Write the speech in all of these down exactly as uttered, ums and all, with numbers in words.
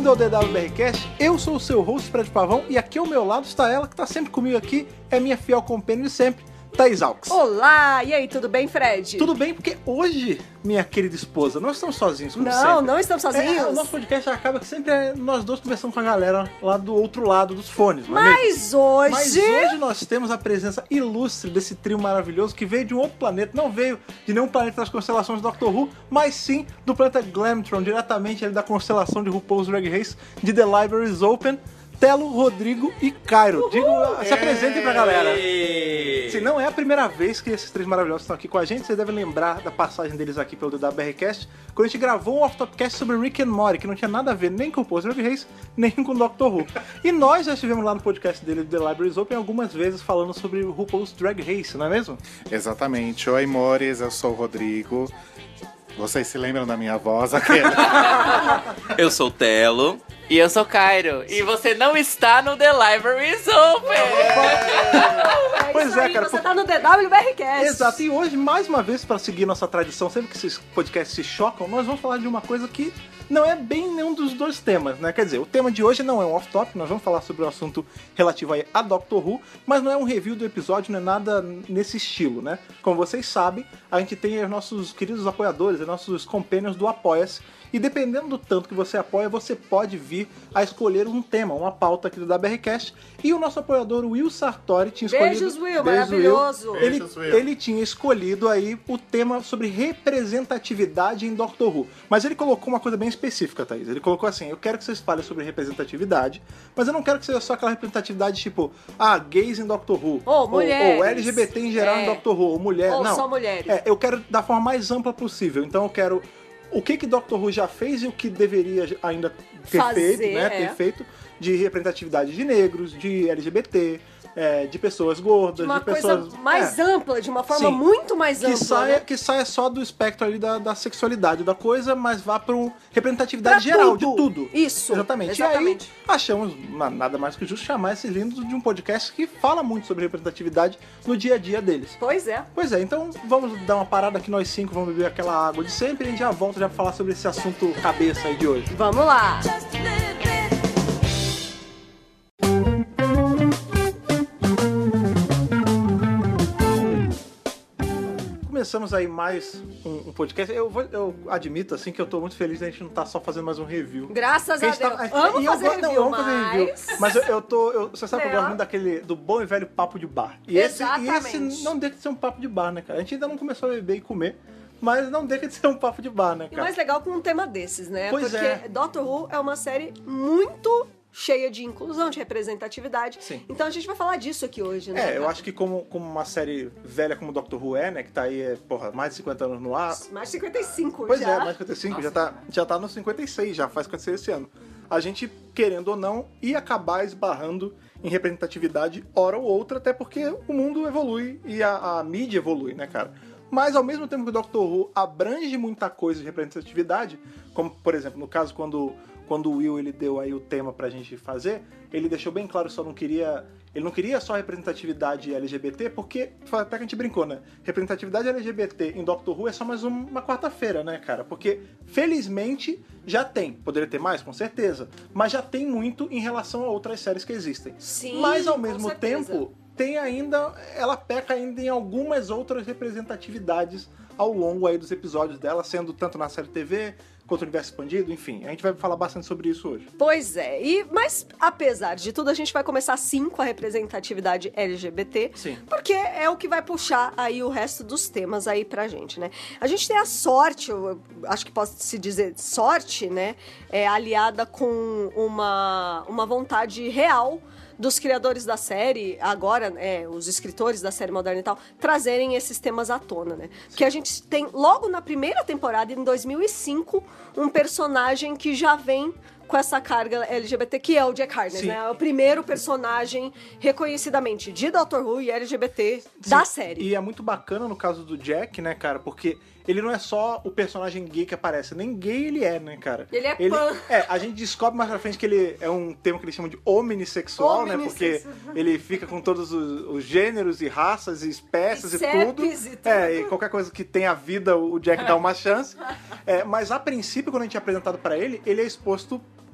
Bem-vindo ao DWBRcast, eu sou o seu host, Fred Pavão, e aqui ao meu lado está ela, que está sempre comigo aqui, é minha fiel companheira de sempre, Thaís Alves. Olá, e aí, tudo bem, Fred? Tudo bem, porque hoje, minha querida esposa, nós estamos sozinhos, como não, sempre. Não, não estamos sozinhos. É, o nosso podcast acaba que sempre é nós dois conversando com a galera lá do outro lado dos fones, não é Mas mesmo? hoje... Mas hoje nós temos a presença ilustre desse trio maravilhoso que veio de um outro planeta, não veio de nenhum planeta das constelações do Doctor Who, mas sim do planeta Glamtron, diretamente ali da constelação de RuPaul's Drag Race, de The Libraries Open. Telo, Rodrigo e Cairo. Digo, se apresentem pra galera. Se não é a primeira vez que esses três maravilhosos estão aqui com a gente, vocês devem lembrar da passagem deles aqui pelo DWBRcast, quando a gente gravou um off-topcast sobre Rick and Morty, que não tinha nada a ver nem com o RuPaul's Drag Race, nem com o Doctor Who. E nós já estivemos lá no podcast dele, The Libraries Open, algumas vezes falando sobre o RuPaul's Drag Race, não é mesmo? Exatamente. Oi, Mores, eu sou o Rodrigo. Vocês se lembram da minha voz? Aquela? Eu sou o Telo. E eu sou o Cairo. E você não está no The Libraries Open! É Pois isso é, aí, cara, você por- tá no DWBRcast. Exato, e hoje, mais uma vez, para seguir nossa tradição, sempre que esses podcasts se chocam, nós vamos falar de uma coisa que não é bem nenhum dos dois temas, né? Quer dizer, o tema de hoje não é um off-top, nós vamos falar sobre um assunto relativo aí a Doctor Who, mas não é um review do episódio, não é nada nesse estilo, né? Como vocês sabem, a gente tem os nossos queridos apoiadores, os nossos companions do Apoia-se, e dependendo do tanto que você apoia, você pode vir a escolher um tema, uma pauta aqui do WBRcast. E o nosso apoiador, o Will Sartori, tinha escolhido... Beijos, Will, Beijo, maravilhoso. Will. Ele, Beijos, Will. ele tinha escolhido aí o tema sobre representatividade em Doctor Who. Mas ele colocou uma coisa bem específica, Thaís. Ele colocou assim, eu quero que vocês falem sobre representatividade, mas eu não quero que seja só aquela representatividade tipo, ah, gays em Doctor Who. Ou mulheres. Ou L G B T em geral É. em Doctor Who. Ou mulher. Ou não. só mulheres. É, eu quero da forma mais ampla possível. Então eu quero o que que Doctor Who já fez e o que deveria ainda ter Fazer, feito, né? é. Ter feito de representatividade de negros, de L G B T, é, de pessoas gordas, De uma de coisa pessoas... mais é, ampla, de uma forma Sim. muito mais que ampla. saia, né? que saia só do espectro ali da, da sexualidade da coisa, mas vá para um representatividade Pra geral tudo. de tudo. Isso, Exatamente. exatamente. E aí, achamos na- nada mais que justo chamar esse lindo de um podcast que fala muito sobre representatividade no dia a dia deles. Pois é. Pois é, então vamos dar uma parada aqui nós cinco, vamos beber aquela água de sempre e a gente já volta já pra falar sobre esse assunto cabeça aí de hoje. Vamos lá. Começamos aí mais um, um podcast. Eu, vou- eu admito assim que eu tô muito feliz de a gente não tá só fazendo mais um review. Graças a Porque Deus. gente tá- Amo e eu fazer go- não, review, eu amo fazer mas... review. Mas eu, eu tô. Eu, você sabe que eu É. gosto muito daquele. Do bom e velho papo de bar. E esse, e Exatamente. esse não deixa de ser um papo de bar, né, cara? A gente ainda não começou a beber e comer, mas não deixa de ser um papo de bar, né, E cara? mais legal com um tema desses, né? Pois Porque é. Doctor Who é uma série muito cheia de inclusão, de representatividade. Sim. Então a gente vai falar disso aqui hoje, né? É, eu cara? acho que como, como uma série velha como Doctor Who é, né, que tá aí, é, porra, mais de cinquenta anos no ar. Mais de cinquenta e cinco Pois já. é, mais de cinquenta e cinco, já tá, já tá nos cinquenta e seis, já faz cinquenta e seis esse ano. A gente, querendo ou não, ia acabar esbarrando em representatividade hora ou outra, até porque o mundo evolui e a, a mídia evolui, né, cara? Mas ao mesmo tempo que o Doctor Who abrange muita coisa de representatividade, como, por exemplo, no caso quando, quando o Will ele deu aí o tema pra gente fazer, ele deixou bem claro que só não queria... Ele não queria só representatividade L G B T, porque, foi até que a gente brincou, né? Representatividade L G B T em Doctor Who é só mais um- uma quarta-feira, né, cara? Porque, felizmente, já tem. Poderia ter mais? Com certeza. Mas já tem muito em relação a outras séries que existem. Sim, Mas, ao com mesmo certeza. tempo, tem ainda... Ela peca ainda em algumas outras representatividades ao longo aí dos episódios dela, sendo tanto na série T V, quanto no universo expandido, enfim. A gente vai falar bastante sobre isso hoje. Pois é, e, mas apesar de tudo, a gente vai começar sim com a representatividade L G B T, Sim. porque é o que vai puxar aí o resto dos temas aí pra gente, né? A gente tem a sorte, eu acho que posso se dizer sorte, né? É aliada com uma, uma vontade real dos criadores da série, agora, é, os escritores da série moderna e tal, trazerem esses temas à tona, né? Porque a gente tem, logo na primeira temporada, em dois mil e cinco, um personagem que já vem com essa carga L G B T, que é o Jack Harkness, Sim. né? É o primeiro personagem reconhecidamente de Doctor Who e L G B T da Sim, série. E é muito bacana no caso do Jack, né, cara? Porque ele não é só o personagem gay que aparece, nem gay ele é, né, cara? Ele é pan. É, a gente descobre mais pra frente que ele é um termo que eles chamam de hominissexual, né? Porque Hominissexual. ele fica com todos os, os gêneros e raças e espécies E e, tudo. sepes e tudo. É, e qualquer coisa que tenha vida, o Jack dá uma chance. É, mas a princípio, quando a gente é apresentado pra ele, ele é exposto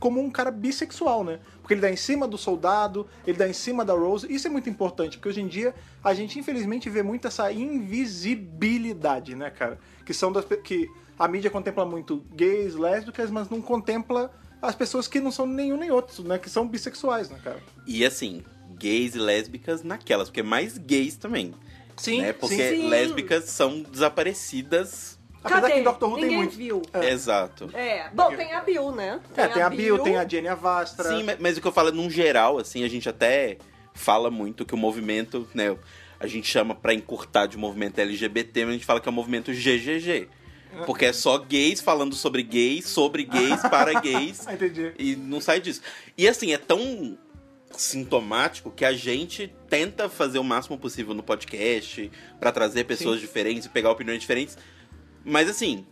como um cara bissexual, né? Porque ele dá em cima do soldado, ele dá em cima da Rose. Isso é muito importante, porque hoje em dia a gente infelizmente vê muito essa invisibilidade, né, cara? Que são das que a mídia contempla muito gays, lésbicas, mas não contempla as pessoas que não são nenhum nem outro, né? Que são bissexuais, né, cara? E assim, gays e lésbicas naquelas, porque mais gays também. Sim, né? Porque sim. lésbicas são desaparecidas. Apesar Cadê? que em Doctor Who Ninguém tem muito. viu. É. Exato. É. Bom, tem a Bill, né? É, tem a Bill, tem a Jenny Avastra. Sim, mas, mas o que eu falo, num geral, assim, a gente até fala muito que o movimento, né, a gente chama pra encurtar de movimento L G B T, mas a gente fala que é o movimento G G G. Porque é só gays falando sobre gays, sobre gays, para gays. Entendi. E não sai disso. E assim, é tão sintomático que a gente tenta fazer o máximo possível no podcast pra trazer pessoas Sim. diferentes e pegar opiniões diferentes. Mas assim,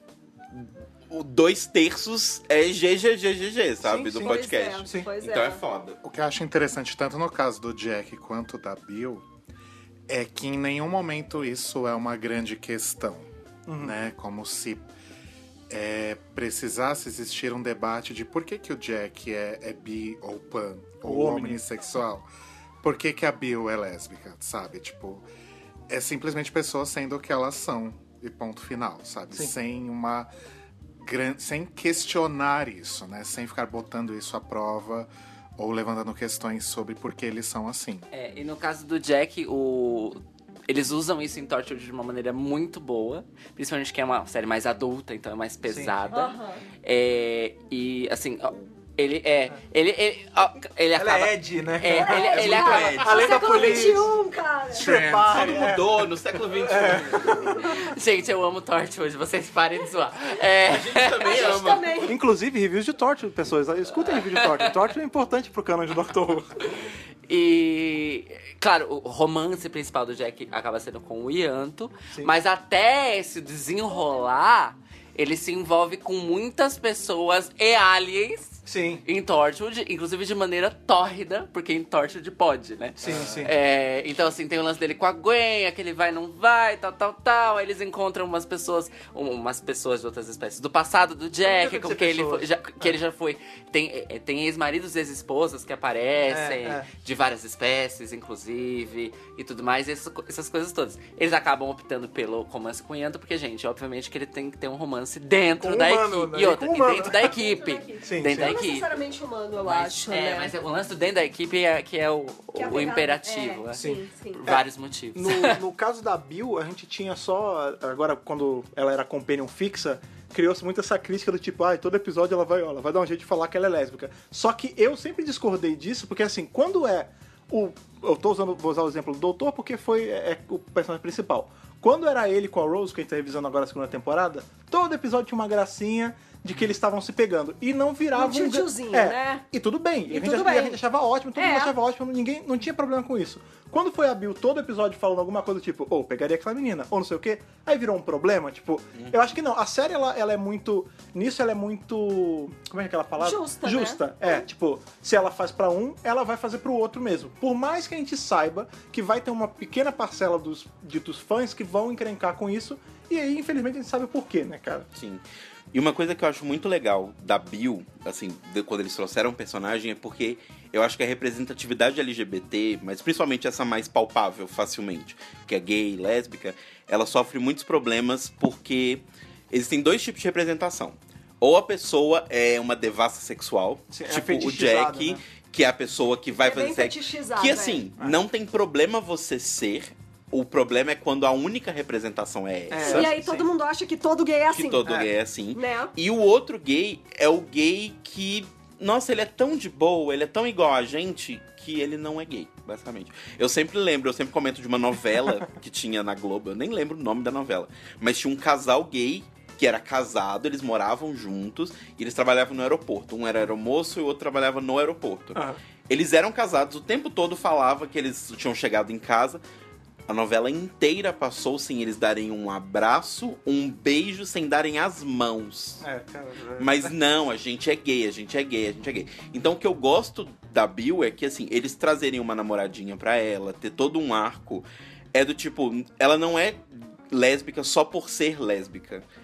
o dois terços é G G G G G, sabe? Sim, do sim. podcast. Pois é, Sim. pois Então é. é foda. O que eu acho interessante, tanto no caso do Jack quanto da Bill, é que em nenhum momento isso é uma grande questão, né? Como se é, precisasse existir um debate de por que, que o Jack é, é bi ou pan, ou Ou omni. homossexual. Por que, que a Bill é lésbica, sabe? Tipo, é simplesmente pessoas sendo o que elas são, e ponto final, sabe? Sim. Sem uma... gran- sem questionar isso, né? Sem ficar botando isso à prova ou levantando questões sobre por que eles são assim. É, e no caso do Jack, o... eles usam isso em Torchwood de uma maneira muito boa. Principalmente que é uma série mais adulta, então é mais pesada. Aham. É, e, assim, ó, ele é... Ele, ele, ó, ele Ela acaba... é Ed, né? É, ele, É ele muito acaba... Ed. Além da Século polícia. vinte e um, cara. Prepare, Tudo é. mudou no século vinte e um. Gente, eu amo Torchwood, vocês parem de zoar. É... A gente também A gente ama. também. Inclusive, reviews de Torchwood, pessoas. Escutem review de Torchwood. Torchwood é importante pro canon de Doctor Who. E, claro, o romance principal do Jack acaba sendo com o Ianto, Sim. mas até esse desenrolar, ele se envolve com muitas pessoas e aliens Sim. em Torchwood, inclusive de maneira tórrida, porque em Torchwood pode, né? Sim, sim. É, então, assim, tem o lance dele com a Gwen, aquele vai, não vai, tal, tal, tal. Aí eles encontram umas pessoas, um- umas pessoas de outras espécies do passado do Jack, Não com deve que ser ele, foi, pessoas. já, que ele já foi. Tem, é, tem ex-maridos e ex-esposas que aparecem, É, é. de várias espécies, inclusive, e tudo mais, essas, co- essas coisas todas. Eles acabam optando pelo romance com o Ianto, porque, gente, obviamente que ele tem que ter um romance dentro Com da humano, equipe. né? E outra, Com e humano. dentro da equipe. Sim, dentro sim. da Não equipe. necessariamente humano, eu Mas, acho, é, né? mas o lance do dentro da equipe é que é o, Que é a o pegada- imperativo, é, é. sim, sim. Por vários motivos. No, no caso da Bill, a gente tinha só... Agora, quando ela era companion fixa, criou-se muito essa crítica do tipo, ah, todo episódio ela vai, ó, ela vai dar um jeito de falar que ela é lésbica. Só que eu sempre discordei disso, porque assim, quando é o... Eu tô usando, vou usar o exemplo do Doutor, porque foi é, é o personagem principal. Quando era ele com a Rose, que a gente tá revisando agora a segunda temporada, todo episódio tinha uma gracinha de que eles estavam se pegando. E não virava Um tio-tiozinho, é, né? E tudo bem. E a, gente, tudo a bem. gente achava ótimo, todo É. mundo achava ótimo, ninguém não tinha problema com isso. Quando foi a Bill todo episódio falando alguma coisa tipo, ou oh, pegaria aquela menina, ou não sei o quê, aí virou um problema, tipo, eu acho que não. A série, ela, ela é muito. Nisso ela é muito. Como é que é aquela palavra? Justa, né? Justa. É, tipo, se ela faz pra um, ela vai fazer pro outro mesmo. Por mais que a gente saiba que vai ter uma pequena parcela dos ditos fãs que vão encrencar com isso, e aí, infelizmente, a gente sabe o porquê, né, cara? Sim. E uma coisa que eu acho muito legal da Bill, assim, de, quando eles trouxeram o personagem, é porque eu acho que a representatividade L G B T, mas principalmente essa mais palpável facilmente, que é gay, lésbica, ela sofre muitos problemas porque existem dois tipos de representação. Ou a pessoa é uma devassa sexual, Sim, é tipo o fetichizada, Jack, né? que é a pessoa que vai É fazer bem sexo. fetichizada, Que é. assim, não tem problema você ser, o problema é quando a única representação é essa. E aí todo mundo acha que todo gay é assim. Que todo É. gay é assim. Né? E o outro gay é o gay que, nossa, ele é tão de boa, ele é tão igual a gente, que ele não é gay, basicamente. Eu sempre lembro, eu sempre comento de uma novela que tinha na Globo, eu nem lembro o nome da novela, mas tinha um casal gay que era casado, eles moravam juntos e eles trabalhavam no aeroporto. Um era aeromoço e o outro trabalhava no aeroporto. Aham. Eles eram casados, o tempo todo falava que eles tinham chegado em casa. A novela inteira passou sem eles darem um abraço, um beijo, sem darem as mãos. É, cara. é- Mas não, a gente é gay, a gente é gay, a gente é gay. Então o que eu gosto da Bill é que, assim, eles trazerem uma namoradinha pra ela, ter todo um arco, é do tipo, ela não é lésbica só por ser lésbica.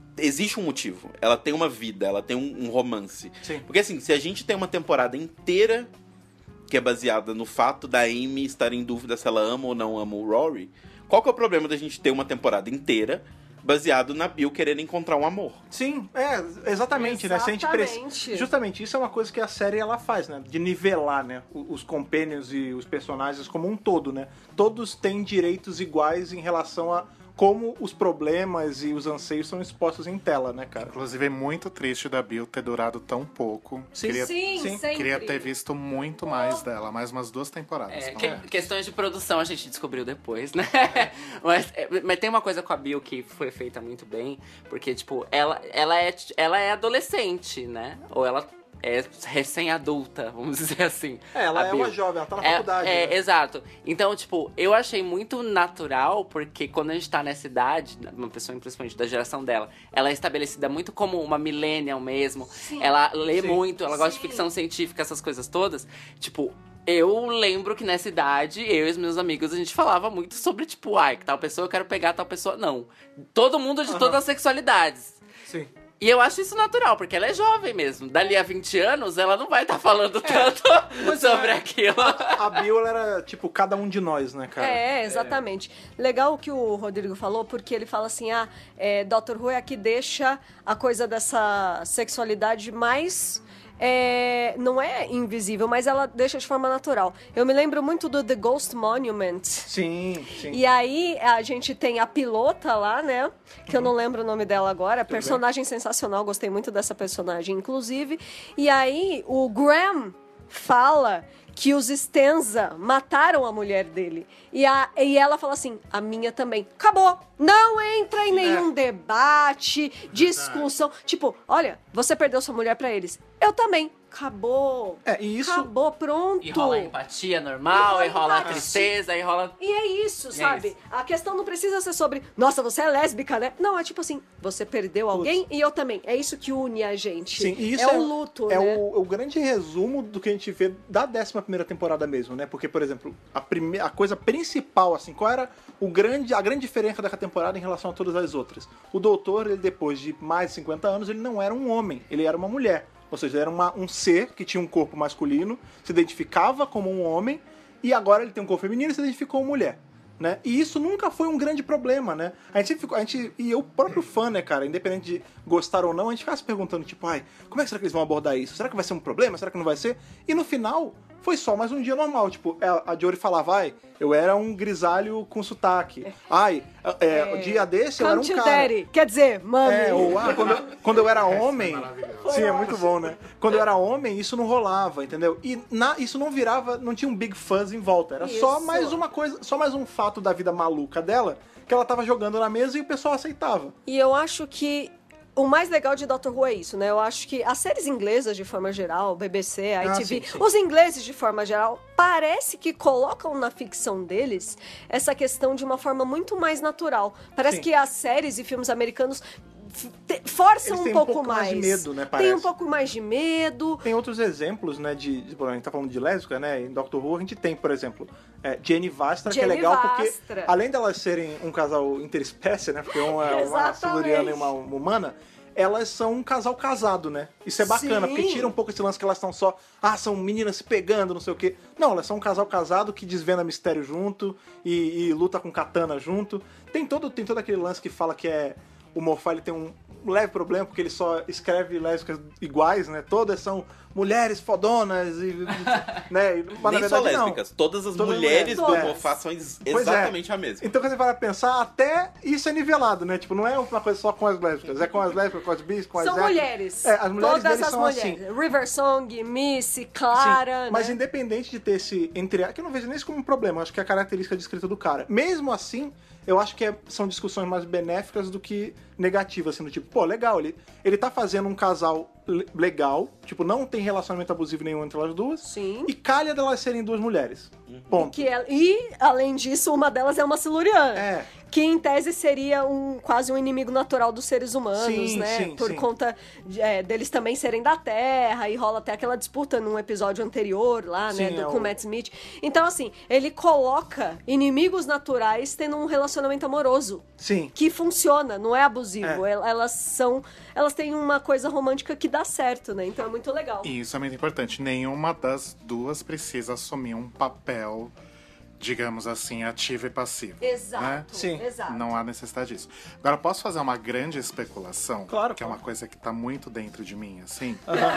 existe um motivo. Ela tem uma vida, ela tem um, um romance. Sim. Porque assim, se a gente tem uma temporada inteira que é baseada no fato da Amy estar em dúvida se ela ama ou não ama o Rory, qual que é o problema da gente ter uma temporada inteira baseado na Bill querendo encontrar um amor? Sim, é, exatamente, né? Se a gente Exatamente. preci- Justamente, isso é uma coisa que a série ela faz, né? De nivelar, né? o- Os companions e os personagens como um todo, né? Todos têm direitos iguais em relação a como os problemas e os anseios são expostos em tela, né, cara? Inclusive, é muito triste da Bill ter durado tão pouco. Sim. Queria, Sim, Sim. sempre. queria ter visto muito mais dela, mais umas duas temporadas. É, Então, que- questões de produção a gente descobriu depois, né? mas, é, mas tem uma coisa com a Bill que foi feita muito bem, porque, tipo, ela, ela, é, ela é adolescente, né? Ou ela é recém-adulta, vamos dizer assim. É, ela a é Bill. uma jovem, ela tá na É, faculdade. é, né? exato. Então, tipo, eu achei muito natural, porque quando a gente tá nessa idade, uma pessoa principalmente da geração dela, ela é estabelecida muito como uma millennial mesmo. Sim. Ela lê Sim. muito, ela gosta de Sim. ficção científica, essas coisas todas. Tipo, eu lembro que nessa idade, eu e os meus amigos, a gente falava muito sobre, tipo, ai, que tal pessoa eu quero pegar, tal pessoa não. Todo mundo de todas as sexualidades. Sim. E eu acho isso natural, porque ela é jovem mesmo. Dali a vinte anos, ela não vai estar falando tanto sobre aquilo. A Bill, ela era, tipo, cada um de nós, né, cara? É, exatamente. Legal o que o Rodrigo falou, porque ele fala assim, ah, é, doutor Who é que deixa a coisa dessa sexualidade mais... É, não é invisível, mas ela deixa de forma natural. Eu me lembro muito do The Ghost Monument. Sim, sim. E aí a gente tem a pilota lá, né? Que eu não lembro o nome dela agora. Personagem sensacional, gostei muito dessa personagem, inclusive. E aí o Graham fala que os Stenza mataram a mulher dele. E, a, e ela fala assim, a minha também. Acabou! Não entra em nenhum debate, discussão. Tipo, olha, você perdeu sua mulher pra eles. Eu também. Acabou. É, e isso... Acabou, pronto. E rola a empatia normal, E e rola rola a empatia. tristeza, e rola... E é isso, sabe? isso. A questão não precisa ser sobre, nossa, você é lésbica, né? Não, é tipo assim, você perdeu alguém e eu também. É isso que une a gente. Sim, e isso é o luto, é né? o, o grande resumo do que a gente vê da décima primeira temporada mesmo, né? Porque, por exemplo, a, prime... a coisa principal, assim, qual era o grande, a grande diferença daquela temporada em relação a todas as outras? O doutor, ele, depois de mais de cinquenta anos, ele não era um homem, ele era uma mulher. Ou seja, ele era uma, um ser que tinha um corpo masculino, se identificava como um homem, e agora ele tem um corpo feminino e se identificou como mulher. Né? E isso nunca foi um grande problema, né? A gente ficou, a gente, e eu próprio fã, né, cara, independente de gostar ou não, a gente ficava se perguntando, tipo, ai, como é que será que eles vão abordar isso? Será que vai ser um problema? Será que não vai ser? E no final, foi só mais um dia normal. Tipo, a Jory falava, ai, eu era um grisalho com sotaque. Ai, é, o dia desse eu era um Come to cara. daddy. Quer dizer, mami. É, ou ah, quando, eu- quando eu era homem. maravilhoso. Sim, é muito bom, né? Quando eu era homem, isso não rolava, entendeu? E na, isso não virava, não tinha um big fuzz em volta. Era só Isso. mais uma coisa, só mais um fato da vida maluca dela que ela tava jogando na mesa e o pessoal aceitava. E eu acho que o mais legal de Doctor Who é isso, né? Eu acho que as séries inglesas, de forma geral, B B C, a Ah, I T V, sim, sim. os ingleses, de forma geral, parece que colocam na ficção deles essa questão de uma forma muito mais natural. Parece Sim. que as séries e filmes americanos f- te- forçam Eles um têm um pouco, pouco mais de medo, né, Tem parece. um pouco mais de medo. Tem outros exemplos, né, de, de- a gente tá falando de lésbica, né, em Doctor Who a gente tem, por exemplo, é, Jenny e Vastra, que é Jenny legal Vastra. porque, além delas serem um casal interespécie, né, porque uma é uma Exatamente. siluriana e uma, uma humana, elas são um casal casado, né? Isso é bacana, Sim. porque tira um pouco esse lance que elas estão só, ah, são meninas se pegando, não sei o quê. Não, elas são um casal casado que desvenda mistério junto e, e luta com katana junto. Tem todo, tem todo aquele lance que fala que é o Moffat ele tem um leve problema porque ele só escreve lésbicas iguais, né? Todas são mulheres fodonas e, né? E, mas, na Nem só verdade, não. lésbicas, todas as Todas mulheres do mulheres. Moffat são ex- Pois é. exatamente a mesma. Então, quando você vai pensar, até isso é nivelado, né? Tipo, não é uma coisa só com as lésbicas, é com as lésbicas, com as bis, com as São héteros. mulheres. É, as mulheres Todas deles as são mulheres. assim. River Song, Missy, Clara, Sim, mas né? independente de ter esse entre que eu não vejo nem isso como um problema, acho que é a característica de escrita do cara. Mesmo assim, eu acho que é- são discussões mais benéficas do que negativas, assim, do tipo, pô, legal, ele, ele tá fazendo um casal le- legal, tipo, não tem relacionamento abusivo nenhum entre elas duas, Sim. e calha delas serem duas mulheres. Ponto. Que ela- e, além disso, uma delas é uma siluriana. É. que em tese seria um, quase um inimigo natural dos seres humanos, Sim, né? sim, Por sim. conta de, é, deles também serem da Terra, e rola até aquela disputa num episódio anterior lá, né? Sim, Do, é com o o- Matt Smith. Então, assim, ele coloca inimigos naturais tendo um relacionamento amoroso. Sim. Que funciona, não é abusivo. É. El- Elas são. Elas têm uma coisa romântica que dá certo, né? Então é muito legal. E isso é muito importante. Nenhuma das duas precisa assumir um papel, digamos assim, ativo e passivo. Exato. Né? Sim. Exato. Não há necessidade disso. Agora, posso fazer uma grande especulação? Claro, Que é uma claro. coisa que tá muito dentro de mim, assim.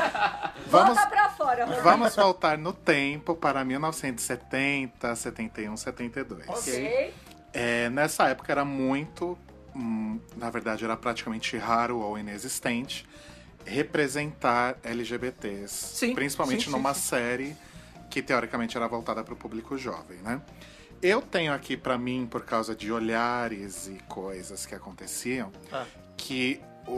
Volta pra fora, Rodrigo. Vamos voltar no tempo para mil novecentos e setenta, setenta e um, setenta e dois. Ok. É, nessa época era muito, hum, na verdade era praticamente raro ou inexistente, representar L G B Ts. Sim, Principalmente sim, sim, numa sim. série que teoricamente era voltada para o público jovem, né? Eu tenho aqui pra mim, por causa de olhares e coisas que aconteciam, Ah. que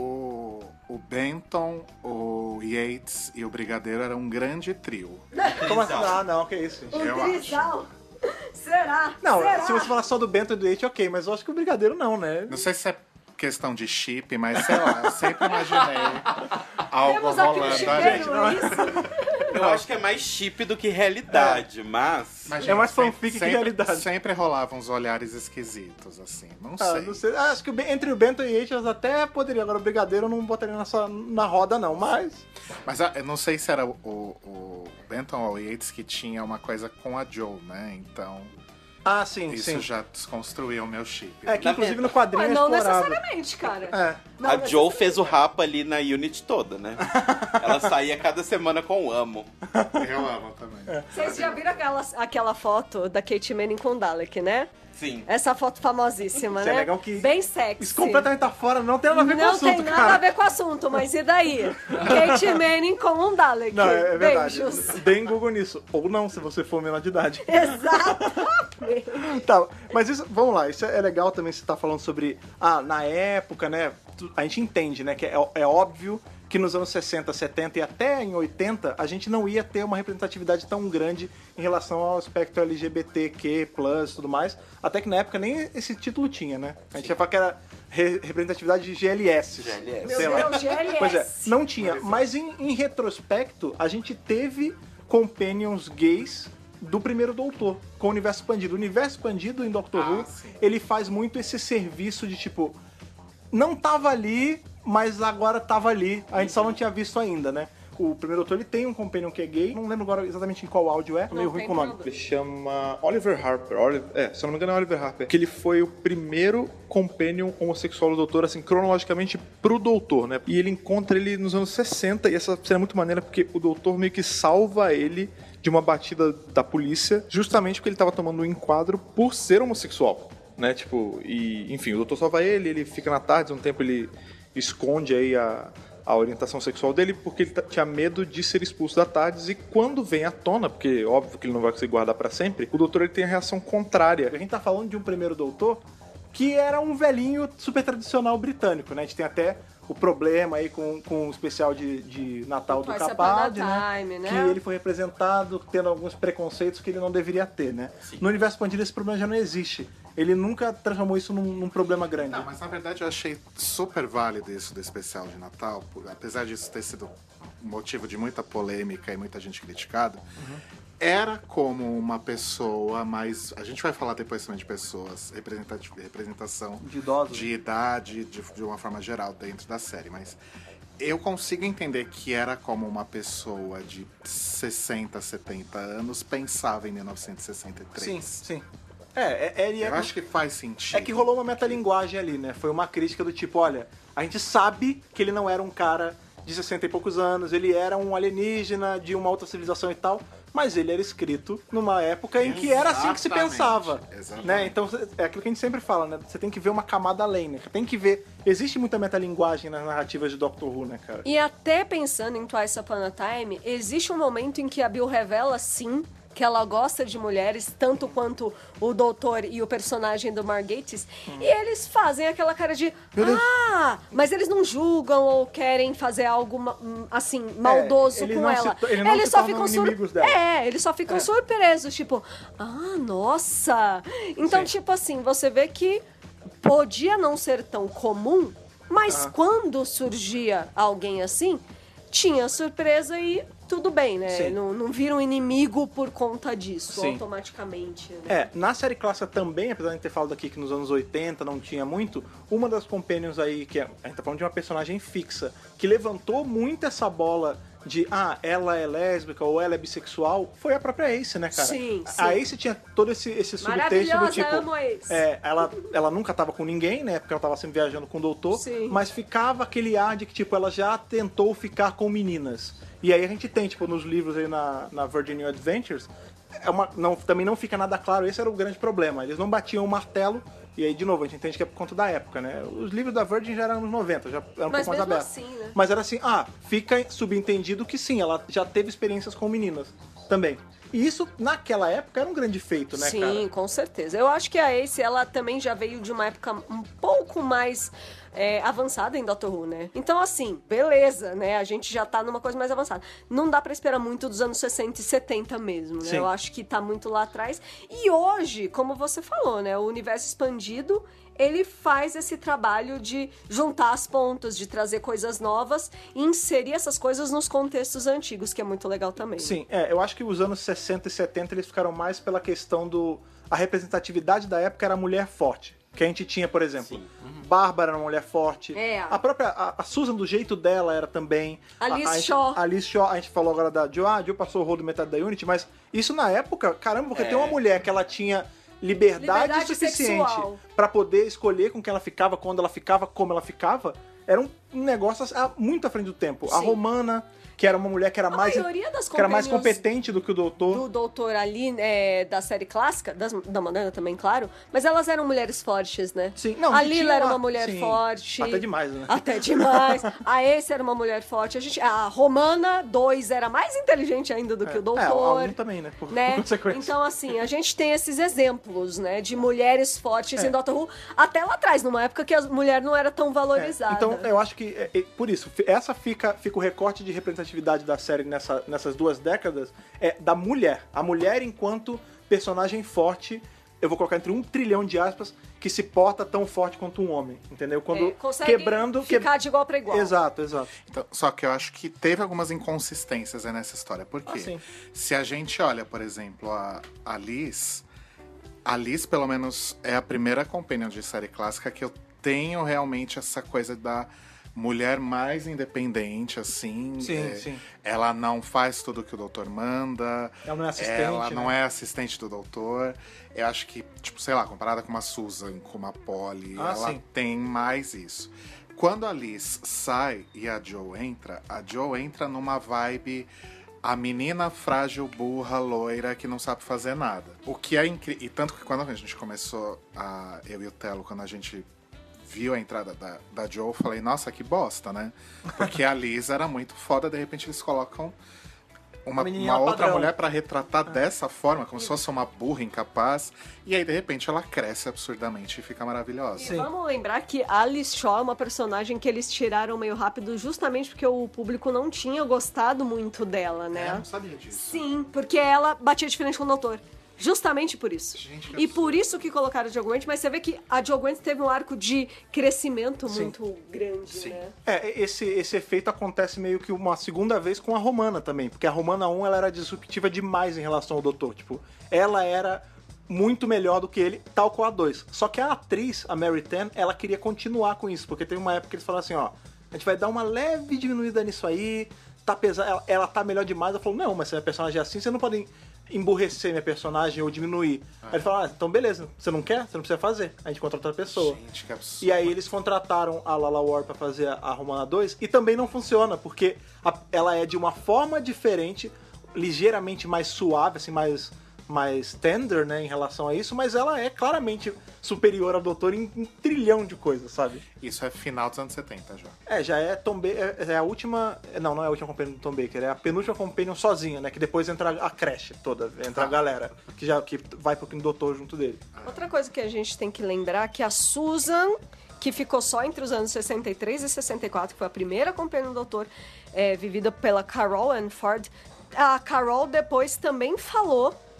o, o Benton, o Yates e o Brigadeiro eram um grande trio. Como assim? Ah, não, que isso, gente. Um Eu trisal. Será? Não, Será? se você falar só do Bento e do Eight, ok, mas eu acho que o Brigadeiro não, né? Não sei se é questão de chip, mas sei lá, eu sempre imaginei algo Temos aqui um rolando chiqueiro, ali. é isso? Eu acho que é mais chip do que realidade, mas... Mas, É mais sempre- fanfic que sempre- realidade. Sempre rolavam uns olhares esquisitos, assim. Não Ah, sei. não sei. Ah, acho que o Ben- entre o Bento e o Eight elas até poderiam. Agora o Brigadeiro eu não botaria na, sua, na roda, não. Mas. Mas ah, eu não sei se era o, o, o Benton ou o Yates que tinha uma coisa com a Joe, né? Então, Ah, sim, isso sim. já desconstruiu o meu chip. É que Na inclusive verdade- no quadrinho Mas é não explorado. necessariamente, cara. É. Não A Joe fez o rapa ali na unit toda, né? Ela saía cada semana com o amo. Eu amo também. Vocês já viram aquela, aquela foto da Kate Manning com o Dalek, né? Sim. Essa foto famosíssima, Isso é né? legal que- Bem sexy. Isso completamente tá fora, não tem nada a ver com o Não assunto, tem nada cara. a ver com o assunto, mas e daí? Kate Manning com um Dalek. Não, é, é verdade. Beijos. Deem Google nisso. Ou não, se você for menor de idade. Exatamente. Tá, mas isso, vamos lá, isso é legal também você tá falando sobre, ah, na época, né, tu- a gente entende, né, que é, é óbvio que nos anos sessenta, setenta e até em oitenta, a gente não ia ter uma representatividade tão grande em relação ao aspecto L G B T Q plus, e tudo mais, até que na época nem esse título tinha, né, a gente ia falar que era re- representatividade de G L S. G L S. Meu sei lá. Deus, G L S. Pois é, não tinha, mas em, em retrospecto, a gente teve companions gays do primeiro Doutor, com o universo expandido. O universo expandido em Doctor Ah, Who, sim. ele faz muito esse serviço de tipo, não tava ali, mas agora tava ali. A gente só não tinha visto ainda, né? O primeiro Doutor, ele tem um companion que é gay, não lembro agora exatamente em qual áudio é, tô meio Não ruim tem com o nome. problema. Ele chama Oliver Harper. Oliver, é, se eu não me engano é Oliver Harper. Que ele foi o primeiro companion homossexual do Doutor, assim, cronologicamente pro Doutor, né? E ele encontra ele nos anos sessenta, e essa cena é muito maneira porque o Doutor meio que salva ele de uma batida da polícia, justamente porque ele tava tomando um enquadro por ser homossexual, né? Tipo, e enfim, o Doutor salva ele, ele fica na tarde, um tempo ele esconde aí a, a orientação sexual dele porque ele t- tinha medo de ser expulso da tardes, e quando vem à tona, porque óbvio que ele não vai conseguir guardar pra sempre, o Doutor ele tem a reação contrária. A gente tá falando de um primeiro Doutor que era um velhinho super tradicional britânico, né? A gente tem até o problema aí com, com o especial de, de Natal do Twice Upon a Capaldi, né? Time, né? Que ele foi representado tendo alguns preconceitos que ele não deveria ter, né? Sim. No universo expandido esse problema já não existe. Ele nunca transformou isso num, num problema grande. Não, mas na verdade eu achei super válido isso do especial de Natal, por- apesar disso ter sido motivo de muita polêmica e muita gente criticada. Era como uma pessoa mais. A gente vai falar depois também de pessoas, representati- representação De idosos. de idade, de, de uma forma geral dentro da série, mas eu consigo entender que era como uma pessoa de sessenta, setenta anos pensava em mil novecentos e sessenta e três. Sim, sim. É, é, ele é, Eu acho que faz sentido. é que rolou uma metalinguagem ali, né? Foi uma crítica do tipo, olha, a gente sabe que ele não era um cara de sessenta e poucos anos, ele era um alienígena de uma outra civilização e tal, mas ele era escrito numa época em que era assim que se Exatamente, pensava. exatamente. Né? Então é aquilo que a gente sempre fala, né? Você tem que ver uma camada além, né? Tem que ver. Existe muita metalinguagem nas narrativas de Doctor Who, né, cara? E até pensando em Twice Upon a Time, existe um momento em que a Bill revela, sim, que ela gosta de mulheres, tanto quanto o doutor e o personagem do Margates, e eles fazem aquela cara de, ah, mas eles não julgam ou querem fazer algo, ma- hum, assim, maldoso eles com não ela. se to- eles não se só tornam ficam sur- inimigos dela. É, eles só ficam surpresos, tipo, ah, nossa. Então, Sim. tipo assim, você vê que podia não ser tão comum, mas quando surgia alguém assim, tinha surpresa e tudo bem, né? Sim. Não, não vira um inimigo por conta disso, Sim. automaticamente. Né? É, na série clássica também, apesar de a gente ter falado aqui que nos anos oitenta não tinha muito, uma das companions aí, que é, a gente tá falando de uma personagem fixa, que levantou muito essa bola de, ah, ela é lésbica ou ela é bissexual, foi a própria Ace, né, cara? Sim, sim. A Ace tinha todo esse, esse subtexto Maravilhosa, do tipo... amo a Ace. É, ela, ela nunca tava com ninguém, né, porque ela tava sempre viajando com o doutor, Sim. mas ficava aquele ar de que, tipo, ela já tentou ficar com meninas. E aí a gente tem, tipo, nos livros aí na, na Virgin New Adventures, é uma, não, também não fica nada claro, esse era o grande problema. Eles não batiam o martelo, e aí, de novo, a gente entende que é por conta da época, né? Os livros da Virgin já eram nos noventa, já eram um Mas pouco mais mesmo abertos. assim, né? Mas era assim, ah, fica subentendido que sim, ela já teve experiências com meninas também. E isso, naquela época, era um grande feito, né, Sim, cara? com certeza. Eu acho que a Ace, ela também já veio de uma época um pouco mais é, avançada em Doctor Who, né? Então, assim, beleza, né? A gente já tá numa coisa mais avançada. Não dá pra esperar muito dos anos sessenta e setenta mesmo, né? Sim. Eu acho que tá muito lá atrás. E hoje, como você falou, né? O universo expandido, ele faz esse trabalho de juntar as pontas, de trazer coisas novas e inserir essas coisas nos contextos antigos, que é muito legal também. Sim, é, eu acho que os anos sessenta e setenta eles ficaram mais pela questão do... A representatividade da época era a mulher forte. Que a gente tinha, por exemplo, Bárbara era uma mulher forte. É. A própria... A, a Susan, do jeito dela, era também... Alice a, a gente- Shaw. A Alice Shaw, a gente falou agora da Jo. Ah, a Jo passou o rolo metade da Unity, mas isso na época, caramba, porque É. tem uma mulher que ela tinha liberdade, Liberdade suficiente sexual. pra poder escolher com quem ela ficava, quando ela ficava, como ela ficava, era um negócio ah, muito à frente do tempo. A Sim. Romana, que era uma mulher que era, A mais, maioria das que era mais companions competente do que o doutor. do doutor ali, é, da série clássica, das- da moderna também, claro, mas elas eram mulheres fortes, né? Sim, não, a que Lila tinha era lá- uma mulher sim, forte. até demais, né? Até demais. A Ace era uma mulher forte. A, gente, a Romana dois era mais inteligente ainda do que o doutor. É, a um também, né? Por, Né? por consequência. Então, assim, a gente tem esses exemplos, né, de mulheres fortes É. em Doctor Who, até lá atrás, numa época que a mulher não era tão É, valorizada. então, eu acho que, é, é, por isso, fi- essa fica, fica o recorte de representatividade da série nessa, nessas duas décadas, é da mulher. A mulher enquanto personagem forte, eu vou colocar entre um trilhão de aspas, que se porta tão forte quanto um homem, entendeu? Quando É, consegue quebrando... que- ficar de igual para igual. Exato, exato. Então, só que eu acho que teve algumas inconsistências aí nessa história. Por quê? Ah, sim. Se a gente olha, por exemplo, a, a Liz, a Liz, pelo menos, é a primeira companion de série clássica que eu tenho realmente essa coisa da mulher mais independente, assim. Sim, é, sim. Ela não faz tudo que o doutor manda. Ela não é assistente, Ela não né? é assistente do doutor. Eu acho que, tipo, sei lá, comparada com uma Susan, com uma Polly, Ah, ela sim. tem mais isso. Quando a Liz sai e a Jo entra, a Jo entra numa vibe a menina frágil, burra, loira, que não sabe fazer nada. O que é incrível. E tanto que quando a gente começou, a, eu e o Telo, quando a gente viu a entrada da, da Jo, eu falei, nossa, que bosta, né? Porque a Liz era muito foda, de repente eles colocam uma, A menininha uma outra padrão. mulher pra retratar dessa forma, como se fosse uma burra incapaz, e aí de repente ela cresce absurdamente e fica maravilhosa. E vamos lembrar que Alice Shaw é uma personagem que eles tiraram meio rápido justamente porque o público não tinha gostado muito dela, né? É, eu não sabia disso. Sim, porque ela batia de frente com o doutor. Justamente por isso. Gente, que e absurdo. por isso que colocaram a Jo Grant, mas você vê que a Jo Grant teve um arco de crescimento Sim. muito grande, Sim. né? É, esse, esse efeito acontece meio que uma segunda vez com a Romana também, porque a Romana um ela era disruptiva demais em relação ao doutor. Tipo, ela era muito melhor do que ele, tal qual a dois. Só que a atriz, a Mary Tan, ela queria continuar com isso, porque teve uma época que eles falaram assim, ó, a gente vai dar uma leve diminuída nisso aí, tá pesado, ela, ela tá melhor demais. Ela falou, não, mas se a minha personagem é assim, vocês não podem emburrecer minha personagem ou diminuir. Aí ele falou, ah, então beleza, você não quer? Você não precisa fazer. A gente contrata outra pessoa. Gente, que absurdo. E aí eles contrataram a Lala Ward pra fazer a Romana dois e também não funciona, porque a- ela é de uma forma diferente, ligeiramente mais suave, assim, mais, mais tender, né, em relação a isso, mas ela é claramente superior ao doutor em um trilhão de coisas, sabe? Isso é final dos anos setenta já. É, já é Tom Baker, é, é a última, não, não é a última companion do Tom Baker, é a penúltima companion sozinha, né, que depois entra a creche toda, entra a galera, que já que vai pro doutor junto dele. Outra coisa que a gente tem que lembrar é que a Susan, que ficou só entre os anos sessenta e três e sessenta e quatro, que foi a primeira companhia do doutor, é, vivida pela Carol Ann Ford, a Carol depois também falou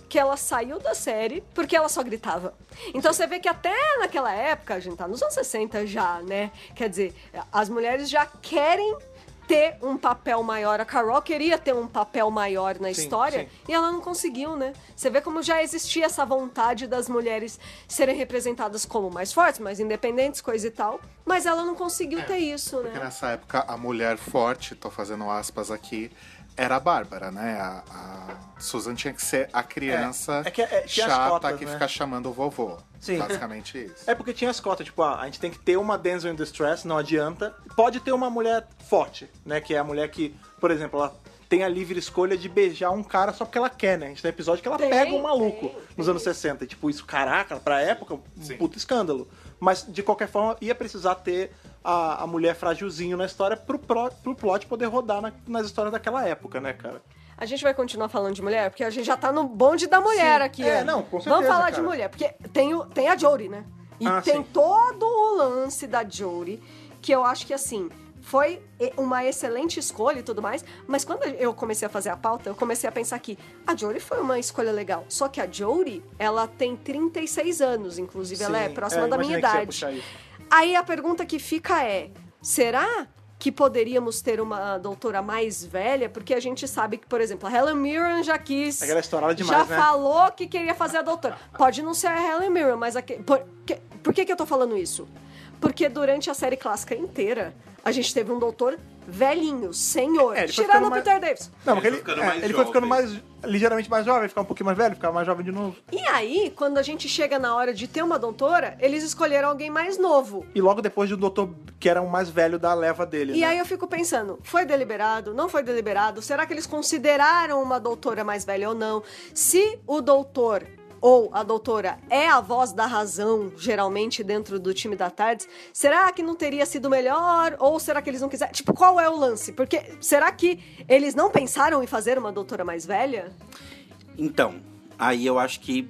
que ela saiu da série porque ela só gritava. Então você vê que até naquela época, a gente tá nos anos sessenta já, né? Quer dizer, as mulheres já querem ter um papel maior. A Carol queria ter um papel maior na Sim, história sim. e ela não conseguiu, né? Você vê como já existia essa vontade das mulheres serem representadas como mais fortes, mais independentes, coisa e tal, mas ela não conseguiu ter isso, Porque né? nessa época a mulher forte, tô fazendo aspas aqui, era a Bárbara, né? A, a Susan tinha que ser a criança É, é que é- tinha as chata cotas, que né? fica chamando o vovô. Sim. Basicamente isso. É porque tinha as cotas, tipo, ah, a gente tem que ter uma Damsel in Distress, não adianta. Pode ter uma mulher forte, né? Que é a mulher que, por exemplo, ela tem a livre escolha de beijar um cara só porque ela quer, né? A gente tem um episódio que ela Tem, pega um maluco tem, nos tem. anos sessenta. E, tipo, isso, caraca, pra época, um puto escândalo. Mas, de qualquer forma, ia precisar ter a, a mulher frágilzinho na história pro, pro, pro plot poder rodar na- nas histórias daquela época, né, cara? A gente vai continuar falando de mulher, porque a gente já tá no bonde da mulher Sim. aqui. É, né? não, com Vamos certeza, falar de cara. mulher, porque tem, o, tem a Jodie, né? E Ah, tem sim. todo o lance da Jodie, que eu acho que, assim, foi uma excelente escolha e tudo mais, mas quando eu comecei a fazer a pauta, eu comecei a pensar que a Jodie foi uma escolha legal. Só que a Jodie, ela tem trinta e seis anos, inclusive, ela é Sim, próxima é, da minha imaginei que você ia idade. puxar isso. Aí a pergunta que fica é, será que poderíamos ter uma doutora mais velha? Porque a gente sabe que, por exemplo, a Helen Mirren já quis... Aquela estourada demais, já né? falou que queria fazer a doutora. Pode não ser a Helen Mirren, mas... Aqui, por, que, por que que eu tô falando isso? Porque durante a série clássica inteira, a gente teve um doutor velhinho, senhor, É, ele foi tirando ficando o mais- Peter Davis. Não, porque Ele ele, foi ficando é, mais ele foi ficando jovem. mais, ligeiramente mais jovem, ficar um pouquinho mais velho, ficar mais jovem de novo. E aí, quando a gente chega na hora de ter uma doutora, eles escolheram alguém mais novo. E logo depois do doutor, que era o mais velho da leva dele, E né? aí eu fico pensando, foi deliberado? Não foi deliberado? Será que eles consideraram uma doutora mais velha ou não? Se o doutor ou a doutora é a voz da razão, geralmente, dentro do time da Tardes, será que não teria sido melhor? Ou será que eles não quiseram? Tipo, qual é o lance? Porque será que eles não pensaram em fazer uma doutora mais velha? Então, aí eu acho que.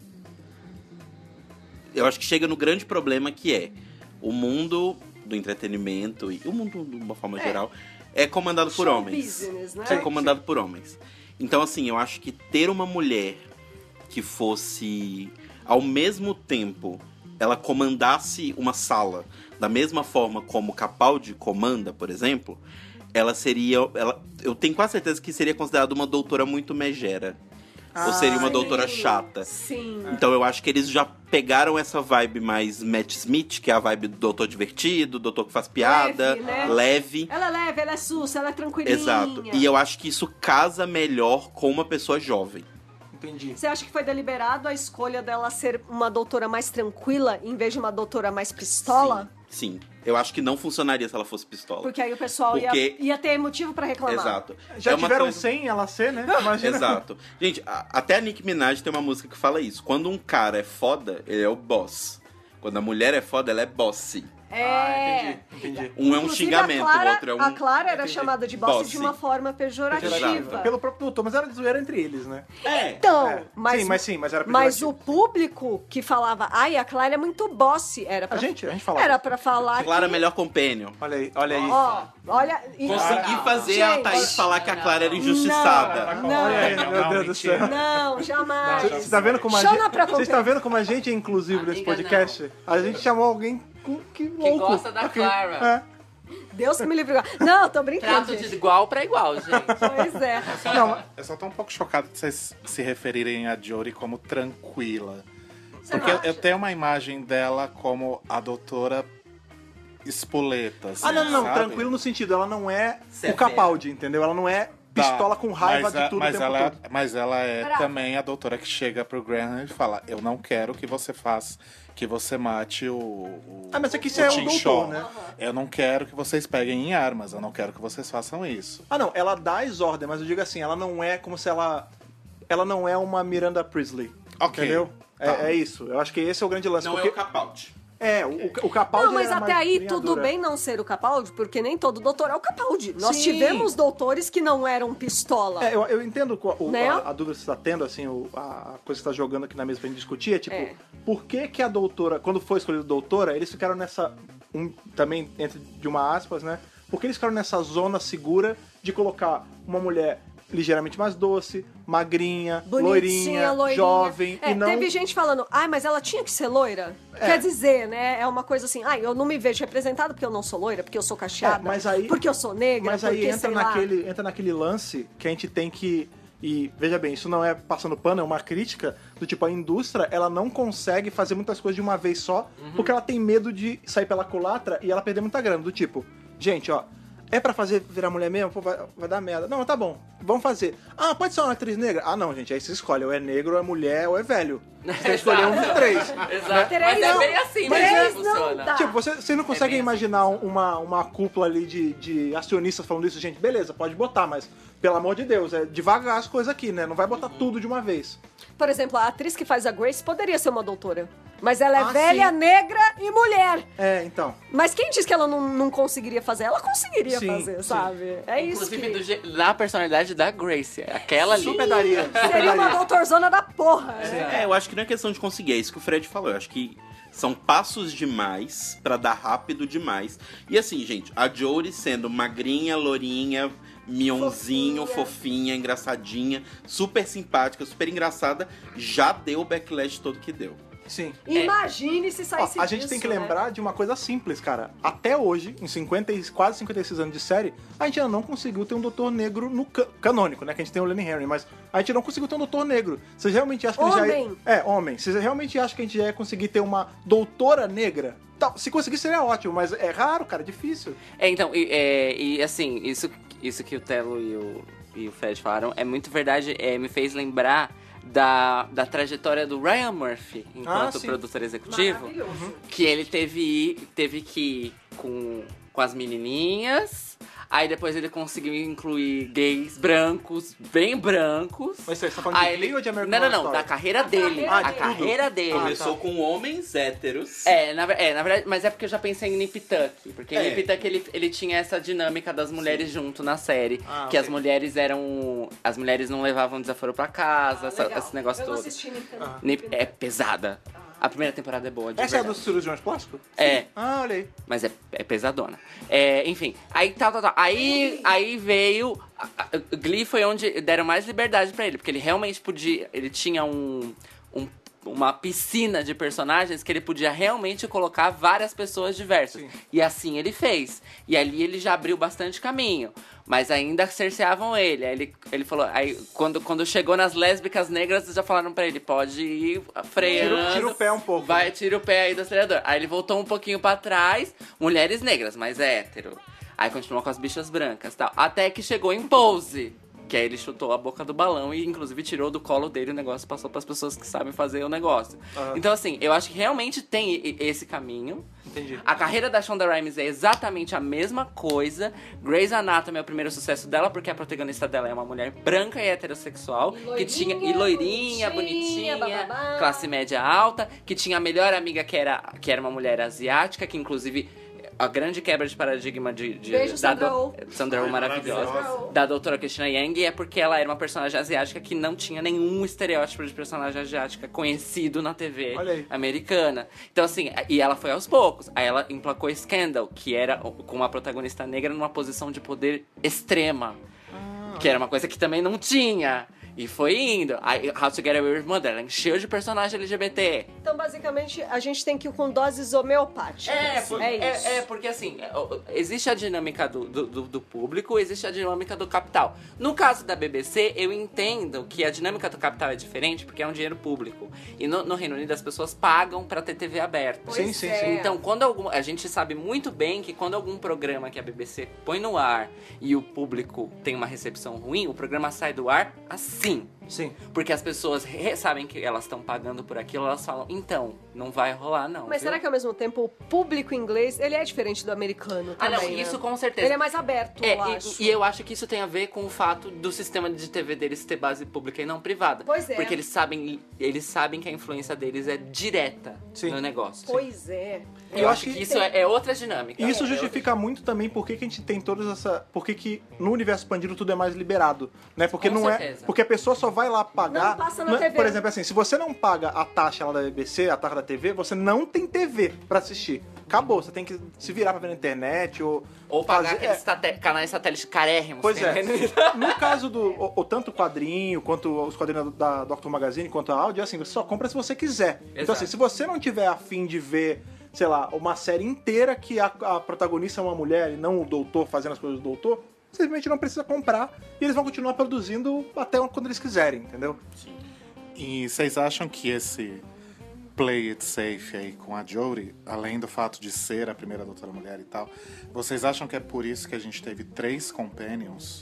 Eu acho que chega no grande problema que é o mundo do entretenimento e o mundo de uma forma É. geral é comandado por Show homens. business, né? É comandado por homens. Então, assim, eu acho que ter uma mulher que fosse, ao mesmo tempo, ela comandasse uma sala da mesma forma como Capaldi comanda, por exemplo, ela seria. Ela, eu tenho quase certeza que seria considerada uma doutora muito megera. Ou seria uma Sim, doutora chata. Sim. Então eu acho que eles já pegaram essa vibe mais Matt Smith, que é a vibe do doutor divertido, doutor que faz piada, Leve, né? leve. Ela é leve, ela é sussa, ela é tranquilinha. Exato. E eu acho que isso casa melhor com uma pessoa jovem. Entendi. Você acha que foi deliberado a escolha dela ser uma doutora mais tranquila em vez de uma doutora mais pistola? Sim. Sim. Eu acho que não funcionaria se ela fosse pistola. Porque aí o pessoal Porque- ia, ia ter motivo pra reclamar. Exato. Já É uma tiveram coisa- sem ela ser, né? Imagina. Exato. Gente, a- até a Nicki Minaj tem uma música que fala isso. Quando um cara é foda, ele é o boss. Quando a mulher é foda, ela é bossy. É. Ah, entendi, entendi. Um é um Inclusive, xingamento, a Clara, o outro é um... A Clara era Entendi. chamada de boss Bossy. de uma forma pejorativa. Exato. Pelo próprio doutor, mas era de zoeira entre eles, né? É. Então, É. mas, Sim, mas sim, mas era mas pejorativo. o público que falava, ai, a Clara é muito bossy, era pra, A gente, a gente falava. era pra falar Clara é que... melhor companion. Olha aí, olha aí. Ó, olha... e- Consegui fazer Gente, a Thaís falar que a Clara era injustiçada. Não, Olha aí, não, meu Deus do céu. não, jamais. Você tá vendo como a Chama gente, pra vocês estão vendo como a gente é inclusivo nesse Amiga, podcast? A gente chamou alguém com- que louco. gosta da Ok. Clara. É. Deus que me livre. Não, tô brincando, Trato gente. de igual pra igual, gente. Pois é. Não, Eu só tô um pouco chocado de vocês se referirem a Jodie como tranquila. Você Porque não eu, eu acha? tenho uma imagem dela como a doutora espoleta, assim, ah, não, não, não, sabe? tranquilo no sentido, ela não é Severa. o Capaldi, entendeu? Ela não é Tá, pistola com raiva mas de a- tudo mas o tempo ela, todo. Mas ela é Brava. também a doutora que chega pro Graham e fala: eu não quero que você faça, que você mate o, o Ah, mas aqui você é o Tim doutor, Shaw. né? Eu não quero que vocês peguem em armas, eu não quero que vocês façam isso. Ah, não, ela dá as ordens, mas eu digo assim, ela não é como se ela... Ela não é uma Miranda Priestley, Ok. entendeu? É, Tá. é isso, eu acho que esse é o grande lance. Não porque... é o Capaldi. É, o, o Capaldi Não, mas era até mais aí linha tudo dura. bem não ser o Capaldi, porque nem todo doutor é o Capaldi. Nós Sim. tivemos doutores que não eram pistola. É, eu, eu entendo qual- o- Né? a, a dúvida que você está tendo, assim, o- a coisa que você está jogando aqui na mesa pra gente discutir é tipo, É. por que que a doutora, quando foi escolhida doutora, eles ficaram nessa, um, também entre de uma aspas, né? Porque eles ficaram nessa zona segura de colocar uma mulher ligeiramente mais doce, magrinha, Bonitinha, loirinha, loirinha. jovem. É, e não... Teve gente falando, ai, mas ela tinha que ser loira? É. Quer dizer, né? É uma coisa assim, ai, eu não me vejo representada porque eu não sou loira, porque eu sou cacheada, É, mas aí- porque eu sou negra, Mas aí porque, entra sei lá. naquele, entra naquele lance que a gente tem que... E, veja bem, isso não é passando pano, é uma crítica do tipo, a indústria, ela não consegue fazer muitas coisas de uma vez só, porque ela tem medo de sair pela culatra e ela perder muita grana. Do tipo, gente, ó, é pra fazer virar mulher mesmo? Pô, vai, vai dar merda. Não, tá bom, vamos fazer. Ah, pode ser uma atriz negra? Ah, não, gente, aí você escolhe, ou é negro, ou é mulher, ou é velho. Você tem que escolher um dos três. Exato. Três Mas é não, bem assim, três mas não funciona. dá. Tipo, você, você não consegue bem assim imaginar que funciona. uma, uma cúpula ali de, de acionistas falando isso, gente, beleza, pode botar, mas pelo amor de Deus, é devagar as coisas aqui, né? Não vai botar tudo de uma vez. Por exemplo, a atriz que faz a Grace poderia ser uma doutora. Mas ela é Ah, velha, sim. negra e mulher. É, então. Mas quem diz que ela não, não conseguiria fazer? Ela conseguiria Sim, fazer, sim. sabe? É isso Inclusive, que... do je- na personalidade da Grace. Aquela ali. Super daria, super Seria uma daria. doutorzona da porra. né? É, eu acho que não é questão de conseguir, é isso que o Fred falou. Eu acho que são passos demais pra dar rápido demais. E assim, gente, a Jodie sendo magrinha, lourinha, mionzinho, Fofinha. fofinha, engraçadinha, super simpática, super engraçada, já deu o backlash todo que deu. Sim. Imagine se Ó, saísse a gente disso, tem que né? lembrar de uma coisa simples, cara. Até hoje, em cinquenta, e- quase cinquenta e seis anos de série, a gente ainda não conseguiu ter um doutor negro no ca- canônico, né? Que a gente tem o Lenny Henry, mas a gente não conseguiu ter um doutor negro. Vocês realmente acham que ele já Homem. ia... É, homem. Vocês realmente acham que a gente já ia conseguir ter uma doutora negra? Tá, se conseguir seria ótimo, mas é raro, cara, é difícil. É, então, e, é, e, assim, isso, isso que o Telo e o, e o Fred falaram é muito verdade, é, me fez lembrar da, da trajetória do Ryan Murphy enquanto Ah, sim. produtor executivo, Maravilhoso. que ele teve, teve que ir com, com as menininhas, aí depois ele conseguiu incluir gays brancos, bem brancos. Mas você tá falando de Aí Glee ele- ou de American Não, não, Horror não, Story? da carreira dele. carreira a dele. carreira dele. Começou com homens héteros. É na, ver- é, na verdade, mas é porque eu já pensei em Nip Tuck. Porque em É. Nip Tuck ele, ele tinha essa dinâmica das mulheres junto na série. Ah, que ok. as mulheres eram. As mulheres não levavam desaforo pra casa, essa- Legal. esse negócio Eu não todo. assisti Nip- Nip- é pesada. A primeira temporada é boa, de Essa é a verdade. dos cirurgiões plásticos? É. Ah, olha aí. Mas é, é pesadona. É, enfim, aí tal, tal, tal. Aí, aí veio. A, a- Glee foi onde deram mais liberdade pra ele, porque ele realmente podia. Ele tinha um, um- uma piscina de personagens que ele podia realmente colocar várias pessoas diversas. Sim. E assim ele fez. E ali ele já abriu bastante caminho. Mas ainda cerceavam ele. Aí ele, ele falou. Aí quando, quando chegou nas lésbicas negras, já falaram pra ele: pode ir freando. Tira, tira o pé um pouco. Vai, tira o pé aí do acelerador. Aí ele voltou um pouquinho pra trás, mulheres negras, mas hétero. Aí continuou com as bichas brancas e tal. Até que chegou em Pose. Que aí ele chutou a boca do balão e inclusive tirou do colo dele o negócio, passou pras pessoas que sabem fazer o negócio. Aham. Então assim, eu acho que realmente tem e- esse caminho. Entendi. A carreira da Shonda Rhimes é exatamente a mesma coisa. Grey's Anatomy é o primeiro sucesso dela porque a protagonista dela é uma mulher branca e heterossexual, E que tinha e loirinha, loirinha, bonitinha, bonitinha, bababá. classe média alta, que tinha a melhor amiga que era que era uma mulher asiática, que inclusive a grande quebra de paradigma de, de Beijo, da Sandra do- Oh. Sandra Oh maravilhosa, maravilhosa. da doutora Christina Yang, é porque ela era uma personagem asiática que não tinha nenhum estereótipo de personagem asiática conhecido na T V Olha aí. americana. Então, assim, e ela foi aos poucos. Aí ela emplacou Scandal, que era com uma protagonista negra numa posição de poder extrema. Que era uma coisa que também não tinha. E foi indo. Aí, How to Get Away with Murder, ela encheu de personagem L G B T. Então, basicamente, a gente tem que ir com doses homeopáticas. É, por- é é, isso. é, porque assim, é, o- existe a dinâmica do, do, do- do público, existe a dinâmica do capital. No caso da B B C, eu entendo que a dinâmica do capital é diferente porque é um dinheiro público. E no, no Reino Unido as pessoas pagam pra ter T V aberta. Pois Sim, sim, é. sim. Então, quando algum, a gente sabe muito bem que quando algum programa que a B B C põe no ar e o público tem uma recepção ruim, o programa sai do ar assim. Sim. Porque as pessoas re- sabem que elas estão pagando por aquilo, elas falam, então, não vai rolar não. Mas viu? será que ao mesmo tempo o público inglês, ele é diferente do americano Ah, também, não, né? isso com certeza. Ele é mais aberto, É, eu e- acho. E, eu acho que isso tem a ver com o fato do sistema de T V deles ter base pública e não privada. Pois é. Porque eles sabem, eles sabem que a influência deles é direta Sim. no negócio. Pois é. Eu, Eu acho acho que que isso é, é outra dinâmica. E isso É justifica muito também por que que a gente tem todas essa. Por que que no universo expandido tudo é mais liberado, né? Porque Com não é. certeza. Porque a pessoa só vai lá pagar. Não passa na não é- T V. Por exemplo, assim, se você não paga a taxa lá da B B C, a taxa da T V, você não tem T V pra assistir. acabou. Você tem que se virar pra ver na internet ou... Ou pagar fazer- aqueles é. sate- canais satélites carérrimos. Pois tem, é. né? No caso do... O, o tanto o quadrinho, quanto os quadrinhos da Doctor Magazine, quanto a áudio, assim, você só compra se você quiser. Então, Exato. assim, se você não tiver afim de ver, sei lá, uma série inteira que a, a protagonista é uma mulher e não o doutor fazendo as coisas do doutor, simplesmente não precisa comprar e eles vão continuar produzindo até quando eles quiserem, entendeu? E vocês acham que esse play it safe aí com a Jodie, além do fato de ser a primeira doutora mulher e tal, vocês acham que é por isso que a gente teve três companions?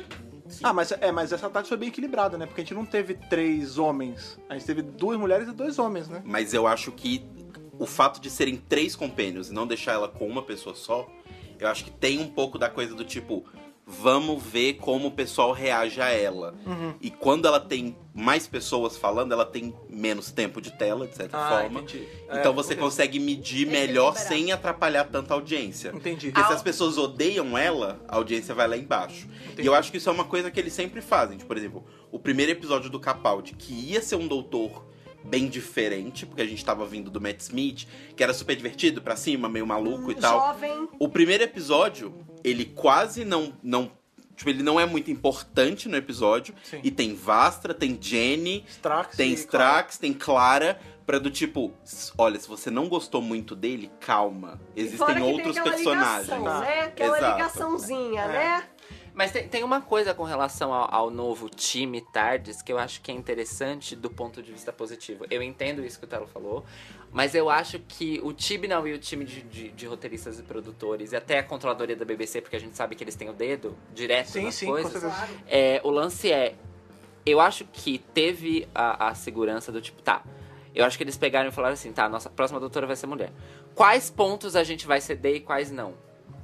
Ah, mas, é, mas essa tarde foi bem equilibrada, né? Porque a gente não teve três homens. A gente teve duas mulheres e dois homens, né? Mas eu acho que o fato de serem três companions e não deixar ela com uma pessoa só, eu acho que tem um pouco da coisa do tipo, vamos ver como o pessoal reage a ela. Uhum. E quando ela tem mais pessoas falando, ela tem menos tempo de tela, de certa Ah, forma. entendi. Então É, você entendi. consegue medir melhor Equilibrar. sem atrapalhar tanto a audiência. Entendi. Porque se as pessoas odeiam ela, a audiência vai lá embaixo. E eu acho que isso é uma coisa que eles sempre fazem. Tipo, por exemplo, o primeiro episódio do Capaldi, que ia ser um doutor bem diferente, porque a gente tava vindo do Matt Smith, que era super divertido, pra cima, meio maluco e tal. Jovem. O primeiro episódio, ele quase não... não tipo, ele não é muito importante no episódio. Sim. E tem Vastra, tem Jenny, Strax tem e Strax, tem Clara, pra do tipo, s- olha, se você não gostou muito dele, calma. E fora Existem que outros tem aquela personagens. ligação, né? Aquela Exato. ligaçãozinha, É. né? Mas tem, tem uma coisa com relação ao, ao novo time Tardes que eu acho que é interessante do ponto de vista positivo. Eu entendo isso que o Telo falou, mas eu acho que o Chibnall e o time de, de, de roteiristas e produtores, e até a controladoria da B B C, porque a gente sabe que eles têm o dedo direto Sim, nas sim, com coisas. certeza. É, o lance é, eu acho que teve a, a segurança do tipo, tá, eu acho que eles pegaram e falaram assim, tá, nossa próxima doutora vai ser mulher. Quais pontos a gente vai ceder e quais não?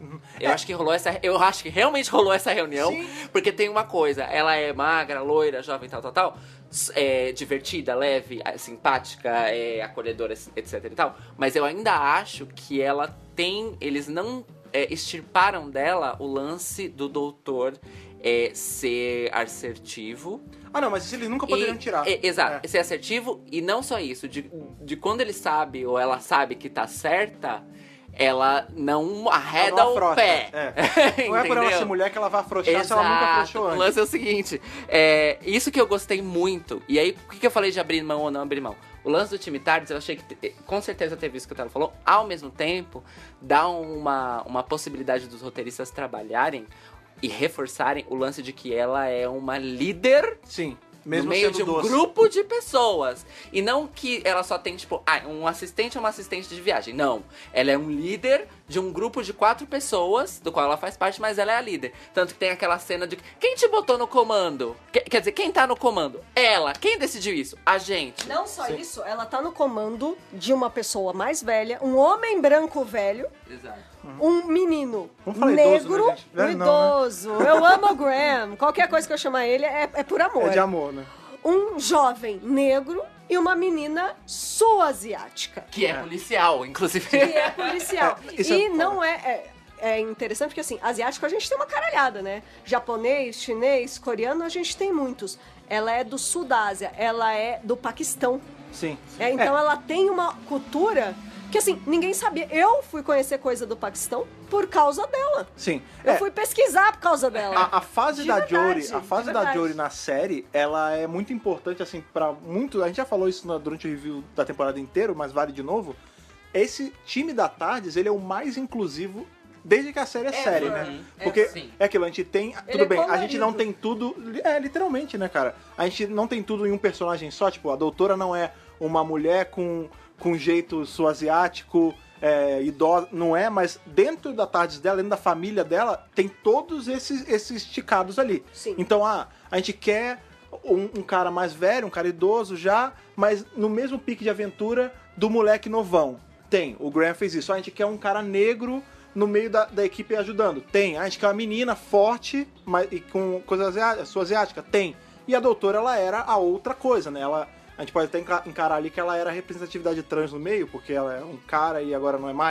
Eu acho que rolou essa. Eu acho que realmente rolou essa reunião. Sim. Porque tem uma coisa, ela é magra, loira, jovem, tal, tal, tal. s- É, divertida, leve, é, simpática, é, acolhedora, etc e tal. Mas eu ainda acho que ela tem. Eles não é, extirparam dela o lance do doutor é, ser assertivo. Ah, não, mas isso eles nunca poderiam E- tirar. é, exato, É. ser assertivo e não só isso, de, de quando ele sabe ou ela sabe que tá certa, ela não arreda Ela não o afrouxa, pé. é. Não é por ela Entendeu? ser mulher que ela vai afrouxar se ela nunca Exato. afrouxou O antes. lance é o seguinte, é, isso que eu gostei muito, e aí, por que que eu falei de abrir mão ou não abrir mão? O lance do time Tardes, eu achei que, te- com certeza teve isso que o Telo falou, ao mesmo tempo, dá uma, uma possibilidade dos roteiristas trabalharem e reforçarem o lance de que ela é uma líder Sim, mesmo no meio sendo de um doce. grupo de pessoas. E não que ela só tem, tipo, ah, um assistente é uma assistente de viagem. Não. Ela é um líder de um grupo de quatro pessoas, do qual ela faz parte, mas ela é a líder. Tanto que tem aquela cena de quem te botou no comando? Que- quer dizer, quem tá no comando? Ela. Quem decidiu isso? A gente. Não só isso, ela tá no comando de uma pessoa mais velha, um homem branco velho, Exato. um menino Vamos falar idoso, negro, né, gente? um Velho não, né? idoso. Eu amo o Graham. Qualquer coisa que eu chamar ele é, é por amor. É de amor, né? Um jovem negro e uma menina sul-asiática. Que é, policial, inclusive. Que é policial. É, isso e é não é, é. É interessante porque, assim, asiático a gente tem uma caralhada, né? Japonês, chinês, coreano, a gente tem muitos. Ela é do sul da Ásia, ela é do Paquistão. Sim. É, então ela tem uma cultura que, assim, ninguém sabia. Eu fui conhecer coisa do Paquistão por causa dela. Sim. Eu É, fui pesquisar por causa dela. A, a fase De da verdade, Jory, a de fase da verdade. Jory na série, ela é muito importante assim para muito. A gente já falou isso na- durante o review da temporada inteira, mas vale de novo. Esse time da Tardes, ele é o mais inclusivo desde que a série é, série, né? é, Porque sim. é aquilo, a gente tem, tudo é bem, a colorido. gente não tem tudo, é literalmente, né, cara? A gente não tem tudo em um personagem só, tipo, a doutora não é uma mulher com com jeito sul-asiático, é, idosa, não é, mas dentro da Tardes dela, dentro da família dela, tem todos esses, esses esticados ali. Sim. Então, ah, a gente quer um, um cara mais velho, um cara idoso já, mas no mesmo pique de aventura do moleque novão. Tem, o Graham fez isso. Ah, a gente quer um cara negro no meio da, da equipe ajudando. Tem. Ah, a gente quer uma menina forte mas, e com coisa asiática, sua asiática. Tem. E a doutora, ela era a outra coisa, né? Ela... A gente pode até enca- encarar ali que ela era a representatividade trans no meio, porque ela é um cara e agora não é mais.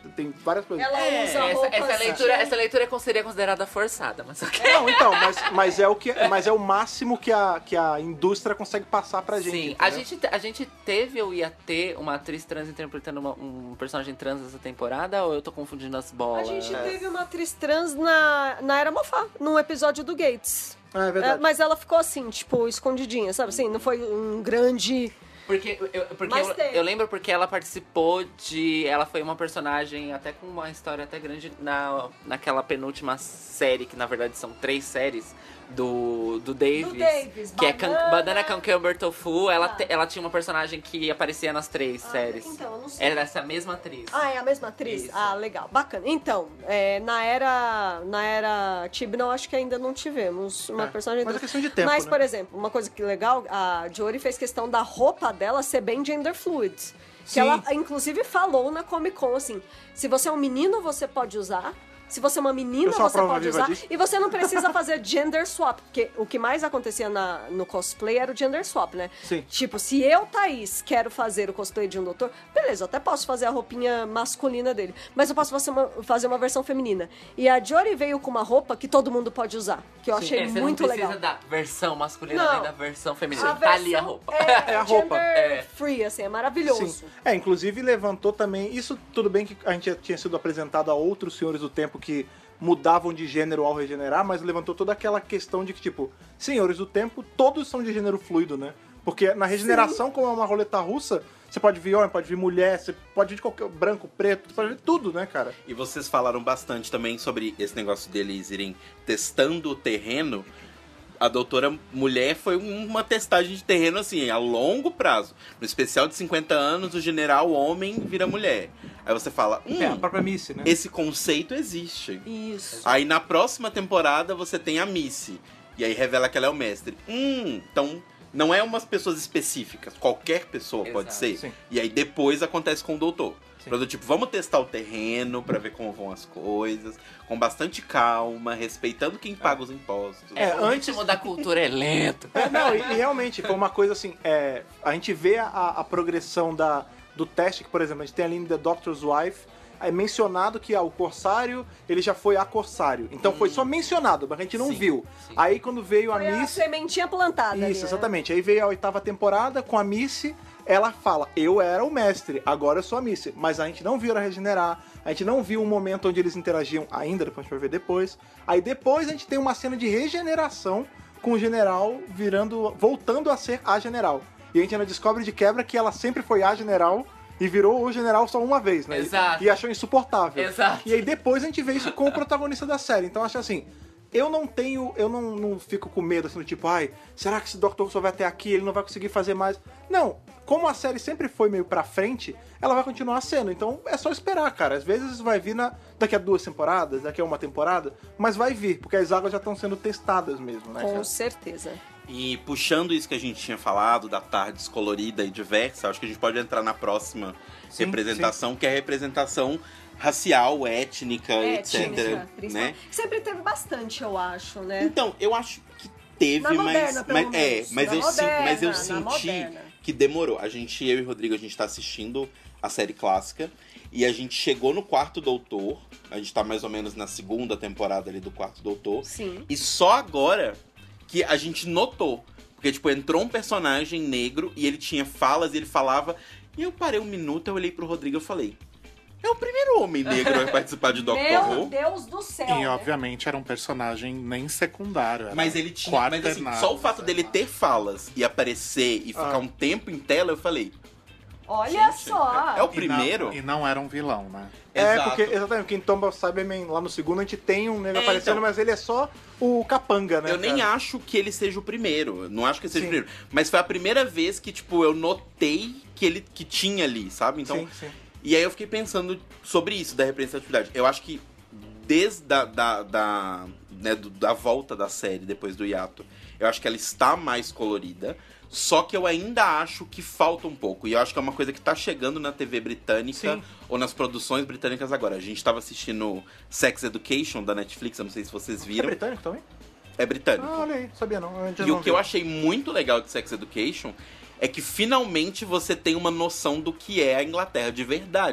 tem várias coisas. Ela É, usa essa, roupas essa leitura, de- essa leitura seria considerada forçada, mas ok. Não, então, mas, mas, é o que, mas é o máximo que a, que a indústria consegue passar pra gente. Sim, a entendeu? gente, a gente teve ou ia ter uma atriz trans interpretando uma- um personagem trans nessa temporada, ou eu tô confundindo as A bolas? gente teve uma atriz trans na, na Era Mofá, num episódio do Gates. Ah, é É, verdade. mas ela ficou assim, tipo, escondidinha, sabe? Assim, não foi um grande... Porque, eu, porque Mas eu, tem. eu lembro porque ela participou de... Ela foi uma personagem até com uma história até grande na, naquela penúltima série, que na verdade são três séries, do, do Davis. Do Davis, que é Banana. Can, Banana Cucumber Tofu. Ela, Ah. te- ela tinha uma personagem que aparecia nas três séries. então, eu não sei. Era essa mesma atriz. Ah, é a mesma atriz? Isso. Ah, legal. Bacana. Então, é, na era na era Chibnall, acho que ainda não tivemos uma É, personagem... mas é trans. questão de tempo, Mas, né? por exemplo, uma coisa que legal, a Jory fez questão da roupa dela ser bem gender fluid. Que Sim. ela, inclusive, falou na Comic Con, assim, se você é um menino, você pode usar... Se você é uma menina, Eu sou a você prova pode viva usar. disso. E você não precisa fazer gender swap. Porque o que mais acontecia na, no cosplay era o gender swap, né? Sim. Tipo, se eu, Thaís, quero fazer o cosplay de um doutor, beleza, eu até posso fazer a roupinha masculina dele. Mas eu posso fazer uma, fazer uma versão feminina. E a Jory veio com uma roupa que todo mundo pode usar. Que eu achei É, você muito não precisa legal. da versão masculina Não. nem da versão feminina. A Tá ali a versão roupa. É, É a roupa. gender É. free, assim, é maravilhoso. Sim. É, inclusive levantou também. Isso tudo bem que a gente já tinha sido apresentado a outros senhores do tempo que mudavam de gênero ao regenerar, mas levantou toda aquela questão de que, tipo, senhores do tempo, todos são de gênero fluido, né? Porque na regeneração, como é uma roleta russa, você pode vir homem, pode vir mulher, você pode vir de qualquer branco, preto, você pode vir tudo, né, cara? E vocês falaram bastante também sobre esse negócio deles irem testando o terreno. A doutora mulher foi uma testagem de terreno, assim, a longo prazo. No especial de cinquenta anos, o general homem vira mulher. Aí você fala, hum, É, a própria Missy, né? esse conceito existe. Isso. Aí na próxima temporada você tem a Missy. E aí revela que ela é o mestre. Hum, então não é umas pessoas específicas. Qualquer pessoa pode Exato, ser. sim. E aí depois acontece com o doutor. Sim. Pra do tipo, vamos testar o terreno pra ver como vão as coisas. Com bastante calma, respeitando quem paga os impostos. É, O antes. ritmo da cultura é lento. É, não, e, e realmente foi uma coisa assim. É, a gente vê a, a progressão da, do teste, que, por exemplo, a gente tem ali em The Doctor's Wife. É mencionado que ah, o Corsário, ele já foi a Corsário. Então foi só mencionado, mas a gente não Sim, viu. sim. Aí quando veio a Foi a Missy. sementinha plantada. ali, Isso, né? exatamente. Aí veio a oitava temporada com a Missy. Ela fala, eu era o mestre, agora eu sou a Missy. Mas a gente não viu ela regenerar. A gente não viu um momento onde eles interagiam ainda, depois a gente vai ver depois. Aí depois a gente tem uma cena de regeneração com o general virando, voltando a ser a general. E a gente ainda descobre de quebra que ela sempre foi a general e virou o general só uma vez, né? Exato. E achou insuportável. Exato. E aí depois a gente vê isso com o protagonista da série. Então acho assim, eu não tenho, eu não, não fico com medo assim, do tipo, ai, será que esse doutor só vai até aqui, ele não vai conseguir fazer mais? Não, como a série sempre foi meio pra frente, ela vai continuar sendo. Então é só esperar, cara. Às vezes vai vir na, daqui a duas temporadas, daqui a uma temporada, mas vai vir, porque as águas já estão sendo testadas mesmo, né? Com cara? certeza. E puxando isso que a gente tinha falado, da tarde descolorida e diversa, acho que a gente pode entrar na próxima Sim, representação, que é a representação racial, étnica, Étnica, etcétera. principalmente. Né? Sempre teve bastante, eu acho, né? Então, eu acho que teve, Na moderna, mas, pelo mas é, menos. mas Na eu, sin- mas eu moderna, na senti moderna. que demorou. A gente, eu e o Rodrigo, a gente tá assistindo a série clássica e a gente chegou no Quarto Doutor. A gente tá mais ou menos na segunda temporada ali do Quarto Doutor. Sim. E só agora que a gente notou. Porque, tipo, entrou um personagem negro e ele tinha falas e ele falava. E eu parei um minuto, eu olhei pro Rodrigo e eu falei: é o primeiro homem negro a participar de Doctor Meu Who. Deus do céu. E né? obviamente era um personagem nem secundário. Era Mas ele tinha. Mas assim, quaternado, só o fato sei dele lá. ter falas e aparecer e ficar Ah. um tempo em tela, eu falei. Olha Gente, só. é o E primeiro? não, e não era um vilão, né? É, Exato. porque, exatamente, porque em Tomb of Cybermen, lá no segundo, a gente tem um negro É, aparecendo, então. mas ele é só o capanga, né? Eu nem cara? acho que ele seja o primeiro. Eu não acho que ele seja Sim. o primeiro. Mas foi a primeira vez que, tipo, eu notei que ele que tinha ali, sabe? Então. Sim, sim. E aí eu fiquei pensando sobre isso, da representatividade. Eu acho que desde da, da, da, né, do- da volta da série, depois do hiato, eu acho que ela está mais colorida. Só que eu ainda acho que falta um pouco. E eu acho que é uma coisa que tá chegando na T V britânica Sim. ou nas produções britânicas agora. A gente tava assistindo Sex Education da Netflix, eu não sei se vocês É viram. britânico também? É britânico. Ah, olha aí, sabia não. Eu ainda E não o que vi. eu achei muito legal de Sex Education é que finalmente você tem uma noção do que é a Inglaterra de verdade.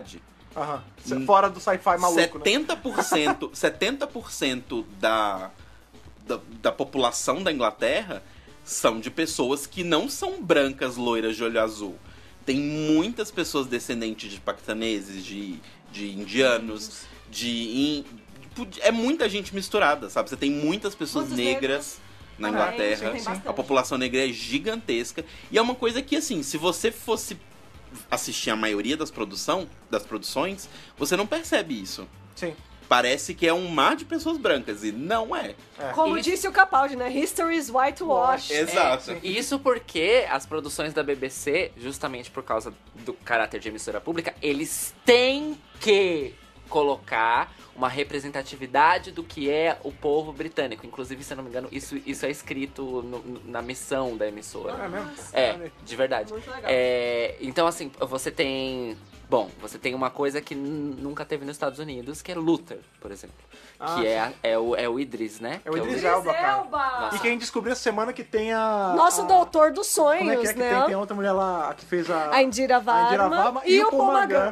Aham. Fora do sci-fi maluco, setenta por cento, né? setenta por cento da, da, da população da Inglaterra são de pessoas que não são brancas, loiras, de olho azul. Tem muitas pessoas descendentes de paquistaneses, de, de indianos, de... In, é muita gente misturada, sabe? Você tem muitas pessoas Muitos negras na Inglaterra. Sim, sim, a população negra é gigantesca. E é uma coisa que, assim, se você fosse assistir a maioria das, produção, das produções, você não percebe isso. Sim. Parece que é um mar de pessoas brancas, e não é. É. Como Isso- disse o Capaldi, né? History is whitewash. Exato. É, isso porque as produções da B B C, justamente por causa do caráter de emissora pública, eles têm que colocar uma representatividade do que é o povo britânico. Inclusive, se eu não me engano, isso, isso é escrito no- no- na missão da emissora. É mesmo? É, de verdade. Muito legal. É, então, assim, você tem... Bom, você tem uma coisa que n- nunca teve nos Estados Unidos, que é Luther, por exemplo. Ah, que é, a- é, o, é o Idris, né? É o Que Idris Idris Elba, cara. Elba! E quem descobriu essa semana que tem a... Nosso a- doutor dos Como sonhos, é que é que né? tem? Tem outra mulher lá que fez a... A Indira Varma, a Indira Varma e, o Paul Magan.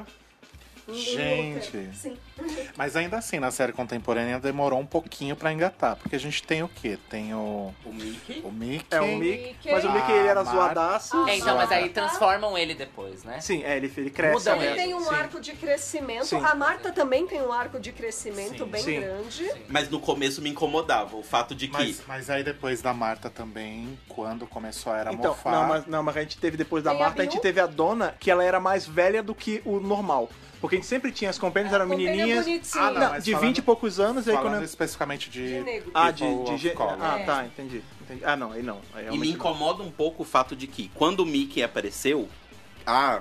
Gente. Sim. Mas ainda assim, na série contemporânea demorou um pouquinho pra engatar. Porque a gente tem o quê? Tem o, O Mickey? o Mickey. É o Mickey. Mickey. Mas o Mickey ele era Ah, zoadaço. É, então, mas aí tá. transformam ele depois, né? Sim, é, ele, ele cresce. Mudam Ele né? tem um Sim. arco de crescimento. Sim. A Marta também tem um arco de crescimento Sim. bem Sim. grande. Mas no começo me incomodava o fato de que... Mas, mas aí depois da Marta também, quando começou a era Então, mofar... não mas, não, mas a gente teve depois da Tem a Marta, a, gente Bill? teve a Dona, que ela era mais velha do que o normal. Porque a gente sempre tinha as companions, eram companion menininhas bonitinha. ah, não, mas de falando- vinte e poucos anos. E aí Falando quando... especificamente de... De negro. Ah, de, People de of gê- Color. Ah, É. tá, entendi, entendi. Ah, não, aí não. Aí E realmente me não. incomoda um pouco o fato de que, quando o Mickey apareceu, ah,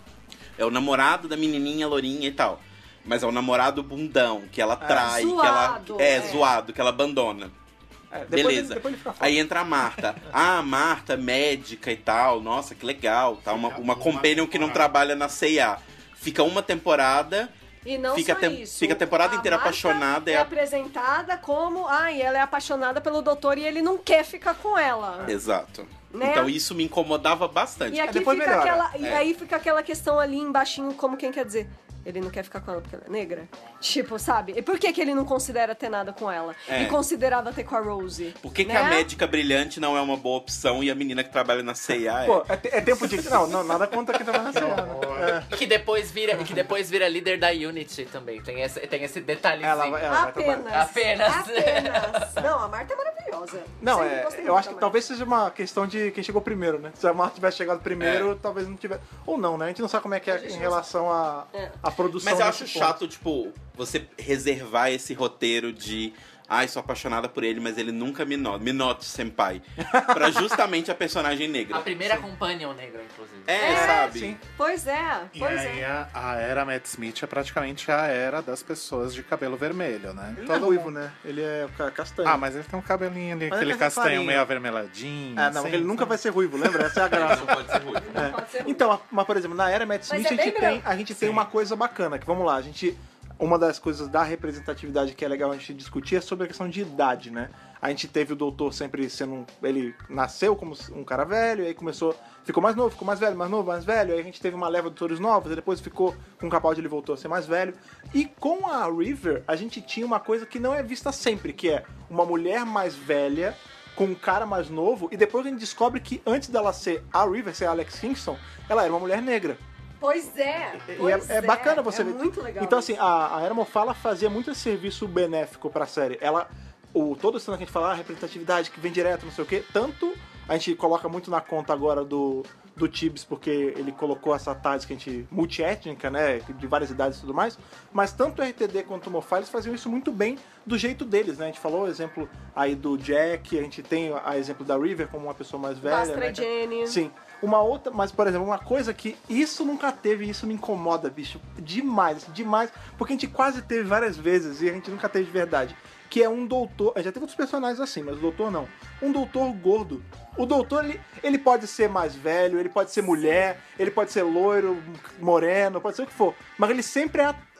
é o namorado da menininha lourinha e tal. Mas é o namorado bundão, que ela trai, Zoado, que ela... É, é. zoado, que ela abandona. É, depois Beleza. Ele, depois ele fica foda. Aí entra a Marta. Ah, a Marta, médica e tal. Nossa, que legal. Tá? Uma, Fica uma uma companion que não temporada. trabalha na C e A. Fica uma temporada... E não Fica só tem- isso. fica a temporada inteira Marta apaixonada e É a- apresentada como, ah, e ela é apaixonada pelo doutor e ele não quer ficar com ela. Exato. Né? Então isso me incomodava bastante. E aqui depois fica melhora. aquela. E É. aí fica aquela questão ali embaixinho, como quem quer dizer. Ele não quer ficar com ela porque ela é negra? Tipo, sabe? E por que, que ele não considera ter nada com ela? É. E considerava ter com a Rose? Por que, que né? a médica brilhante não é uma boa opção e a menina que trabalha na C e A é? Pô, é, te- é tempo de... Não, não, nada contra quem tá na cena. É. Que depois vira, que depois vira líder da Unity também. Tem esse, tem esse detalhezinho. Ela, vai- ela vai trabalhar. Apenas. Apenas. Apenas. Não, a Marta é maravilhosa. Não, Sempre é, gostei eu muito acho da que Marta. talvez seja uma questão de quem chegou primeiro, né? Se a Marta tivesse chegado primeiro, talvez não tivesse. Ou não, né? A gente não sabe como é que é em relação à É. à produção. Mas eu nesse acho ponto. chato, tipo, você reservar esse roteiro de ai, sou apaixonada por ele, mas ele nunca me nota. Me note, senpai. Pra justamente a personagem negra. A primeira companion negra, inclusive. É, É, sabe? sim. Pois é, E pois aí é. a, a era Matt Smith é praticamente a era das pessoas de cabelo vermelho, né? Ele não é ruivo, né? Ele é ca- castanho. Ah, mas ele tem um cabelinho ali, Mas aquele ele é castanho farinha. meio avermelhadinho. É, não, assim, ele nunca sabe? vai ser ruivo, lembra? Essa é a graça. Não pode ser ruim. Não pode ser ruim. Então, mas por exemplo, na era Matt Mas Smith é a gente bem tem, branco. a gente tem uma coisa bacana, que vamos lá, a gente. Uma das coisas da representatividade que é legal a gente discutir é sobre a questão de idade, né? A gente teve o doutor sempre sendo um. Ele nasceu como um cara velho, e aí começou. Ficou mais novo, ficou mais velho, mais novo, mais velho. Aí a gente teve uma leva de doutores novos, e depois ficou com o Capaldi, ele voltou a ser mais velho. E com a River, a gente tinha uma coisa que não é vista sempre, que é uma mulher mais velha com um cara mais novo, e depois a gente descobre que antes dela ser a River, ser a Alex Kingston, ela era uma mulher negra. Pois é. E Pois é, é bacana você é ver. muito legal. Então, isso. assim, a, a Era Mofala fazia muito esse serviço benéfico pra série. Ela, o, todo esse ano que a gente fala, ah, representatividade que vem direto, não sei o quê, tanto a gente coloca muito na conta agora do, do Tibbs, porque ele colocou essa tarde que a gente, multiétnica, né, de várias idades e tudo mais, mas tanto o R T D quanto o Mofá, eles faziam isso muito bem do jeito deles, né? A gente falou o exemplo aí do Jack, a gente tem a exemplo da River como uma pessoa mais velha, Bastra né? e Jenny. Sim. Uma outra, mas por exemplo, uma coisa que isso nunca teve e isso me incomoda, bicho, demais, demais, porque a gente quase teve várias vezes e a gente nunca teve de verdade, que é um doutor, já teve outros personagens assim, mas o doutor não, um doutor gordo. O doutor, ele, ele pode ser mais velho, ele pode ser mulher, ele pode ser loiro, moreno, pode ser o que for, mas ele sempre é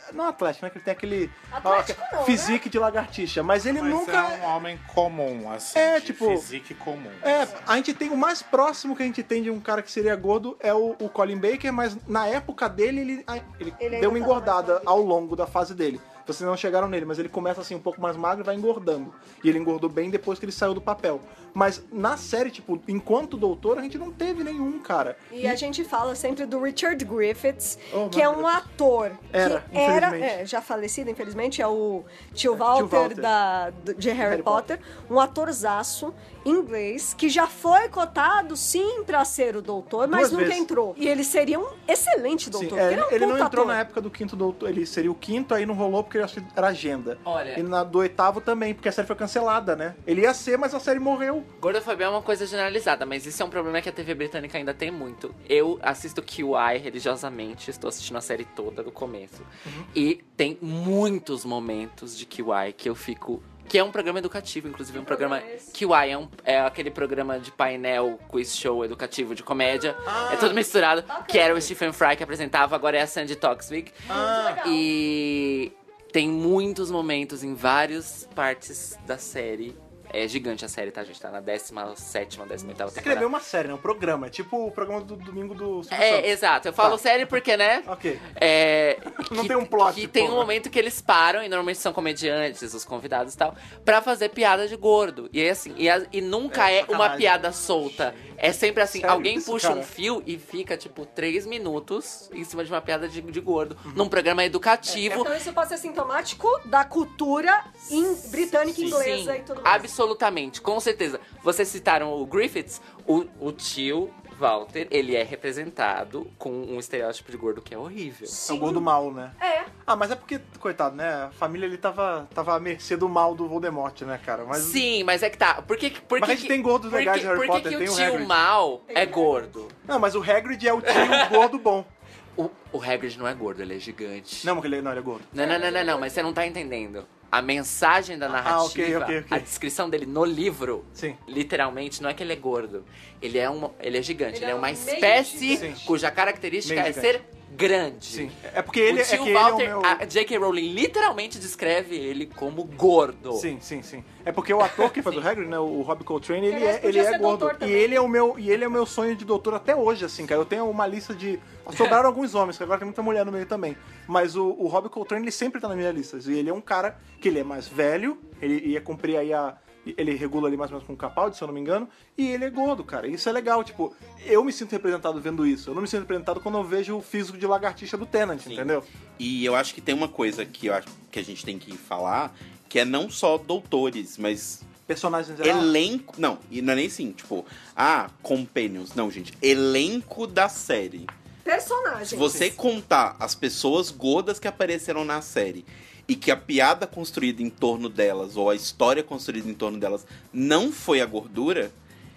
Não atlético, né? Que ele tem aquele... Atlético ó, não, né? physique de lagartixa. Mas ele Mas nunca... é um homem comum, assim, É, de tipo, physique comum. É, a gente tem o mais próximo que a gente tem de um cara que seria gordo é o, o Colin Baker, mas na época dele ele, ele, Ele deu uma ainda tava engordada mais ao longo da fase dele. Vocês não chegaram nele, mas ele começa assim um pouco mais magro e vai engordando. E ele engordou bem depois que ele saiu do papel. Mas na série, tipo, enquanto doutor, a gente não teve nenhum, cara. E a gente fala sempre do Richard Griffiths, Oh, que é meu um Deus. ator Era, que era, infelizmente. é, já falecido, infelizmente, é o tio Walter, Walter. Da, do- de Harry, Harry Potter, um atorzaço inglês que já foi cotado, sim, pra ser o doutor, mas Duas nunca vezes. entrou. E ele seria um excelente doutor, Sim, porque é, ele é um ele não puta entrou ator. na época do quinto doutor. Ele seria o quinto, aí não rolou porque ele acho que era agenda. Olha. E na do oitavo também, porque a série foi cancelada, né? Ele ia ser, mas a série morreu. Gordofobia é uma coisa generalizada, mas isso é um problema que a T V britânica ainda tem muito. Eu assisto Q I religiosamente, estou assistindo a série toda do começo. Uhum. E tem muitos momentos de Q I que eu fico... Que é um programa educativo, inclusive, um programa... programa é esse? Q I é, um, é aquele programa de painel, quiz show educativo de comédia. Ah. É tudo misturado. Que era o Stephen Fry que apresentava, agora é a Sandy Toksvig. Ah. E tem muitos momentos em várias partes da série. É gigante a série, tá, gente? Tá na décima sétima, décima oitava Você queria ver temporada. uma série, né? Um programa. É tipo o programa do domingo do Silvio É, Santos. exato. Eu falo Tá. série porque, né? Ok. É, Não que, tem um plot, Que tem um porra. momento que eles param, e normalmente são comediantes, os convidados e tal, pra fazer piada de gordo. E é assim, e, a- e nunca É, é, uma sacanagem. piada solta. É sempre assim, Sério alguém isso, puxa cara? um fio e fica, tipo, três minutos em cima de uma piada de, de gordo. Uhum. Num programa educativo. Então isso pode ser sintomático da cultura in- britânica, inglesa Sim, e tudo mais. absolutamente, com certeza. Vocês citaram o Griffiths, o, o tio Walter, ele é representado com um estereótipo de gordo que é horrível. É o gordo mal, né? É. Ah, mas é porque, coitado, né? A família ali tava, tava à mercê do mal do Voldemort, né, cara? Mas, Sim, mas é que tá. Por que, por Mas que a gente que- tem gordos por legais que- de Harry por que Potter, que tem o o tio Hagrid. mal Tem é o Hagrid. gordo? Não, mas o Hagrid é o tio gordo bom. O, o Hagrid não é gordo, ele é gigante. Não, porque ele não, ele é gordo. Não, não, não, não, não, mas você não tá entendendo. A mensagem da narrativa, Ah, ok, ok, ok. a descrição dele no livro, Sim. literalmente, não é que ele é gordo. Ele é, uma, ele é gigante, Ele ele, é é uma meio espécie gigante. cuja característica Meio é gigante. ser grande. Sim. É porque ele o é tio que Walter, ele é o meu... a J K. Rowling literalmente descreve ele como gordo. Sim, sim, sim. É porque o ator que faz o Hagrid, né, o Rob Coltrane, ele Aliás, é, ele podia é ser gordo. doutor E também. ele é o meu, e ele é o meu sonho de doutor até hoje, assim, cara. Eu tenho uma lista de sobraram alguns homens, que agora tem muita mulher no meio também. Mas o, o Rob Coltrane, ele sempre tá na minha lista. E ele é um cara que ele é mais velho, ele ia cumprir aí a ele regula ali mais ou menos com o Capaldi, se eu não me engano, e ele é gordo, cara. Isso é legal, tipo, eu me sinto representado vendo isso. Eu não me sinto representado quando eu vejo o físico de lagartixa do Tennant, Sim. entendeu? E eu acho que tem uma coisa que eu acho que a gente tem que falar, que é não só doutores, mas Personagens em geral. elenco. Não, e não é nem assim, tipo, ah, companions. Não, gente, elenco da série. Personagem. Se você contar as pessoas gordas que apareceram na série e que a piada construída em torno delas, ou a história construída em torno delas, não foi a gordura,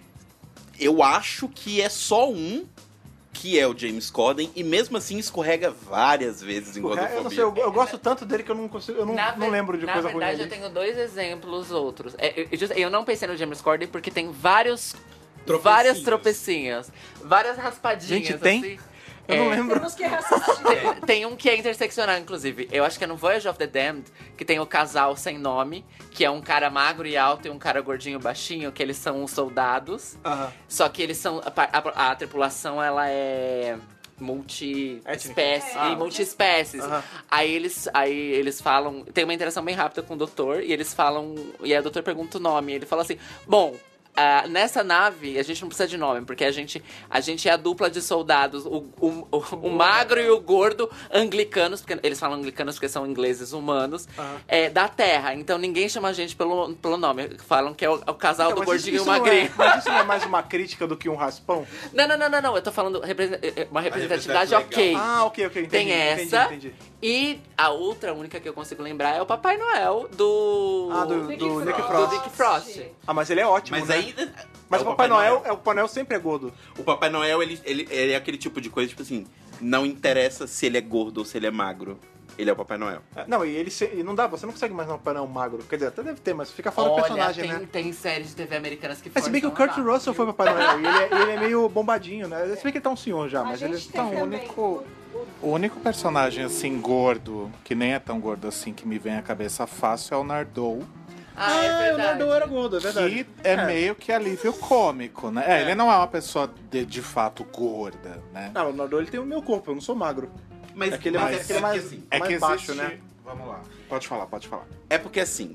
eu acho que é só um, que é o James Corden, e mesmo assim escorrega várias vezes em O Hagrid, eu não gordofobia. sei, eu, eu gosto tanto dele que eu não consigo, eu não, Na não ver- lembro de na coisa ruim verdade, dele. eu tenho dois exemplos outros. É, eu, eu just- eu não pensei no James Corden porque tem vários... Tropecinhos. Várias tropecinhas. Várias raspadinhas, Gente, tem? assim. Eu não É, lembro. Temos que reassistir. Tem, tem um que é interseccional, inclusive. Eu acho que é no Voyage of the Damned, que tem o casal sem nome, que é um cara magro e alto e um cara gordinho e baixinho, que eles são os soldados. Aham. Só que eles são... A, par- a- a tripulação, ela é... multi-espécie, Ah. multi-espécies. Aham. Aí eles, aí eles falam, tem uma interação bem rápida com o doutor, e eles falam, e aí o doutor pergunta o nome, e ele fala assim, bom, ah, nessa nave a gente não precisa de nome, porque a gente, a gente é a dupla de soldados, o, o, o, o magro e o gordo anglicanos, porque eles falam anglicanos porque são ingleses humanos, Aham. é, da Terra. Então ninguém chama a gente pelo, pelo nome, falam que é o, é o casal Então, do mas gordinho isso e o não magrinho. é- mas isso não é mais uma crítica do que um raspão? Não, não, não, não, não. Eu tô falando represent- eh, uma representatividade legal. ok. Ah, ok, ok, entendi. Tem essa. Entendi, entendi. E a outra única que eu consigo lembrar é o Papai Noel do. Ah, do, Nick do Nick Frost. Frost. do Nick Frost. Ah, mas ele é ótimo, Mas né? ainda. Mas é o Papai, Noel, é, o Papai Noel sempre é gordo. O Papai Noel, ele, ele, ele é aquele tipo de coisa, tipo assim, não interessa se ele é gordo ou se ele é magro. Ele é o Papai Noel. É, Não, e ele se- e não dá, você não consegue mais um Papai Noel magro. Quer dizer, até deve ter, mas fica fora do Olha, personagem, tem, né? tem séries de T V americanas que É, se bem que o forçam Kurt a dar. Russell foi Papai Noel, e ele é, e ele é meio bombadinho, né? Se bem que ele tá um senhor já, A mas ele gente tá tem um também único... o, O único personagem, assim, gordo, que nem é tão gordo assim, que me vem à cabeça fácil, é o Nardole. Ah, é o verdade. Nardole era gordo, é verdade. Que é, meio que alívio cômico, né? É, ele não é uma pessoa de, de fato gorda, né? Não, o Nardole tem o meu corpo, eu não sou magro. Mas É que ele é mas mais, é que ele é mais, assim, É mais que baixo, existe... né? Vamos lá. Pode falar, pode falar. É porque assim,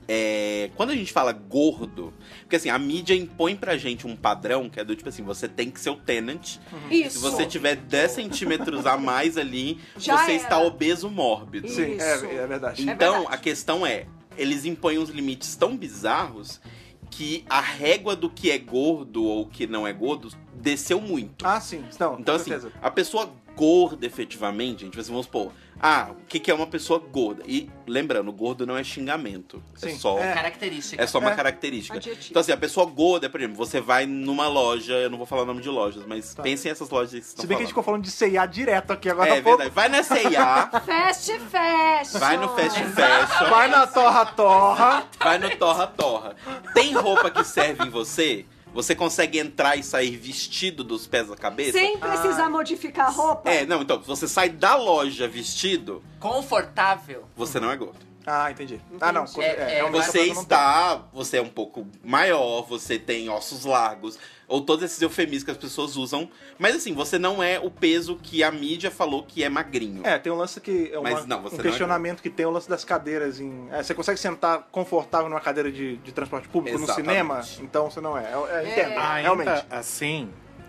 é, quando a gente fala gordo, porque assim, a mídia impõe pra gente um padrão que é do tipo assim, você tem que ser o Tenant. Isso. Se você tiver dez centímetros a mais ali, Já você era. está obeso mórbido. Sim, Isso. é, é verdade. Então, verdade. a questão é, eles impõem uns limites tão bizarros que a régua do que é gordo ou que não é gordo desceu muito. Ah, sim. Não, Então, com assim, certeza. a pessoa gorda, efetivamente, gente, assim, vamos supor, ah, o que que é uma pessoa gorda? E, lembrando, gordo não é xingamento. É Sim, só, é. Característica. é só uma É. característica. Adjetivo. Então, assim, a pessoa gorda, por exemplo, você vai numa loja, eu não vou falar o nome de lojas, mas Tá. pensem nessas lojas que Se estão bem que a gente ficou falando. falando de C e A direto aqui agora É há pouco. verdade. Vai na C e A, Fast fashion. vai no Fast Fashion, Vai na Torra Torra. vai no Torra Torra. Tem roupa que serve em você? Você consegue entrar e sair vestido dos pés à cabeça? Sem precisar modificar a roupa. É, não, então, se você sai da loja vestido, Confortável. você não é gordo. Ah, entendi. Ah, não. Entendi. É, É, é, realmente Você a pessoa não está, você é um pouco maior, você tem ossos largos, ou todos esses eufemismos que as pessoas usam, mas assim, você não é o peso que a mídia falou que é magrinho. tem. É, tem um lance que é uma- Mas não, você um não é questionamento que tem o lance das cadeiras em. É, você consegue sentar confortável numa cadeira de, de transporte público Exatamente. no cinema? Então você não é. É, é, entendo, É. realmente. Ainda assim,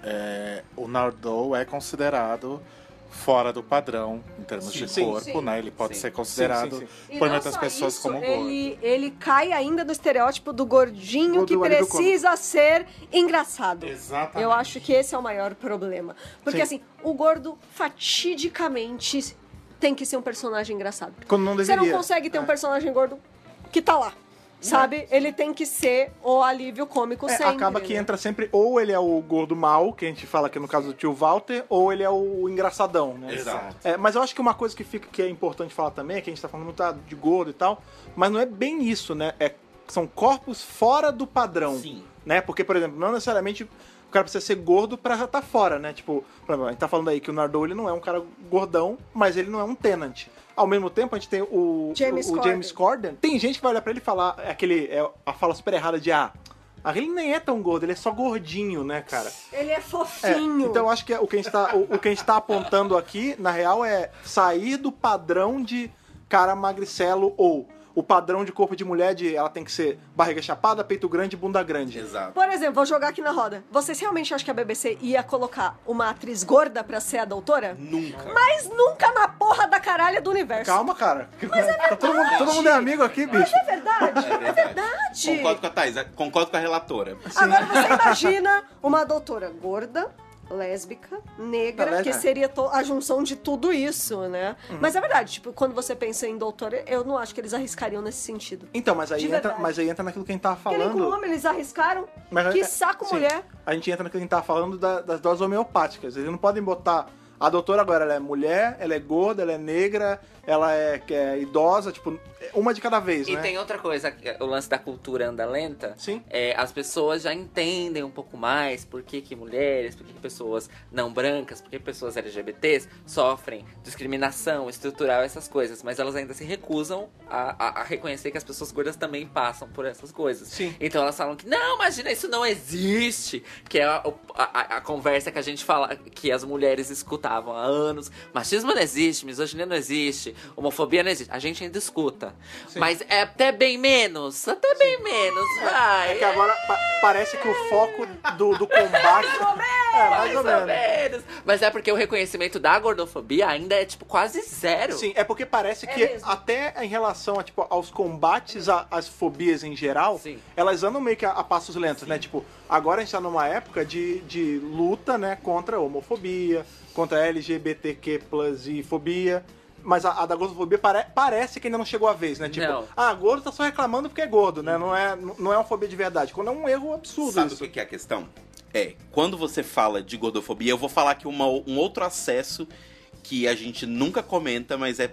é, o Nardole é considerado fora do padrão em termos Sim, de sim. corpo, Sim. né? Ele pode Sim. ser considerado Sim, sim, E por não muitas só pessoas isso, como gordo. ele, ele cai ainda no estereótipo do gordinho Do- que do alívio precisa ser engraçado. Exatamente. Eu acho que esse é o maior problema. Porque Sim. assim, o gordo fatidicamente tem que ser um personagem engraçado. Quando não Você deveria. não consegue ter um É. personagem gordo que tá lá. Sabe? Ele tem que ser o alívio cômico É, sempre. acaba que né? entra sempre, ou ele é o gordo mal, que a gente fala aqui no caso do tio Walter, ou ele é o engraçadão, né? Exato. É, mas eu acho que uma coisa que fica que é importante falar também é que a gente tá falando muito ah, de gordo e tal, mas não é bem isso, né? É, são corpos fora do padrão. Sim. Né? Porque, por exemplo, não necessariamente o cara precisa ser gordo pra já tá fora, né? Tipo, por exemplo, a gente tá falando aí que o Nardole não é um cara gordão, mas ele não é um Tenant. Ao mesmo tempo, a gente tem o James o, o Corden. James Corden. Tem gente que vai olhar pra ele e falar é aquele, é a fala super errada de ah, ele nem é tão gordo, ele é só gordinho, né, cara? Ele é É, fofinho. então eu acho que o que, a gente tá, o, o que a gente tá apontando aqui, na real, é sair do padrão de cara magricelo ou o padrão de corpo de mulher de ela tem que ser barriga chapada, peito grande e bunda grande. Exato. Por exemplo, vou jogar aqui na roda. Vocês realmente acham que a B B C ia colocar uma atriz gorda pra ser a doutora? Nunca. Mas nunca na porra da caralha do universo. Calma, cara. Tá todo, mundo, todo mundo é amigo aqui, bicho. É verdade, É é verdade. verdade. Concordo com a Thais, concordo com a relatora. Agora você imagina uma doutora gorda, lésbica, negra, Não, que é. seria to- a junção de tudo isso, né? Uhum. Mas é verdade, tipo, quando você pensa em doutora, eu não acho que eles arriscariam nesse sentido. Então, mas aí, De entra, verdade. mas aí entra naquilo que a gente tava Porque nem com falando. homem eles arriscaram. Mas, que é, saco, sim. mulher. A gente entra naquilo que a gente tava falando da- das doses homeopáticas. Eles não podem botar. A doutora agora, ela é mulher, ela é gorda, ela é negra, ela é, que é idosa, tipo, uma de cada vez, E né? tem outra coisa, que é o lance da cultura anda lenta. Sim. É, as pessoas já entendem um pouco mais por que, que mulheres, por que, que pessoas não brancas, por que pessoas L G B Ts sofrem discriminação estrutural, essas coisas. Mas elas ainda se recusam a, a- a reconhecer que as pessoas gordas também passam por essas coisas. Sim. Então elas falam que, não, imagina, isso não existe. Que é a, a- a conversa que a gente fala, que as mulheres escutavam há anos. Machismo não existe, misoginia não existe, homofobia não existe. A gente ainda escuta. Mas é até bem menos, até bem menos, vai. É que agora pa- parece que o foco do, do combate. É, mais ou Mais ou menos. menos. Mas é porque o reconhecimento da gordofobia ainda é, tipo, quase zero. Sim, é porque parece É que mesmo. até em relação a, tipo, aos combates a- às fobias em geral, Sim. elas andam meio que a, a passos lentos, né? Tipo, agora a gente tá numa época de, de luta, né, contra a homofobia, contra a L G B T Q plus e fobia. Mas a, a da gordofobia pare- parece que ainda não chegou a vez, né? Tipo, Não. ah, gordo tá só reclamando porque é gordo, né? Não é, não é uma fobia de verdade. Quando é um erro absurdo Sabe isso. o que é a questão? É, quando você fala de gordofobia, eu vou falar aqui uma, um outro acesso que a gente nunca comenta, mas é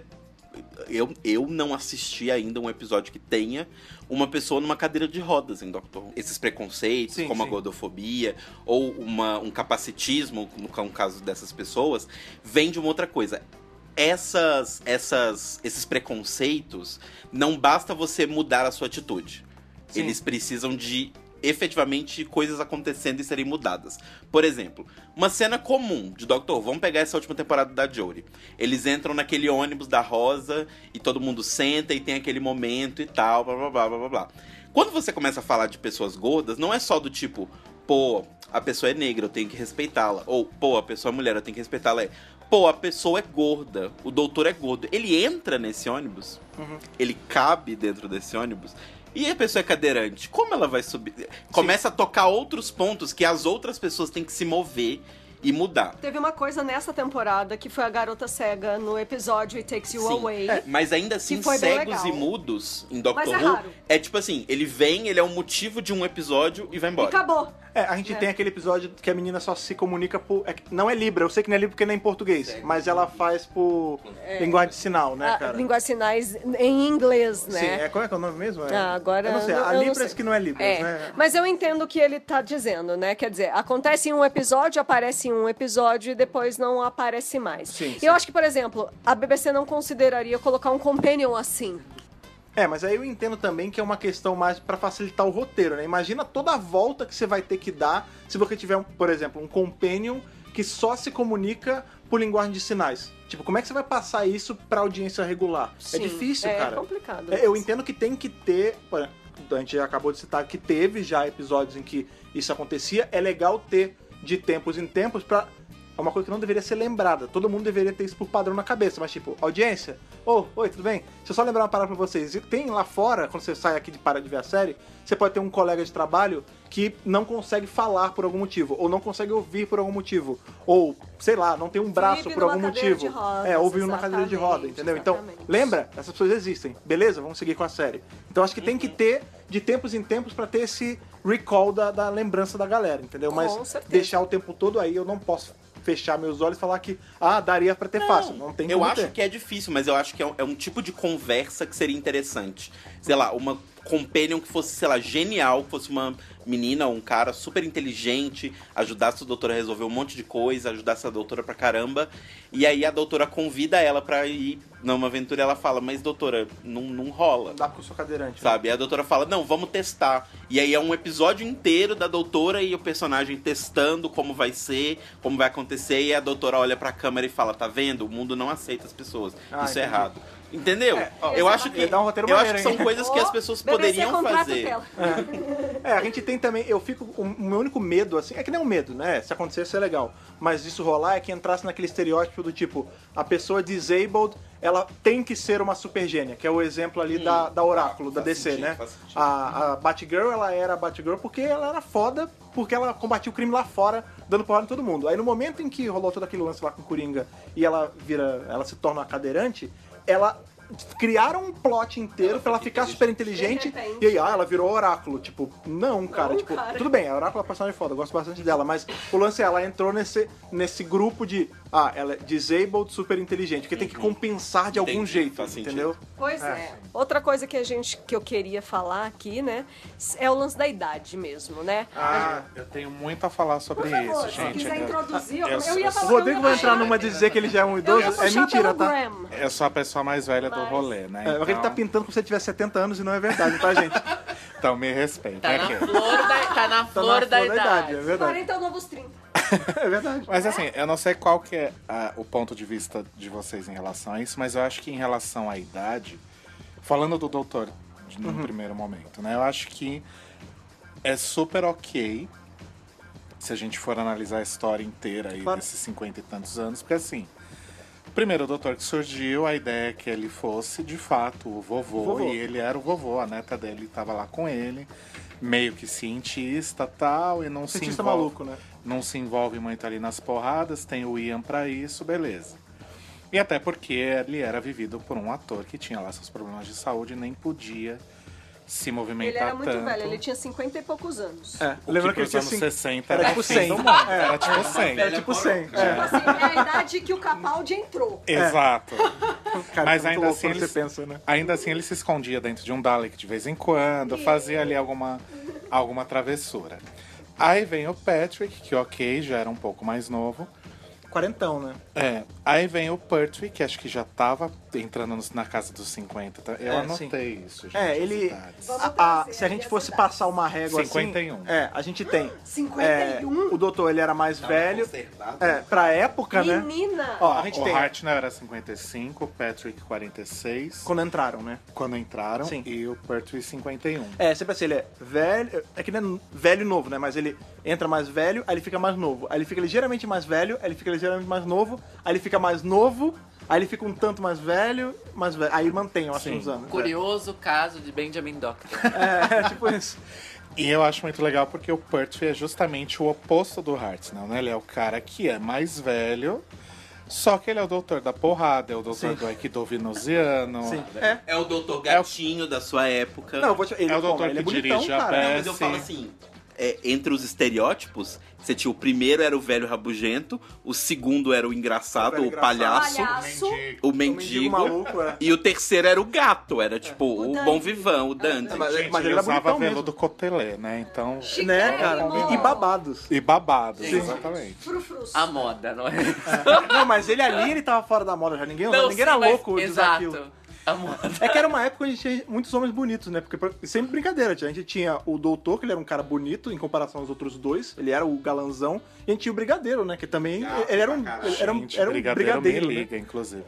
Eu, eu não assisti ainda um episódio que tenha uma pessoa numa cadeira de rodas em Doctor Who. Esses preconceitos, Sim, como sim. a gordofobia, ou uma, um capacitismo, no caso dessas pessoas, vem de uma outra coisa. Essas, essas, esses preconceitos, não basta você mudar a sua atitude. Sim. Eles precisam de, efetivamente, coisas acontecendo e serem mudadas. Por exemplo, uma cena comum de Doctor Who. Vamos pegar essa última temporada da Jodie. Eles entram naquele ônibus da Rosa e todo mundo senta e tem aquele momento e tal, blá, blá, blá, blá, blá, blá. Quando você começa a falar de pessoas gordas, não é só do tipo, pô, a pessoa é negra, eu tenho que respeitá-la. Ou, pô, a pessoa é mulher, eu tenho que respeitá-la. É, pô, a pessoa é gorda, o doutor é gordo. Ele entra nesse ônibus, Uhum. ele cabe dentro desse ônibus, e a pessoa é cadeirante. Como ela vai subir? Começa a tocar outros pontos que as outras pessoas têm que se mover e mudar. Teve uma coisa nessa temporada que foi a garota cega no episódio It Takes You Sim. Away. É, mas ainda assim, Que foi bem cegos legal. e mudos em Doctor Mas é Who raro. é tipo assim, ele vem, ele é o motivo de um episódio e vai E embora. acabou. É, a gente É. tem aquele episódio que a menina só se comunica por... é que não é Libra, eu sei que não é Libra porque não é em português, mas ela faz por linguagem de sinal, né, A cara? linguagem de sinais em inglês, né? Sim, é, como é que é o nome mesmo? É, Ah, agora eu não sei, eu a não Libras sei. que não é Libras, É, né? mas eu entendo o que ele tá dizendo, né? Quer dizer, acontece em um episódio, aparece em um episódio e depois não aparece mais. Sim, E sim. eu acho que, por exemplo, a B B C não consideraria colocar um companion assim. É, mas aí eu entendo também que é uma questão mais pra facilitar o roteiro, né? Imagina toda a volta que você vai ter que dar se você tiver, um, por exemplo, um companion que só se comunica por linguagem de sinais. Tipo, como é que você vai passar isso pra audiência regular? Sim, é difícil, é cara. complicado. É, eu entendo que tem que ter... por exemplo, a gente já acabou de citar que teve já episódios em que isso acontecia. É legal ter de tempos em tempos pra... É uma coisa que não deveria ser lembrada. Todo mundo deveria ter isso por padrão na cabeça. Mas, tipo, audiência. Ô, oi, tudo bem? Deixa eu só lembrar uma parada pra vocês. E tem lá fora, quando você sai aqui de para de ver a série, você pode ter um colega de trabalho que não consegue falar por algum motivo. Ou não consegue ouvir por algum motivo. Ou, sei lá, não tem um braço Vive por numa algum cadeira motivo. de rodas, é, ouve numa cadeira de roda, exatamente, entendeu? Então, exatamente. lembra? Essas pessoas existem. Beleza? Vamos seguir com a série. Então, acho que tem que ter de tempos em tempos pra ter esse recall da, da lembrança da galera, entendeu? Com Mas certeza. deixar o tempo todo aí, eu não posso fechar meus olhos e falar que, ah, daria pra ter fácil. Não tem Eu como acho ter. que é difícil, mas eu acho que é um, é um tipo de conversa que seria interessante. Sei lá, uma companion que fosse, sei lá, genial, que fosse uma menina ou um cara super inteligente, ajudasse a doutora a resolver um monte de coisa, ajudasse a doutora pra caramba. E aí a doutora convida ela pra ir numa aventura e ela fala, mas doutora, não, não rola. Não dá porque eu sou cadeirante. né? Sabe? E a doutora fala, não, vamos testar. E aí é um episódio inteiro da doutora e o personagem testando como vai ser, como vai acontecer, e a doutora olha pra câmera e fala, tá vendo? O mundo não aceita as pessoas. Ah, Isso é entendi. errado. Entendeu? ó, eu esse acho é que, bacana. Dá um roteiro eu acho maneiro, que são hein? coisas que as pessoas poderiam B B C contrata fazer. tela. É, a gente tem também. Eu fico. O meu único medo, assim. É que nem um medo, né? Se acontecesse é legal. Mas isso rolar é que entrasse naquele estereótipo do tipo: a pessoa disabled, ela tem que ser uma super gênia, que é o exemplo ali da, da Oráculo, da faz D C, sentido, né? faz sentido. A, a Batgirl, ela era a Batgirl porque ela era foda, porque ela combatia o crime lá fora, dando porrada em todo mundo. Aí no momento em que rolou todo aquele lance lá com o Coringa e ela vira. Ela se torna uma cadeirante, ela. Criaram um plot inteiro pra ela ficar super inteligente De repente. e aí, ah, ela virou oráculo. Tipo, não, cara. Não, tipo, cara. tudo bem, a oráculo é uma personagem foda, eu gosto bastante dela, mas o lance é, ela entrou nesse, nesse grupo de, ah, ela é disabled, super inteligente, porque tem que compensar de algum Entendi, jeito, faz sentido. entendeu? Pois É. é. Outra coisa que a gente que eu queria falar aqui, né, é o lance da idade mesmo, né? Ah, Eu tenho muito a falar sobre Por favor, isso, se gente. quiser Eu- introduzir, eu, eu eu ia o falar. Rodrigo eu vai ia entrar puxar- numa de dizer que ele já é um eu idoso, ia é puxar mentira, pelo tá? Graham. Eu sou a pessoa mais velha do Mas- rolê, né? É, Então, ele tá pintando como se ele tivesse setenta anos e não é verdade, tá, gente? então me respeita. Tá é na que- flor da, tá na Tá flor na da flor idade. é verdade. quarenta é o novos trinta. É verdade. Mas assim, eu não sei qual que é ah, o ponto de vista de vocês em relação a isso, mas eu acho que em relação à idade, falando do doutor de- no primeiro momento, né? Eu acho que é super ok se a gente for analisar a história inteira aí Claro. desses cinquenta e tantos anos, porque assim, primeiro o doutor que surgiu, a ideia é que ele fosse de fato o vovô, Vovô. e ele era o vovô, a neta dele estava lá com ele, meio que cientista tal, e não se Cientista envolve, maluco, né? não se envolve muito ali nas porradas, tem o Ian pra isso, beleza. E até porque ele era vivido por um ator que tinha lá seus problemas de saúde e nem podia se movimentar Ele era muito tanto. velho, ele tinha cinquenta e poucos anos. É, O lembra que que ele pros tinha anos cinco... sessenta era era tipo fim cem. do mundo. Era tipo cem. É tipo cem. Tipo assim, é a idade que o Capaldi entrou. Exato. Cara, Mas é muito ainda louco assim, quando eles- você pensa, né? Ainda assim, ele se escondia dentro de um Dalek de vez em quando, fazia ali alguma, alguma travessura. Aí vem o Patrick, que ok, já era um pouco mais novo. Quarentão, né? É, aí vem o Pertwee, que acho que já tava entrando nos- na casa dos cinquenta. Tá? Eu É, anotei isso, gente. É, as ele. idades. Vamos a- a- trazer se a gente aí fosse as passar uma régua cinquenta e um. assim. É, a gente tem. cinquenta e um? é, o doutor, ele era mais velho. Consertado. É, pra época, né? Menina! Ó, a gente O tem. Hartnell era cinquenta e cinco, o Patrick quarenta e seis, Quando entraram, né? quando entraram, Sim. e o Pertwee cinquenta e um. É, sempre assim, ele é velho. É que não é velho e novo, né? Mas ele entra mais velho, aí ele fica mais novo. Aí ele fica ligeiramente mais velho, aí ele fica ligeiramente mais novo, aí ele fica mais novo, aí ele fica um tanto mais velho, mais velho. Aí mantém, eu acho, Sim. uns anos. Curioso caso de Benjamin Doctor. É, é tipo isso. E eu acho muito legal porque o Pertwee é justamente o oposto do Hartnell, né? Ele é o cara que é mais velho, só que ele é o doutor da porrada, é o doutor Sim. do Aikido venusiano. Sim. É. É o doutor gatinho da sua época. Não, eu vou te... ele, É o doutor ele é que bonitão, dirige a cara. peça. Não, mas eu falo assim, é, entre os estereótipos, você tinha o primeiro era o velho rabugento, o segundo era o engraçado, O velho o palhaço, Palhaço. o O mendigo mendigo, maluco, é. e o terceiro era o gato, era tipo o, O Dante. bom vivão, o Dante. Mas- Gente, mas ele ele era usava bonitão veludo cotelê, né? Então. Né, cara? E, e babados. E babado, exatamente. Frufrus. A moda, não é? Não, mas ele ali, ele tava fora da moda já. Ninguém, Não, ninguém era sim, mas- louco de usar aquilo. Exato. A moda. É que era uma época onde tinha muitos homens bonitos, né? Porque, por- sem brincadeira, a gente tinha o doutor, que ele era um cara bonito em comparação aos outros dois. Ele era o galanzão. E a gente tinha o brigadeiro, né? Que também. Gato ele era um, pra caralho. ele era um, Gente, era um brigadeiro, brigadeiro. me né? liga, inclusive.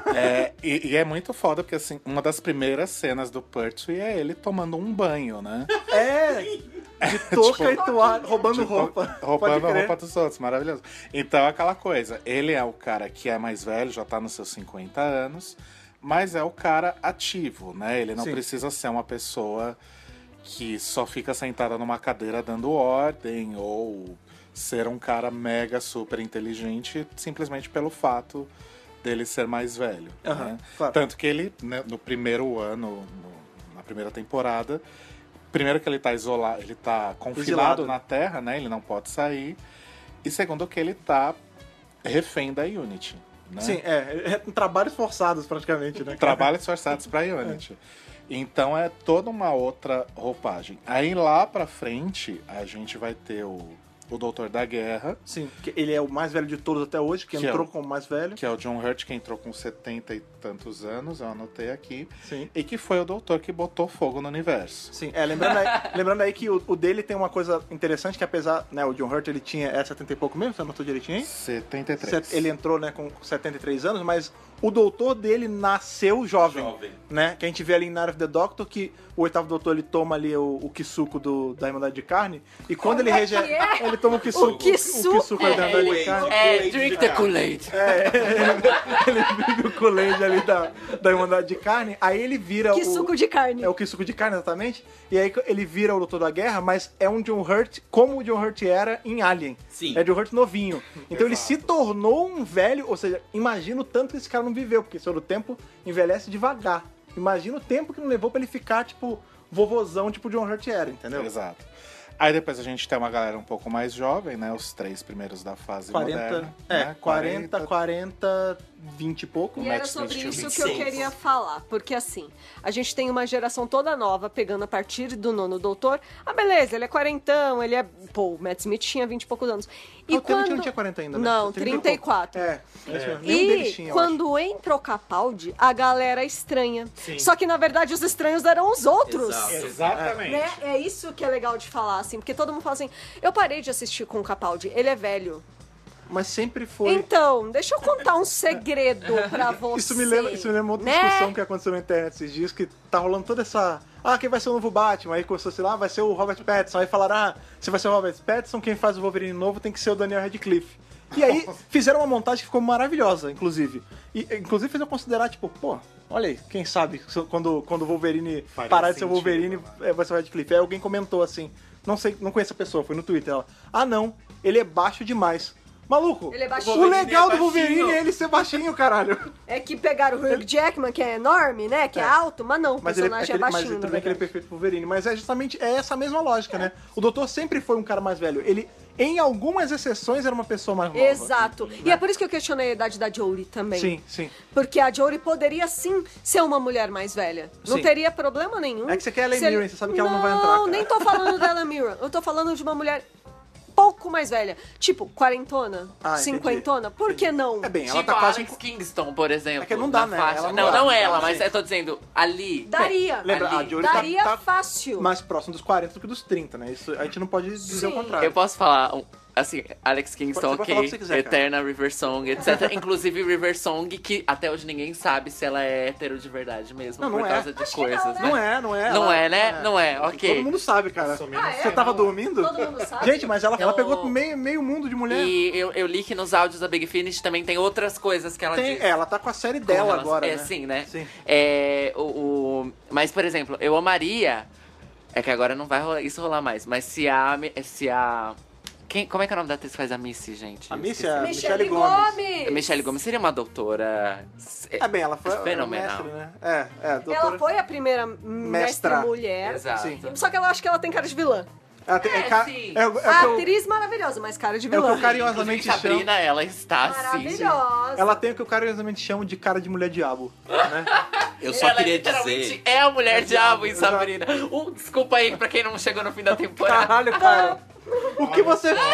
É, e, e é muito foda, porque assim, uma das primeiras cenas do Pertwee é ele tomando um banho, né? É! De touca e toalha, roubando Tipo, roupa. Pode Roubando a crer. roupa dos outros, maravilhoso. Então, aquela coisa, ele é o cara que é mais velho, já tá nos seus cinquenta anos, mas é o cara ativo, né? Ele não Sim. precisa ser uma pessoa que só fica sentada numa cadeira dando ordem, ou ser um cara mega super inteligente simplesmente pelo fato dele ser mais velho. Aham, né? claro. Tanto que ele, né, no primeiro ano, no- na primeira temporada, primeiro que ele tá isolado, ele tá confinado Exilado. na Terra, né? Ele não pode sair. E segundo que ele tá refém da Unity. Né? Sim, é, é trabalhos forçados praticamente, né? cara? Trabalhos forçados pra Unity. Então é toda uma outra roupagem. Aí lá pra frente a gente vai ter o, o Doutor da Guerra, Sim, que ele é o mais velho de todos até hoje, que, Que é entrou o- como mais velho. que é o John Hurt, que entrou com setenta e tantos anos, eu anotei aqui. Sim. E que foi o doutor que botou fogo no universo. Sim, é, lembrando aí, lembrando aí que o, o dele tem uma coisa interessante, que apesar, né, o John Hurt, ele tinha, é setenta e pouco mesmo, você anotou direitinho aí? setenta e três. Set- Ele entrou, né, com setenta e três anos, mas o doutor dele nasceu jovem, Jovem. né? Que a gente vê ali em Night of the Doctor, que o oitavo doutor, ele toma ali o, o Kisuko do, da Irmandade de Carne, e quando ele é que regenera, é? ele toma o Kisuko, O Kisuko? o Kisuko da Irmandade de É, Carne. É, Kool-Aid drink de the cara. Kool-Aid. Ele vive o Kool-Aid ali da, da Irmandade de Carne, aí ele vira Que o... suco de carne. É o Kisuko de Carne, exatamente. E aí ele vira o Doutor da Guerra, mas é um John Hurt como o John Hurt era em Alien. Sim. É John Hurt novinho. Então ele se tornou um velho, ou seja, imagina o tanto que esse cara não viveu, porque sobre o tempo envelhece devagar. Imagina o tempo que não levou pra ele ficar, tipo, vovozão, tipo o John Hurt era, entendeu? Exato. Aí depois a gente tem uma galera um pouco mais jovem, né? Os três primeiros da fase quarenta, moderna. é, né? quarenta, quarenta, vinte e pouco. E Matt era sobre Smith isso tinha que eu vinte e seis. queria falar, porque assim, a gente tem uma geração toda nova pegando a partir do nono doutor. Ah, beleza, ele é quarentão, ele é. Pô, o Matt Smith tinha vinte e poucos anos. E Ah, o Tennant quando... não tinha quarenta ainda, né? Não, trinta e trinta e quatro. É, é. nenhum deles E tinha, eu quando entra o Capaldi, a galera é estranha. Só que, na verdade, os estranhos eram os outros. Exato. Exatamente. Né? É isso que é legal de falar, assim, porque todo mundo fala assim, eu parei de assistir com o Capaldi, ele é velho. acho. Mas sempre foi... Então, deixa eu contar um segredo pra você. Isso me lembra, isso me lembra outra né? discussão que aconteceu na internet esses dias, que tá rolando toda essa... Ah, quem vai ser o novo Batman? Aí começou assim, lá, vai ser o Robert Pattinson. Aí falaram, ah, se vai ser o Robert Pattinson, quem faz o Wolverine novo tem que ser o Daniel Radcliffe. E aí fizeram uma montagem que ficou maravilhosa, inclusive. E, inclusive fez eu considerar, tipo, pô, olha aí, quem sabe quando, quando o Wolverine Faria parar de ser o sentido, Wolverine, né? é, vai ser o Radcliffe. Aí alguém comentou assim, não sei, não conheço a pessoa, foi no Twitter, ela, ah não, ele é baixo demais. Maluco, Ele é o baixinho. legal Ele é do Wolverine baixinho. é ele ser baixinho, caralho. É que pegaram o Hugh Jackman, que é enorme, né? Que é, É. alto, mas não, o Mas ele, é personagem é, aquele, mas baixinho, ele na também é aquele verdade. perfeito pro Wolverine. Mas é justamente é essa mesma lógica, né? O doutor sempre foi um cara mais velho. Ele, em algumas exceções, era uma pessoa mais nova. Exato. E é por isso que eu questionei a idade da Jodie também. Sim, sim. Porque a Jodie poderia sim ser uma mulher mais velha. Não Sim. teria problema nenhum. É que você quer a Ellen Se ele- Mirren, você sabe que ela não vai entrar, cara. Não, nem tô falando da Ellen Mirren. Eu tô falando de uma mulher pouco mais velha. Tipo, quarentona, Ah, entendi. cinquentona. Por que não? É bem, ela Tipo tá a quase... Alex Kingston, por exemplo. É que não dá, na né? faixa. Ela não não, dá. não ela, Sim. mas eu tô dizendo, ali. Daria. Lembra, a Ali. Jodie tá- Daria tá, fácil. mais próximo dos quarenta do que dos trinta, né? Isso a gente não pode dizer Sim. o contrário. Eu posso falar, um, assim, Alex Kingston, Você pode falar o ok, que você quiser, cara. Eterna, River Song, etcétera. Inclusive River Song, que até hoje ninguém sabe se ela é hétero de verdade mesmo, Não, não por é. causa de Acho que coisas, não, né? né? Não é, não é. Não ela- é, né? Não é, ok. Todo mundo sabe, cara. Ah, é? Você tava dormindo? Todo mundo sabe. Gente, mas ela, ela Eu- pegou meio, meio mundo de mulher. E eu, eu li que nos áudios da Big Finish também tem outras coisas que ela Tem, diz. é, ela tá com a série com dela relação- agora, é, né? sim, né? Sim. É, o, o- mas, por exemplo, eu amaria... É que agora não vai rolar, isso rolar mais. Mas se a... Se a quem, como é que é o nome da atriz que faz a Missy, gente? A Eu Missy esqueci. é a Michelle Michelle Gomes. Gomes. Michelle Gomes seria uma doutora... É bem, ela foi Fenomenal. mestre, né? É, é, doutora. Ela foi a primeira mestre Mestra. mulher. Exato. Sim. Só que eu acho que ela tem cara de vilã. Ela tem, é, É, ca- sim. é, o- é o A que eu- atriz maravilhosa, mas cara de é o que vilã. eu carinhosamente Inclusive, chamo. Sabrina, ela está assim. Maravilhosa. Ela tem o que eu carinhosamente chamo de cara de mulher diabo. Né? Eu só ela queria literalmente dizer. é a mulher diabo em exato. Sabrina. Uh, desculpa aí pra quem não chegou no fim da temporada. Caralho, cara. O que você fez?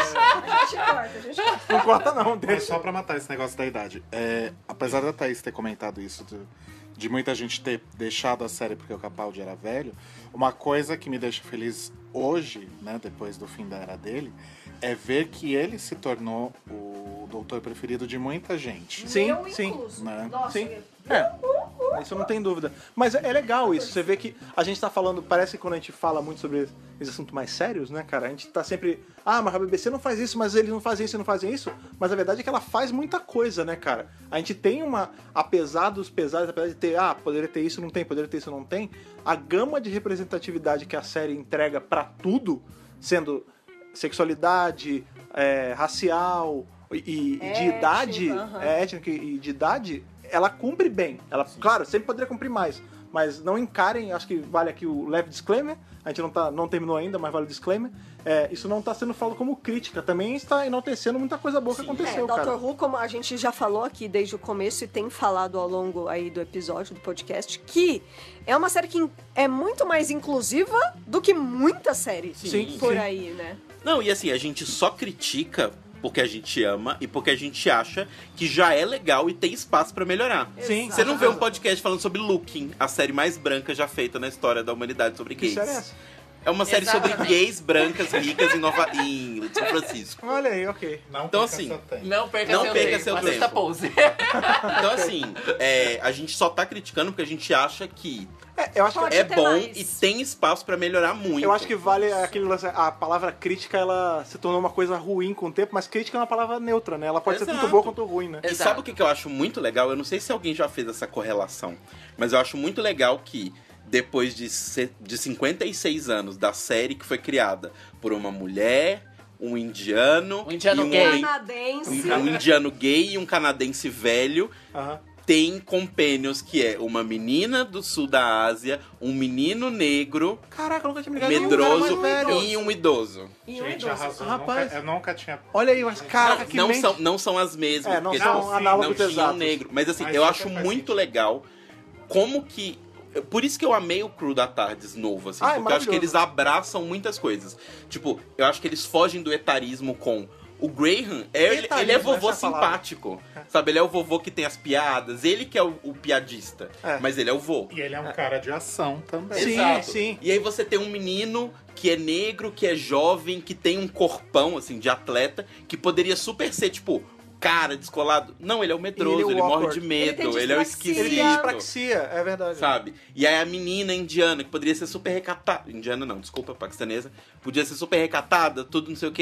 A gente corta, a gente corta. Não corta não, Mas deixa. só pra matar esse negócio da idade. É, apesar da Thaís ter comentado isso, de, de muita gente ter deixado a série porque o Capaldi era velho, uma coisa que me deixa feliz hoje, né, depois do fim da era dele, é ver que ele se tornou o doutor preferido de muita gente. Sim, Eu sim. incluso. Né? Nossa, Sim. É, isso não tem dúvida. Mas é é legal isso. Você vê que a gente tá falando, parece que quando a gente fala muito sobre esses assuntos mais sérios, né, cara? A gente tá sempre, ah, mas a B B C não faz isso, mas eles não fazem isso e não fazem isso. Mas a verdade é que ela faz muita coisa, né, cara? A gente tem uma, apesar dos pesares, apesar de ter, ah, poderia ter isso, não tem, poderia ter isso, não tem, a gama de representatividade que a série entrega pra tudo, sendo sexualidade, é, racial e, e de Étnica, idade, aham. é, étnica e de idade, ela cumpre bem. Ela, claro, sempre poderia cumprir mais. Mas não encarem, acho que vale aqui o leve disclaimer. A gente não, tá, não terminou ainda, mas vale o disclaimer. É, isso não está sendo falado como crítica. Também está enaltecendo muita coisa boa que É, aconteceu, cara. doutor Who, como a gente já falou aqui desde o começo e tem falado ao longo aí do episódio, do podcast, que é uma série que é muito mais inclusiva do que muita série Sim, por sim. aí, né? Não, e assim, a gente só critica porque a gente ama e porque a gente acha que já é legal e tem espaço pra melhorar. Sim. Você não vê um podcast falando sobre Looking, a série mais branca já feita na história da humanidade sobre Que gays. série é essa? É uma série sobre Exatamente. gays brancas ricas em, Nova... em São Francisco. Olha aí, ok. Não Então, perca assim, seu tempo. Não perca Não seu perca tempo. seu Assista tempo. Pose. Então, assim, é, a gente só tá criticando porque a gente acha que É, eu acho que Pode é ter bom mais. e tem espaço pra melhorar muito. Eu acho que vale aquele lance, a palavra crítica, ela se tornou uma coisa ruim com o tempo, mas crítica é uma palavra neutra, né? Ela pode ser Exato. tanto boa quanto ruim, né? E Exato. sabe o que que eu acho muito legal? Eu não sei se alguém já fez essa correlação, mas eu acho muito legal que depois de, se- de cinquenta e seis anos da série que foi criada por uma mulher, um indiano, Um indiano e um gay. homem- Canadense. um indiano gay e um canadense velho, Aham. tem compênios que é uma menina do sul da Ásia, um menino negro, Caraca, eu nunca tinha me ligado. nenhum cara medroso mais velho. e um idoso. E um Gente, idoso. arrasou. Rapaz. Nunca, eu nunca tinha... Olha aí, mas caraca, que não mente. são, não são as mesmas, É, não porque são tipo, análogos não tinham exatos. negro. Mas assim, Mas eu super acho faz muito sentido. legal como que... Por isso que eu amei o Crew da Tardes novo, assim, Ah, é porque eu acho que maravilhoso. eles abraçam muitas coisas. Tipo, eu acho que eles fogem do etarismo com... O Graham, é, ele, Etarismo, ele é vovô essa é a palavra. simpático, sabe? Ele é o vovô que tem as piadas, ele que é o, o piadista, É. mas ele é o vô. E ele é um cara de ação também. Sim, Exato. sim. E aí você tem um menino que é negro, que é jovem, que tem um corpão, assim, de atleta, que poderia super ser, tipo, cara descolado. Não, ele é o medroso, Ele é o ele, morre awkward. de medo, Ele tem ele, é o dispraxia. Ele esquisito. tem dispraxia, é verdade. Sabe? E aí a menina indiana, que poderia ser super recatada. Indiana não, desculpa, paquistanesa. Podia ser super recatada, tudo não sei o quê.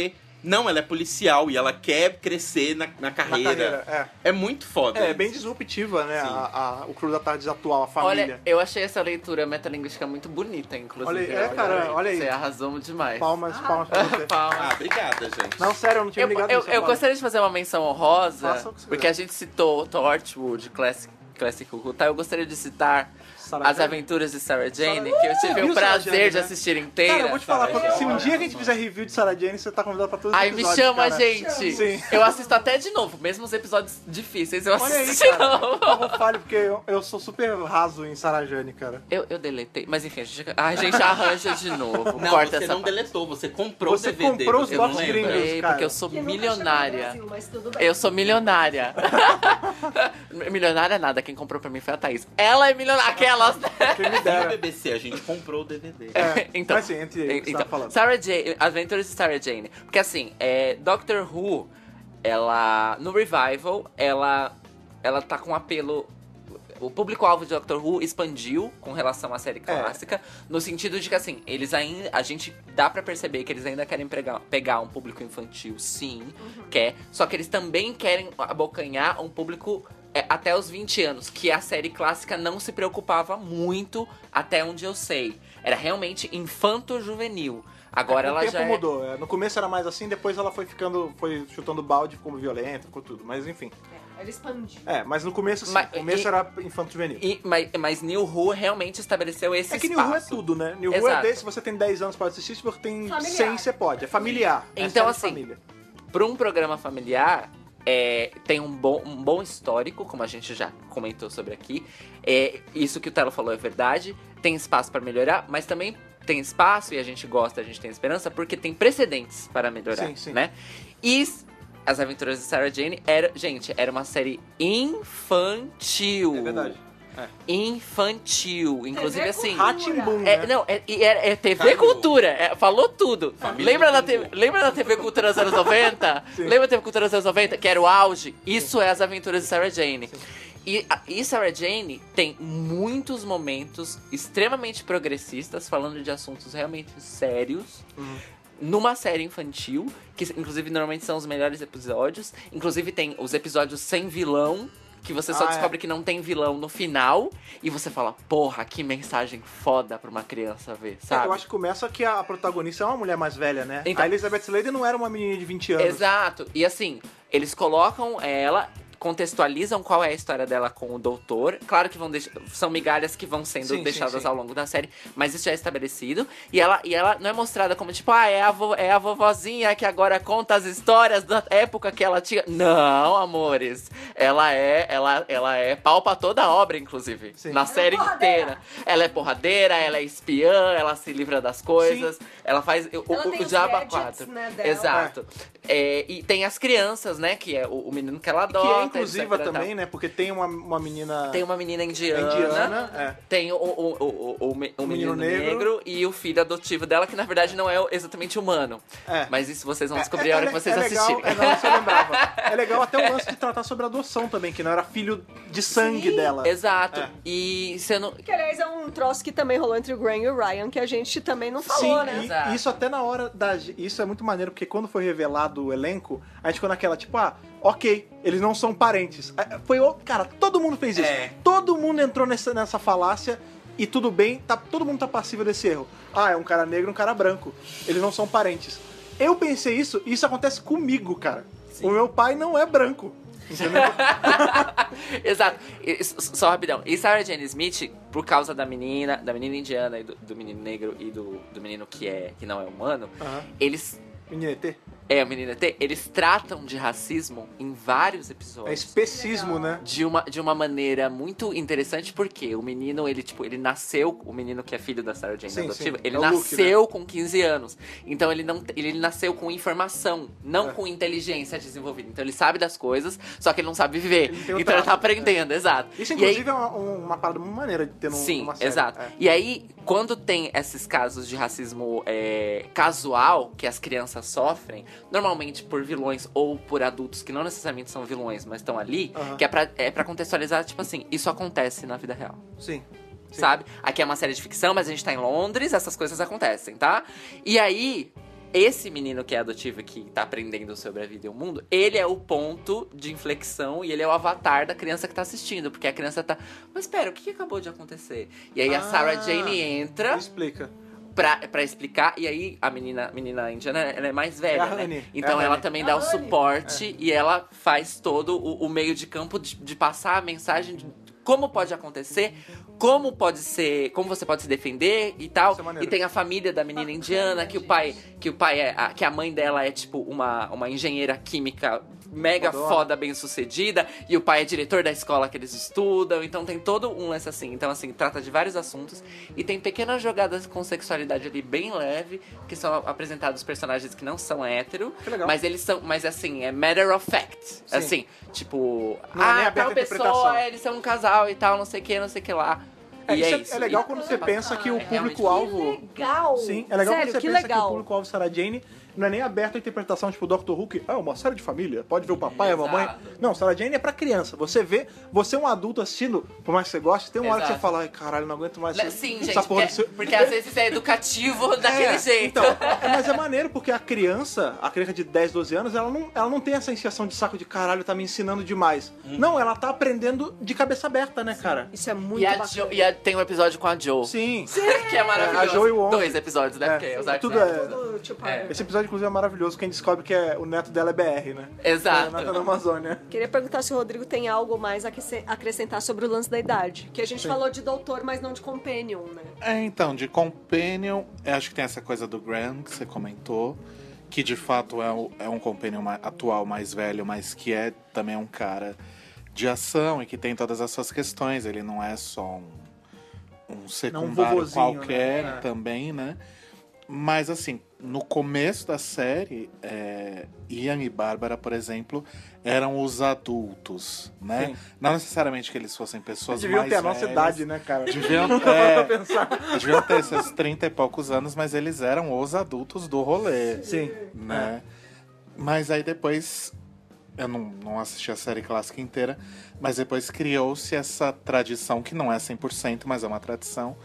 Não, ela é policial e ela quer crescer na, na carreira. Na carreira, é. É muito foda. É, isso. bem disruptiva, né? Sim. A, a- o Cru da Tarde atual, a família. Olha, eu achei essa leitura metalinguística muito bonita, inclusive. Olha aí, é, cara, olha aí. Você arrasou demais. Palmas, palmas pra você. Palmas. Ah, obrigada, gente. Não, sério, eu não tinha Eu, me ligado eu, nisso eu agora. gostaria de fazer uma menção honrosa, Faça o que você porque quiser. a gente citou Torchwood, Classic, Classic Who, tá? Eu gostaria de citar Sarah As Jane? Aventuras de Sarah Jane, que eu tive viu o Sarah prazer Jane, de né? assistir inteira. Cara, eu vou te falar, Sarah quando- se Jane. um dia que a gente fizer review de Sarah Jane, você tá convidado pra todos os Ai, me episódios, chama, cara. gente! Sim. Eu assisto até de novo, mesmo os episódios difíceis, eu Olha aí, assisto de cara. novo. Por favor, fale, porque eu, eu sou super raso em Sarah Jane, cara. Eu, eu deletei, mas enfim, a gente, a gente arranja de novo. Não, corta você essa não parte. deletou, você comprou Você o D V D. comprou os você box não lembra? gringos. Lembrei, cara. porque eu sou Que nunca chegou no milionária. Brasil, mas tudo bem. Eu sou milionária. Milionária nada, quem comprou pra mim foi a Thaís. Ela é milionária. Aquelas, né? Quem me E o dera. B B C, a gente comprou o D V D. É, Então, mas sim, entre aí, o que você então, tava falando. Sarah Jane, Aventuras de Sarah Jane. Porque assim, é, Doctor Who, ela. No Revival, ela. Ela tá com um apelo. O público-alvo de Doctor Who expandiu com relação à série clássica, no sentido de que, assim, eles ainda. A gente dá pra perceber que eles ainda querem pegar, pegar um público infantil, sim, quer. Só que eles também querem abocanhar um público é, até os vinte anos, que a série clássica não se preocupava muito, até onde eu sei. Era realmente infanto-juvenil. Agora É, ela o tempo já é... mudou. É, no começo era mais assim, depois ela foi ficando, foi chutando balde, ficou violenta, ficou tudo. Mas enfim. É, ela expandiu. É, mas no começo, sim. Mas- no começo e- era infanto juvenil. E- mas, mas New Who realmente estabeleceu esse É que New espaço. Who é tudo, né? New Who é Exato. desse, se você tem dez anos pode assistir, se você tem Familiar. cem você pode. É familiar. É Então, série de assim, família. Para um programa familiar, é, tem um bom, um bom histórico, como a gente já comentou sobre aqui. É, isso que o Telo falou é verdade. Tem espaço para melhorar, mas também tem espaço, e a gente gosta, a gente tem esperança, porque tem precedentes para melhorar, Sim, sim. né? E As Aventuras de Sarah Jane era, gente, era uma série infantil. É verdade. Infantil. Inclusive, assim. Rá-Tim-Bum, É, né? não, é, e é, é T V Caiu. Cultura, é, falou tudo. Família Lembra da, Tim-Bum. T V, lembra da T V Cultura dos anos noventa? Sim. Lembra da T V Cultura dos anos noventa? Que era o auge? Isso é As Aventuras de Sarah Jane. E, a- e Sarah Jane tem muitos momentos extremamente progressistas, falando de assuntos realmente sérios. Uhum. Numa série infantil, que inclusive normalmente são os melhores episódios. Inclusive tem os episódios sem vilão, que você só Ah, é. descobre que não tem vilão no final. E você fala, porra, que mensagem foda pra uma criança ver, É, sabe? eu acho que começa que a protagonista é uma mulher mais velha, né? Então- a Elizabeth Sladen não era uma menina de vinte anos. Exato. E assim, eles colocam ela, contextualizam qual é a história dela com o doutor. Claro que vão deixar, são migalhas que vão sendo Sim, sim, deixadas sim. ao longo da série, mas isso já é estabelecido. E ela, e ela não é mostrada como tipo, ah, é a, vo, é a vovozinha que agora conta as histórias da época que ela tinha. Não, amores. Ela é, ela, ela é pau pra toda a obra, inclusive. Sim. Na Ela série é porradeira. inteira. Ela é porradeira, ela é espiã, ela se livra das coisas. Ela faz o, Ela o, tem o os Diaba gadgets, quatro. né, dela. Exato. É, e tem as crianças, né? Que é o, o menino que ela Que adota. é inclusiva etc, também, tal. né? Porque tem uma, uma menina Tem uma menina indiana. indiana. É. Tem o, o, o, o, o, me- o menino, menino negro. negro. E o filho adotivo dela, que na verdade não é exatamente humano. É. Mas isso vocês vão É, descobrir a hora é, que vocês é legal, assistirem. É, não, isso eu lembrava. É legal até o lance de tratar sobre adoção também, que não era filho de sangue Sim. dela. Exato. É. E você não. Que, aliás, é um troço que também rolou entre o Graham e o Ryan, que a gente também não falou, Sim, né? e- Exato. e isso até na hora da. Isso é muito maneiro, porque quando foi revelado o elenco, a gente ficou naquela, tipo, ah, ok, eles não são parentes. É, Foi o. Cara, todo mundo fez isso. É. Todo mundo entrou nessa, nessa falácia e tudo bem, tá, todo mundo tá passível desse erro. Ah, é um cara negro e um cara branco. Eles não são parentes. Eu pensei isso, e isso acontece comigo, cara. O meu pai não é branco. Entendeu? Exato. E- s- Só rapidão. E Sarah Jane Smith, por causa da menina, da menina indiana e do, do menino negro e do, do menino que, é, que não é humano, Aham. eles. Menina E T? É, o menino T, eles tratam de racismo em vários É episódios. especismo, né? De uma, de uma maneira muito interessante, porque o menino, ele, tipo, ele nasceu, o menino que é filho da Sarah Jane Sim, adotiva, sim. ele É o Luke, nasceu com quinze anos. Então ele não ele nasceu com informação, não É. com inteligência desenvolvida. Então ele sabe das coisas, só que ele não sabe viver. Ele tem o Então ele tá trato, aprendendo, exato. Isso, E inclusive, aí, é uma, uma parada muito maneira de ter num, sim, numa série. exato. É. E aí, quando tem esses casos de racismo é, casual que as crianças sofrem, normalmente por vilões ou por adultos que não necessariamente são vilões, mas estão ali, Aham. que é pra, é pra contextualizar, tipo assim, isso acontece na vida real. Sim. Sabe? Aqui é uma série de ficção, mas a gente tá em Londres, essas coisas acontecem, tá? E aí, esse menino que é adotivo e que tá aprendendo sobre a vida e o mundo, ele é o ponto de inflexão e ele é o avatar da criança que tá assistindo. Porque a criança tá... Mas espera, o que, que acabou de acontecer? E aí a Sarah Jane entra... Explica. Pra, pra explicar, e aí a menina, menina indiana, ela é mais velha, É a né? Honey. Então É a ela Honey. também dá o suporte e ela faz todo o, o meio de campo de, de passar a mensagem de como pode acontecer, como pode ser, como você pode se defender e tal. Isso é maneiro. E tem a família da menina indiana, que o pai, que o pai é, a, que a mãe dela é tipo uma, uma engenheira química mega Fodona. foda, bem sucedida, e o pai é diretor da escola que eles estudam, então tem todo um lance assim. Então, assim, trata de vários assuntos e tem pequenas jogadas com sexualidade ali bem leve, que são apresentados personagens que não são hétero, Que legal. mas eles são, mas assim, é matter of fact. Sim. Assim, tipo, Não é nem ah, aberta tal à interpretação. pessoa, eles são um casal e tal, não sei o que, não sei o que lá. É, e isso é é, isso. é legal E- quando você pensa que o É realmente- público-alvo... Legal! Sim, é legal Sério, quando você que pensa legal. que o público-alvo Sarah Jane não é nem aberto à interpretação, tipo, Doctor Who, que é uma série de família, pode ver o papai e a mamãe. Exato. Não, Sarah Jane é pra criança. Você vê, você é um adulto assistindo, por mais que você goste, tem uma hora que você Exato. fala, ai, caralho, não aguento mais Né, essa- Sim, essa gente, porra porque, desse- porque às vezes é educativo daquele É, jeito. Então, é, mas é maneiro porque a criança, a criança de dez, doze anos, ela não, ela não tem essa sensação de saco de caralho, tá me ensinando demais. Não, ela tá aprendendo de cabeça aberta, né, cara? Isso é muito E, a bacana. Jo- e a- tem um episódio com a Joe. Sim. Que é maravilhoso. A Joe e o Wong. Dois episódios, né? É, Porque os artes tudo é- Tudo, tipo, É. Esse episódio, inclusive, é maravilhoso. Quem descobre que é, o neto dela é B R, né? Exato. É, nata da Amazônia. Queria perguntar se o Rodrigo tem algo mais a acresce- acrescentar sobre o lance da idade. Que a gente falou de doutor, mas não de companion, né? É, então, de Companion, eu acho que tem essa coisa do Graham que você comentou, que de fato é, o- é um Companion ma- atual mais velho, mas que é também um cara de ação e que tem todas as suas questões. Ele não é só um, um secundário vovozinho, qualquer né? É. também, né? Mas assim, no começo da série, é, Ian e Bárbara, por exemplo, eram os adultos, né? Sim. Não necessariamente que eles fossem pessoas Deviam mais ter a nossa velhas. idade, né, cara? Deviam, Pra é, pensar. deviam ter seus trinta e poucos anos, mas eles eram os adultos do rolê. Sim. Né? Mas aí depois, eu não, não assisti a série clássica inteira, mas depois criou-se essa tradição, que não é cem por cento, mas é uma tradição,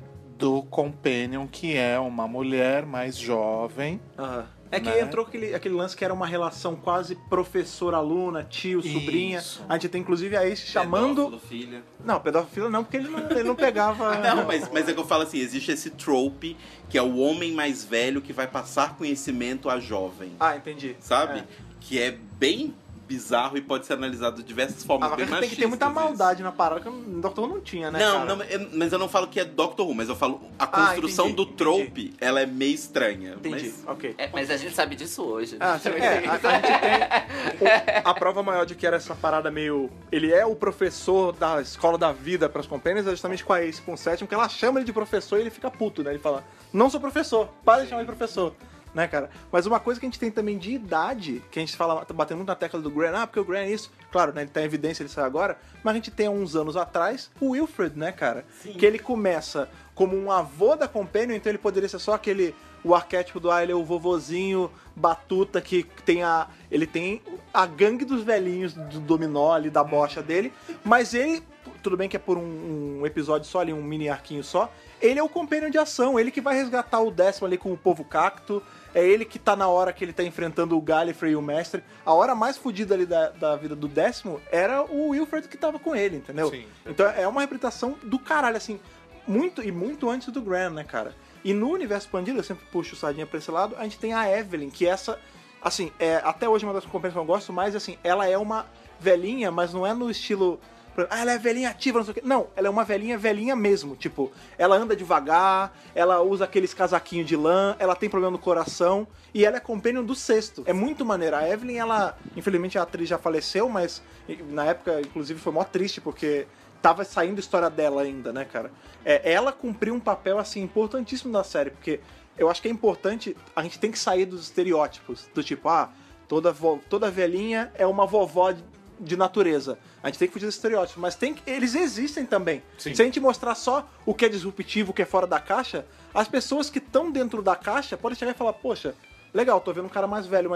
do Companion, que é uma mulher mais jovem. Aham. É que Né? entrou aquele, aquele lance que era uma relação quase professor-aluna, tio, sobrinha. Isso. A gente tem inclusive a Ace chamando. Pedófilo, filha. Não, pedófilo não, porque ele não, ele não pegava. Não, mas, mas é que eu falo assim, existe esse trope que é o homem mais velho que vai passar conhecimento à jovem, Ah, entendi. sabe? É. Que é bem bizarro e pode ser analisado de diversas formas Ah, bem mas tem que ter muita machistas, isso. maldade na parada, que o Doctor Who não tinha, né? Não, cara? não, eu- mas eu não falo que é Doctor Who, mas eu falo a Ah, construção entendi, do trope, ela é meio estranha. Entendi, Mas, ok. É, mas a gente sabe disso hoje. Ah, sim, é, a, a gente tem o- a prova maior de que era essa parada meio... Ele é o professor da escola da vida para os companions, é justamente com a Ace, com o sétimo, que ela chama ele de professor e ele fica puto, né? Ele fala, não sou professor, para de chamar de professor. Né, cara? Mas uma coisa que a gente tem também de idade, que a gente fala, tá batendo muito na tecla do Graham, ah, porque o Graham é isso. Claro, né, ele tá em evidência, ele sai agora, mas a gente tem há uns anos atrás o Wilfred, né, cara? Que ele começa como um avô da Companion, então ele poderia ser só aquele, o arquétipo do, ah, ele é o vovozinho batuta que tem a, ele tem a gangue dos velhinhos do dominó ali, da bocha dele, mas ele, tudo bem que é por um, um episódio só ali, um mini arquinho só, ele é o Companion de ação, ele que vai resgatar o décimo ali com o povo cacto, é ele que tá na hora que ele tá enfrentando o Gallifrey e o Mestre. A hora mais fodida ali da, da vida do décimo era o Wilfred que tava com ele, entendeu? Sim. Então é uma representação do caralho, assim, muito e muito antes do Graham, né, cara? E no universo expandido, eu sempre puxo o sardinha pra esse lado, a gente tem a Evelyn, que essa, assim, é até hoje uma das companhias que eu gosto mais, assim, ela é uma velhinha, mas não é no estilo... Ah, ela é velhinha ativa, não sei o quê. Não, ela é uma velhinha, velhinha mesmo. Tipo, ela anda devagar, ela usa aqueles casaquinhos de lã, ela tem problema no coração e ela é companion do sexto. É muito maneira. A Evelyn, ela, infelizmente a atriz já faleceu, mas na época, inclusive, foi mó triste porque tava saindo a história dela ainda, né, cara? É, ela cumpriu um papel, assim, importantíssimo da série, porque eu acho que é importante, a gente tem que sair dos estereótipos, do tipo, ah, toda, vo, toda velhinha é uma vovó de, de natureza. A gente tem que fugir dos estereótipos, mas tem que, eles existem também. Sim. Se a gente mostrar só o que é disruptivo, o que é fora da caixa, as pessoas que estão dentro da caixa podem chegar e falar, poxa, legal, tô vendo um cara mais velho, mas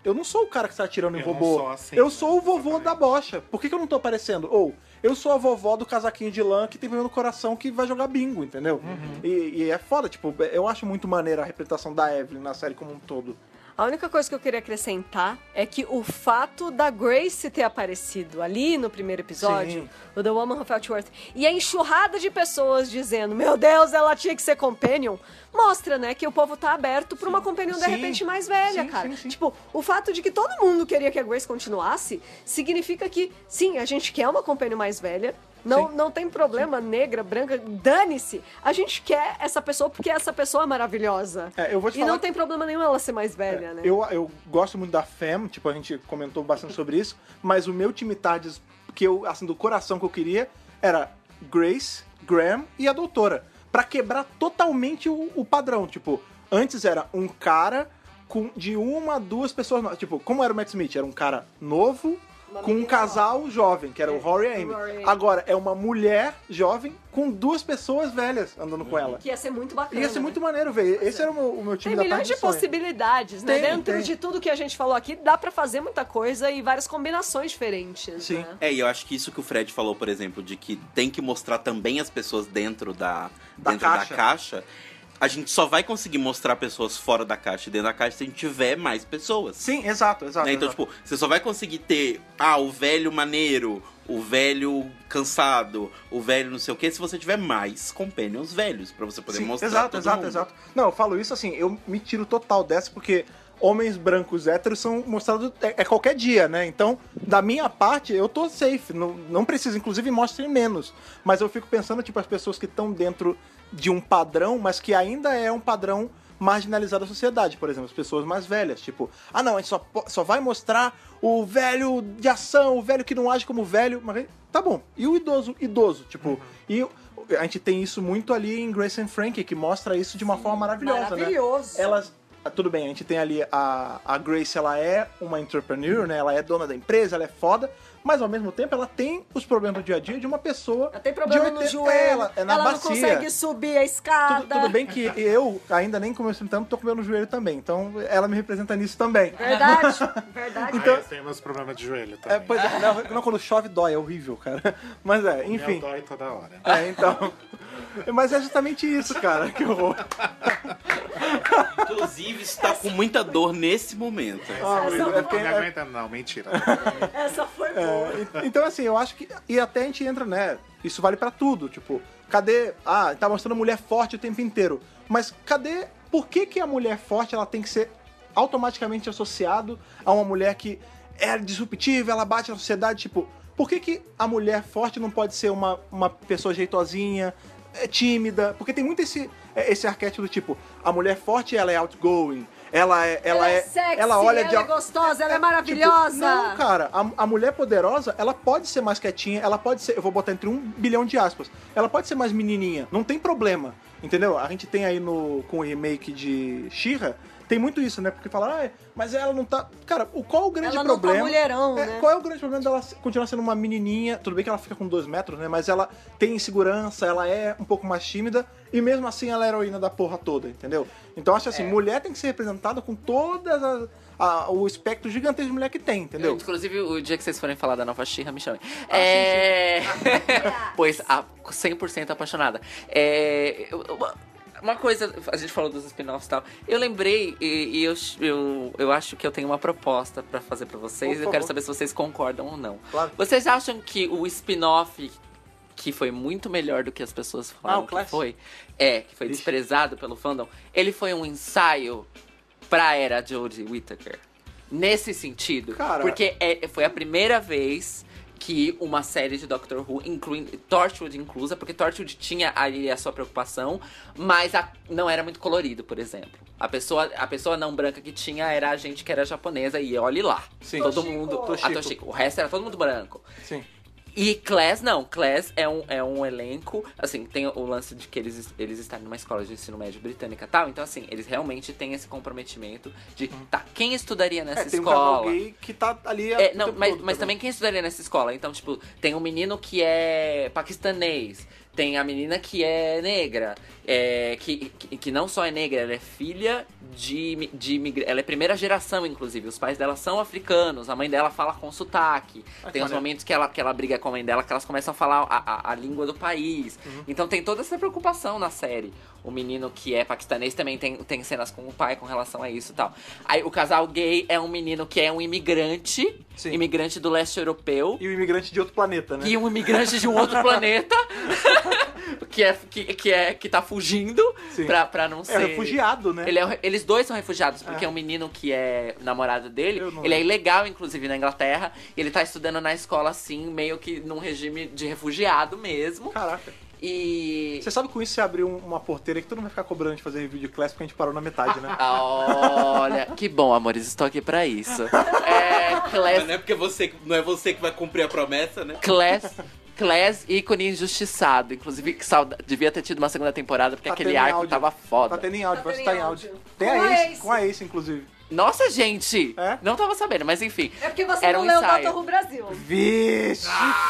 eu não sou o cara que tá atirando em Eu não robô. sou assim, eu né? sou o vovô Exatamente. da bocha. Por que, que eu não tô aparecendo? Ou, eu sou a vovó do casaquinho de lã que tem problema no coração que vai jogar bingo, entendeu? Uhum. E, e é foda, tipo, eu acho muito maneira a representação da Evelyn na série como um todo. A única coisa que eu queria acrescentar é que o fato da Grace ter aparecido ali no primeiro episódio, Sim. o The Woman Who Felt Worth, e a enxurrada de pessoas dizendo, meu Deus, ela tinha que ser companion, mostra, né, que o povo tá aberto pra uma companion de Sim. repente mais velha, Sim, cara. sim, sim. Tipo, o fato de que todo mundo queria que a Grace continuasse, significa que, sim, a gente quer uma companion mais velha, não, Sim. não tem problema, negra, branca, dane-se. A gente quer essa pessoa porque essa pessoa é maravilhosa. É, eu vou te e falar não tem problema nenhum ela ser mais velha, né? Eu, eu gosto muito da Fem, tipo, a gente comentou bastante sobre isso, mas o meu time Tardes, que eu, assim, do coração que eu queria, era Grace, Graham e a doutora. Pra quebrar totalmente o, o padrão. Tipo, antes era um cara com, de uma, duas pessoas novas. Tipo, como era o Matt Smith? Era um cara novo Uma com um menina casal jovem, que era É, o Rory e a o Amy. Rory e Amy. Agora, é uma mulher jovem com duas pessoas velhas andando com ela. Que ia ser muito bacana. Ia ser né? muito maneiro ver. Esse era o meu, o meu time Tem da milhões tarde de sonho. possibilidades, né? Tem, Dentro tem. de tudo que a gente falou aqui, dá pra fazer muita coisa e várias combinações diferentes, Sim. né? É, e eu acho que isso que o Fred falou, por exemplo, de que tem que mostrar também as pessoas dentro da, Da dentro caixa. da caixa. A gente só vai conseguir mostrar pessoas fora da caixa e dentro da caixa se a gente tiver mais pessoas. Sim, exato, exato. Né? Então, exato. tipo, você só vai conseguir ter, ah, o velho maneiro, o velho cansado, o velho não sei o que, se você tiver mais companions velhos, pra você poder Sim, mostrar exato, todo exato, mundo. exato. Não, eu falo isso assim, eu me tiro total dessa porque homens brancos héteros são mostrados é, é qualquer dia, né? Então, da minha parte, eu tô safe. Não, não precisa, inclusive, mostrem menos. Mas eu fico pensando, tipo, as pessoas que estão dentro de um padrão, mas que ainda é um padrão marginalizado da sociedade. Por exemplo, as pessoas mais velhas. Tipo, ah não, a gente só, po- só vai mostrar o velho de ação, o velho que não age como velho. Mas tá bom. E o idoso, idoso, tipo. E a gente tem isso muito ali em Grace and Frankie, que mostra isso de uma forma maravilhosa, Maravilhoso. né? Elas, ah, tudo bem, a gente tem ali a, a Grace, ela é uma entrepreneur, né? Ela é dona da empresa, ela é foda, mas ao mesmo tempo ela tem os problemas do dia a dia de uma pessoa. Ela tem problema de no oitenta joelho, É, ela, é na ela não bacia. consegue subir a escada. Tudo, tudo bem que eu ainda nem comecei tanto, tô com meu no joelho também. Então ela me representa nisso também. Verdade, verdade. Então- Ah, eu tenho meus problemas de joelho também. É, pois é, não, não, quando chove dói, é horrível, cara. Mas é, Meu enfim. dói toda hora. É, então. Mas é justamente isso, cara, que horror. Inclusive, está com muita dor nesse momento. Ah, mas é porque- Não me aguentando, não, mentira. Essa foi boa. É, então, assim, eu acho que. E até a gente entra, né? Isso vale pra tudo. Tipo, cadê. Ah, tá mostrando mulher forte o tempo inteiro. Mas cadê. Por que, que a mulher forte ela tem que ser automaticamente associado a uma mulher que é disruptiva, ela bate na sociedade? Tipo, por que, que a mulher forte não pode ser uma, uma pessoa jeitosinha, é, tímida? Porque tem muito esse, é, esse arquétipo do tipo, a mulher forte ela é outgoing. Ela é. Ela, Ela é é sexy, ela olha ela de. é gostosa, ela é Tipo, maravilhosa. não, cara, a, a mulher poderosa, ela pode ser mais quietinha, ela pode ser, eu vou botar entre um bilhão de aspas, ela pode ser mais menininha, não tem problema, entendeu? A gente tem aí no, com o remake de She-Ra, tem muito isso, né? Porque fala, ah, mas ela não tá... Cara, o, qual o grande Ela não tá problema... mulherão, é, né? Qual é o grande problema dela continuar sendo uma menininha? Tudo bem que ela fica com dois metros, né? Mas ela tem insegurança, ela é um pouco mais tímida e mesmo assim ela é heroína da porra toda, entendeu? Então acho assim, mulher tem que ser representada com todas as... a- o espectro gigantesco de mulher que tem, entendeu? Inclusive, o dia que vocês forem falar da nova She-Ra, me chamem. Ah, é... pois, a, cem por cento apaixonada. É... eu- eu- Uma coisa, a gente falou dos spin-offs e tal. Eu lembrei, e, e eu, eu, eu acho que eu tenho uma proposta pra fazer pra vocês. Por Eu quero favor. saber se vocês concordam ou não. Claro. Vocês acham que o spin-off, que foi muito melhor do que as pessoas Ah, falaram o que Class? foi, é, que foi Ixi. desprezado pelo fandom, ele foi um ensaio pra era Jodie Whittaker? Nesse sentido. Cara- Porque é, foi a primeira vez que uma série de Doctor Who, incluindo Torchwood inclusa, porque Torchwood tinha ali a sua preocupação, mas a- não era muito colorido, por exemplo. A pessoa, a pessoa não branca que tinha era a gente que era japonesa, e olhe lá. Sim. Todo Toshiko. mundo. Toshiko. A Toshiko. O resto era todo mundo branco. Sim. E Class, não. Class é um, é um elenco... Assim, tem o lance de que eles, eles estarem numa escola de ensino médio britânica e tal. Então, assim, eles realmente têm esse comprometimento de... Tá, quem estudaria nessa É, tem um casal escola? gay que tá ali... É, o não, tempo mas, todo mas também quem estudaria nessa escola? Então, tipo, tem um menino que é paquistanês, Tem a menina que é negra, é, que, que, que não só é negra, ela é filha de, de imigrantes. Ela é primeira geração, inclusive. Os pais dela são africanos, a mãe dela fala com sotaque. Ai, tem uns maneiro. momentos que ela, que ela briga com a mãe dela, que elas começam a falar a, a, a língua do país. Uhum. Então tem toda essa preocupação na série. O menino que é paquistanês também tem, tem cenas com o pai com relação a isso e tal. Aí o casal gay é um menino que é um imigrante, Sim. imigrante do leste europeu. E o imigrante de outro planeta, né? E um imigrante de um outro planeta que, é, que, que, é, que tá fugindo Sim. pra, pra não ser. É refugiado, né? Ele é, eles dois são refugiados, porque É. o menino que é namorado dele, Eu não ele é lembro. ilegal, inclusive, na Inglaterra. E ele tá estudando na escola, assim, meio que num regime de refugiado mesmo. Caraca. E. Você sabe que com isso você abriu uma porteira que tu não vai ficar cobrando de fazer review de Class porque a gente parou na metade, né? Olha, que bom, amores, estou aqui pra isso. É. Mas Class. não é porque você, não é você que vai cumprir a promessa, né? Class. Class, ícone injustiçado. Inclusive, que sauda... devia ter tido uma segunda temporada, porque Tá aquele tendo em arco áudio. tava foda. Tá tendo em áudio, Tá vai tendo estar em em áudio. áudio. Tem Com a a Ace, Ace. com a Ace, inclusive. Nossa, gente! É? Não tava sabendo, mas enfim. É porque você Era não um leu o ensaio. Doctor Who Brasil. Vixe!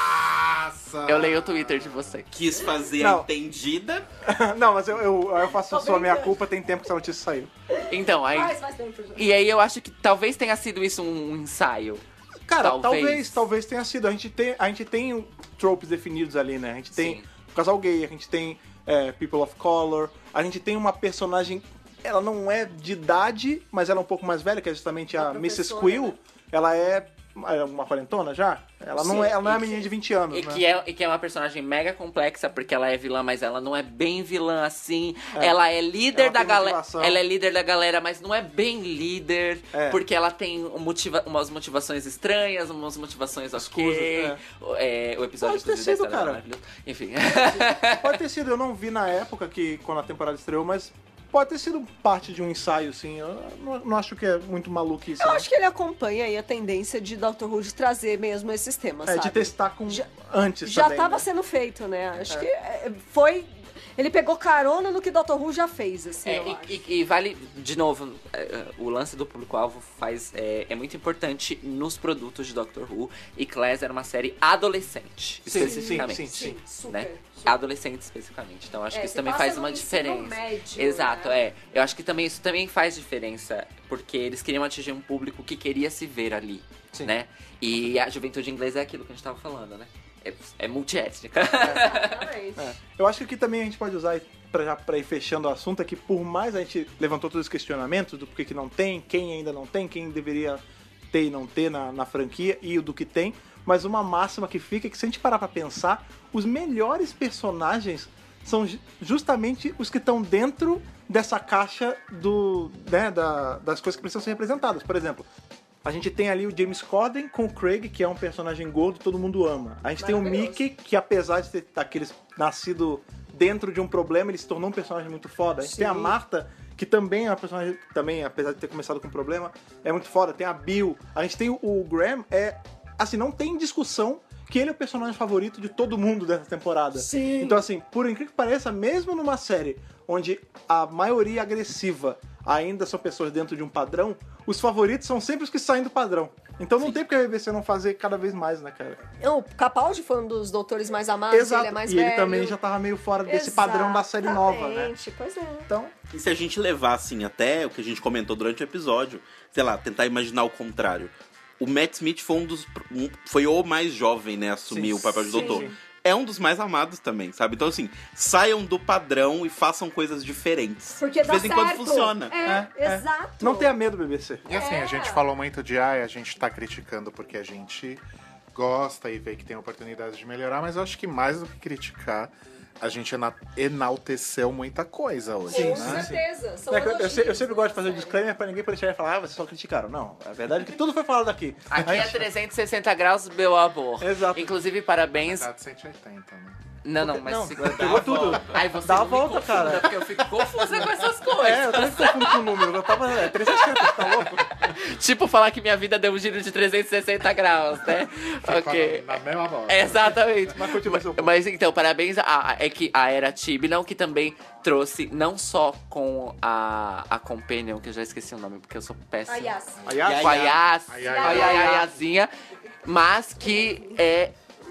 Nossa! Eu leio o Twitter de você. Quis fazer Não. a entendida. Não, mas eu, eu, eu faço Tô sua minha brincando. culpa, tem tempo que essa notícia saiu. Então, aí. Faz, faz tempo já. E aí eu acho que talvez tenha sido isso um ensaio. Cara, Talvez. talvez, talvez, tenha sido. A gente tem, a gente tem tropes definidos ali, né? A gente tem Sim. o casal gay, a gente tem é, people of color, a gente tem uma personagem. Ela não é de idade, mas ela é um pouco mais velha, que é justamente a, A missus professora, Quill. né? Ela é é uma quarentona já? Ela não Sim, é, ela não é e uma menina que- de vinte anos, E né? que, é, e que é uma personagem mega complexa, porque ela é vilã, mas ela não é bem vilã assim. É. Ela é líder Ela da tem galera. motivação. Ela é líder da galera, mas não é bem líder. É. Porque ela tem um motiva umas motivações estranhas, umas motivações Escusas, ok. é. O- é, o episódio Pode ter inclusive, sido, da história é cara. maravilhoso. Enfim. Pode ter sido, eu não vi na época que quando a temporada estreou, mas pode ter sido parte de um ensaio, sim. Eu não, não acho que é muito maluquice. Eu não. acho que ele acompanha aí a tendência de Doctor Who de trazer mesmo esses temas, É, sabe? de testar com Já- antes Já também, tava né? sendo feito, né? Acho É. que é, foi... Ele pegou carona no que Doctor Who já fez, assim, É, eu e, acho. e- e vale, de novo, é, é, o lance do público-alvo faz, é, é muito importante nos produtos de Doctor Who. E Class era uma série adolescente, Sim, especificamente. sim, sim, super, Né? super. Adolescente especificamente. Então acho É, que isso se também passa faz no uma ensino diferença. médio, Exato, né? é. Eu acho que também isso também faz diferença, porque eles queriam atingir um público que queria se ver ali, Sim. né? E a juventude inglesa é aquilo que a gente tava falando, né? É, é multiétnica. Exatamente. É. Eu acho que aqui também a gente pode usar, pra, já pra ir fechando o assunto, é que por mais a gente levantou todos os questionamentos do porquê que não tem, quem ainda não tem, quem deveria ter e não ter na, na franquia e o do que tem, mas uma máxima que fica é que se a gente parar pra pensar, os melhores personagens são ju- justamente os que estão dentro dessa caixa do, né, da- das coisas que precisam ser representadas. Por exemplo, a gente tem ali o James Corden com o Craig, que é um personagem gordo que todo mundo ama. A gente tem o Maravilhoso. Mickey, que apesar de ter aqueles nascido dentro de um problema, ele se tornou um personagem muito foda. A gente Sim. tem a Marta, que também é uma personagem que também, apesar de ter começado com problema, é muito foda. Tem a Bill. A gente tem o, o Graham, é assim, não tem discussão que ele é o personagem favorito de todo mundo dessa temporada. Sim. Então assim, por incrível que pareça, mesmo numa série onde a maioria agressiva ainda são pessoas dentro de um padrão, os favoritos são sempre os que saem do padrão. Então não tem porque a B B C não fazer cada vez mais, né, cara? O Capaldi foi um dos doutores mais amados, Exato. ele é mais e velho. ele também já tava meio fora desse padrão da série nova, né? Exatamente, Pois é. Então, E se a gente levar, assim, até o que a gente comentou durante o episódio, sei lá, tentar imaginar o contrário. O Matt Smith foi um dos. um- foi o mais jovem, né, a assumir Sim, o papel de sim. doutor. É um dos mais amados também, sabe? Então, assim, saiam do padrão e façam coisas diferentes. Porque de dá vez em quando certo. funciona. É, É, é. exato. não tenha medo, B B C. E assim, É. a gente falou muito de, ai, a gente tá criticando porque a gente gosta e vê que tem oportunidade de melhorar, mas eu acho que mais do que criticar, a gente ena- enalteceu muita coisa hoje, Com né? certeza. São É que eu, eu elogios, se- eu sempre gosto de fazer né? disclaimer pra ninguém poder chegar e falar, ah, vocês só criticaram. Não, a verdade é que tudo foi falado aqui. Aqui é trezentos e sessenta graus, meu amor. Exato. Inclusive, parabéns. Dá de cento e oitenta, né? Não, não, mas Não, segura. pegou tudo. Aí você Dá a não me volta, confunda, cara. porque eu fico confusa com essas coisas. É, eu também confundo com o número. Eu tava, é, trezentos e sessenta, tá louco? Tipo falar que minha vida deu um giro de trezentos e sessenta graus, né? ok. Na mesma bola. Exatamente. Mas continua seu ponto. Mas então, parabéns a, a, é que a Era Tibnall, que também trouxe, não só com a, a Companion, que eu já esqueci o nome, porque eu sou péssimo. A Yas. Aí, ah, Com a Yas, Ai, com ai, a ai. Yayazinha, mas que é...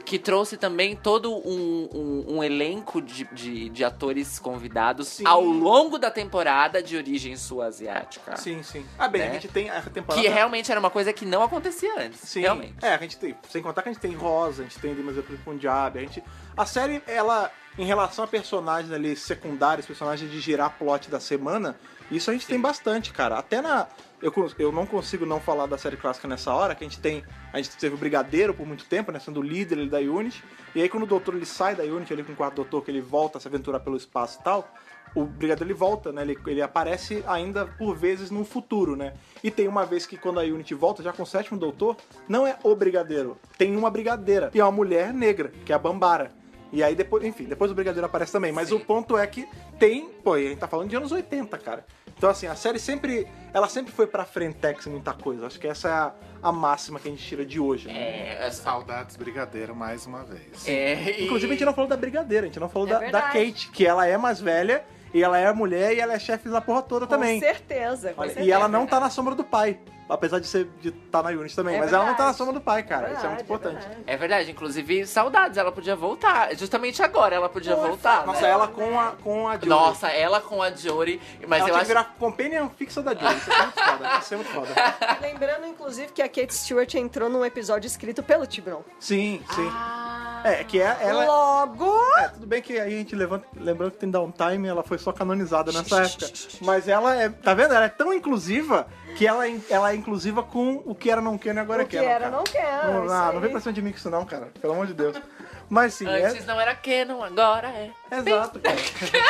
que trouxe também todo um, um, um elenco de, de, de atores convidados Sim. ao longo da temporada de origem sul-asiática. Sim, sim. Ah, bem, Né? a gente tem a temporada... Que realmente era uma coisa que não acontecia antes. Sim, Realmente. é, a gente tem, sem contar que a gente tem Rosa, a gente tem Dimas Punjab, a gente... A série, ela, em relação a personagens ali secundários, personagens de girar plot da semana, isso a gente tem bastante, cara. Até na... Eu, eu não consigo não falar da série clássica nessa hora, que a gente tem... A gente teve o Brigadeiro por muito tempo, né, sendo o líder ele, da Unity, e aí quando o doutor ele sai da Unity, ali com o quarto doutor, que ele volta a se aventurar pelo espaço e tal... O Brigadeiro ele volta, né? Ele, ele aparece ainda por vezes no futuro, né? E tem uma vez que quando a Unity volta, já com o sétimo doutor, não é o Brigadeiro, tem uma brigadeira, e é uma mulher negra, que é a Bambara. E aí depois, enfim, depois o Brigadeiro aparece também. Mas Sim. o ponto é que tem, pô, a gente tá falando de anos oitenta, cara. Então assim, a série sempre, ela sempre foi pra frentex em muita coisa. Acho que essa é a, a máxima que a gente tira de hoje, né? É, essa- Saudades Brigadeiro mais uma vez. é, e- Inclusive a gente não falou da Brigadeira, a gente não falou É da, da verdade. Kate, que ela é mais velha, e ela é mulher, e ela é chefe da porra toda Com também. certeza, com Olha, certeza. e ela não tá na sombra do pai. Apesar de ser de estar na Unity também. É mas ela não tá na verdade. sombra do pai, cara. Verdade, Isso é muito importante. verdade. É verdade, inclusive, saudades, ela podia voltar. Justamente agora ela podia Por voltar. Nossa, né? ela com a, com a Jory. Nossa, ela com a Jory. Mas ela eu tinha acho que virar companion fixa da Jory. Isso é muito foda. Isso é muito foda. Lembrando, inclusive, que a Kate Stewart entrou num episódio escrito pelo Tibron. Sim, sim. Ah. É, que é, ela... Logo... É, tudo bem que aí a gente levanta, lembrando que tem downtime, ela foi só canonizada nessa época. Mas ela é, tá vendo? Ela é tão inclusiva que ela é, ela é inclusiva com o que era não quer e agora O que quer. era cara. não quer, Não, isso ah, aí. não vem pra cima de mim com isso não, cara. Pelo amor de Deus. Mas sim, é, Antes não era Canon, agora é. exato, cara.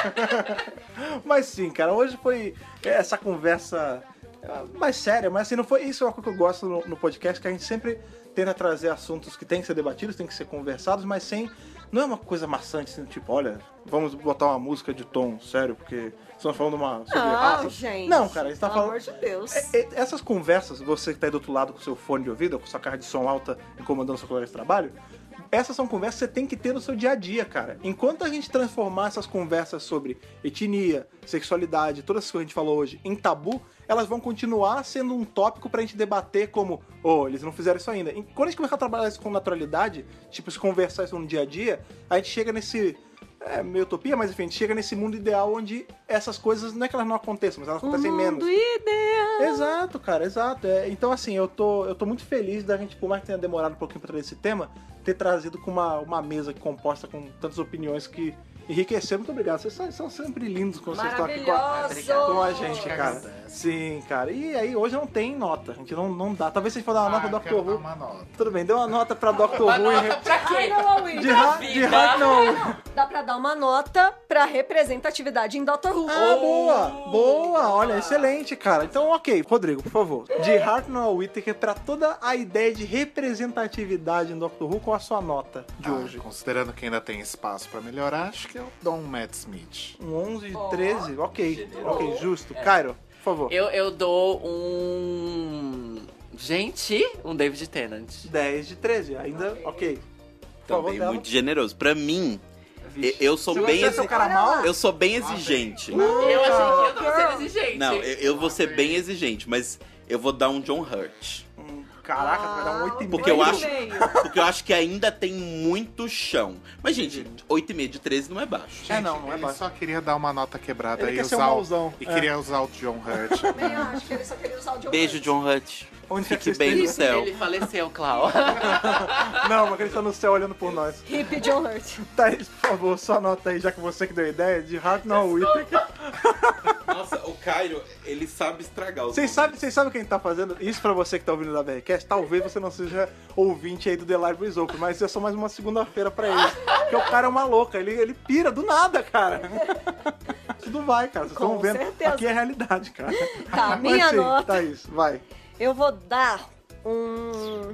Mas sim, cara, hoje foi essa conversa mais séria, mas assim, não foi isso é uma coisa que eu gosto no, no podcast, que a gente sempre tenta trazer assuntos que têm que ser debatidos, têm que ser conversados, mas sem... Não é uma coisa maçante, assim, tipo, olha, vamos botar uma música de tom sério, porque estamos falando uma, sobre Não, raça. gente. Não, cara, a gente tá Pelo falando... amor de Deus. É, é, essas conversas, você que tá aí do outro lado com seu fone de ouvido, com sua carga de som alta, incomodando seu colega de trabalho, essas são conversas que você tem que ter no seu dia a dia, cara. Enquanto a gente transformar essas conversas sobre etnia, sexualidade, todas as coisas que a gente falou hoje, em tabu, elas vão continuar sendo um tópico pra gente debater como, oh, eles não fizeram isso ainda. E quando a gente começar a trabalhar isso com naturalidade, tipo, se conversar isso no dia a dia, a gente chega nesse... É meio utopia, mas enfim, a gente chega nesse mundo ideal onde essas coisas, não é que elas não aconteçam, mas elas acontecem menos. Mundo ideal. Exato, cara, exato. É, então, assim, eu tô, eu tô muito feliz da gente, por mais que tenha demorado um pouquinho pra trazer esse tema, ter trazido com uma, uma mesa composta com tantas opiniões que enriqueceram. Muito obrigado. Vocês são, são sempre lindos quando vocês estão aqui com a, Maravilhoso. com a gente, cara. Sim, cara. E aí, hoje não tem nota. A gente não, não dá. Talvez vocês for dar uma nota Ah, pro quero doutor dar Who. uma nota. Tudo bem, dê uma nota pra doutor Uma Who. e nota re- pra quê? Ai, não, Halloween. De ra- de ra- não. Dá pra dar uma nota pra representatividade em Doctor Who. Ah, boa! Boa! Olha, excelente, cara. Então, ok. Rodrigo, por favor. De Hartnell Whittaker pra toda a ideia de representatividade em Doctor Who, qual a sua nota de Ah, hoje? considerando que ainda tem espaço pra melhorar, acho que eu dou um Matt Smith. Um onze, treze? Ok. Ok, justo. Cairo, por favor. Eu, eu dou um. Gente, um David Tennant. dez de treze, ainda ok. Por favor, Também Thelma. muito generoso. Pra mim, Vixe. eu sou Você bem vai ser seu exi- cara mal? eu sou bem exigente. Eu achei que eu tava sendo exigente. Não, eu, eu vou ser bem exigente, mas eu vou dar um John Hurt. Hum, Caraca, vai dar um oito e meio. Porque eu Oito acho, e meio. porque eu acho que ainda tem muito chão. Mas, gente, oito e meio de treze não é baixo. É, não, não é Ele baixo. só queria dar uma nota quebrada Ele e quer ser um usar o, mauzão. e É. queria usar o John Hurt. Bem, eu acho que ele só queria usar o John Beijo, Hurt. John Hurt. Onde é que Fique vocês bem têm? no céu. Ele faleceu, Clau. Não, mas ele tá no céu olhando por nós. Hip John Hurt. Thaís, por favor, sua nota aí, já que você que deu a ideia, de Hartnell Whittaker. Nossa, o Cairo, ele sabe estragar os Vocês sabem, vocês sabem quem tá fazendo? Isso pra você que tá ouvindo da B R Cast, talvez você não seja ouvinte aí do The Libraries Open, mas é só mais uma segunda-feira pra ele. Porque o cara é uma louca, ele, ele pira do nada, cara. Tudo vai, cara. Vocês Com estão vendo. certeza. Aqui é a realidade, cara. Tá, Mas minha sim, nota. Thaís, vai. Eu vou dar um...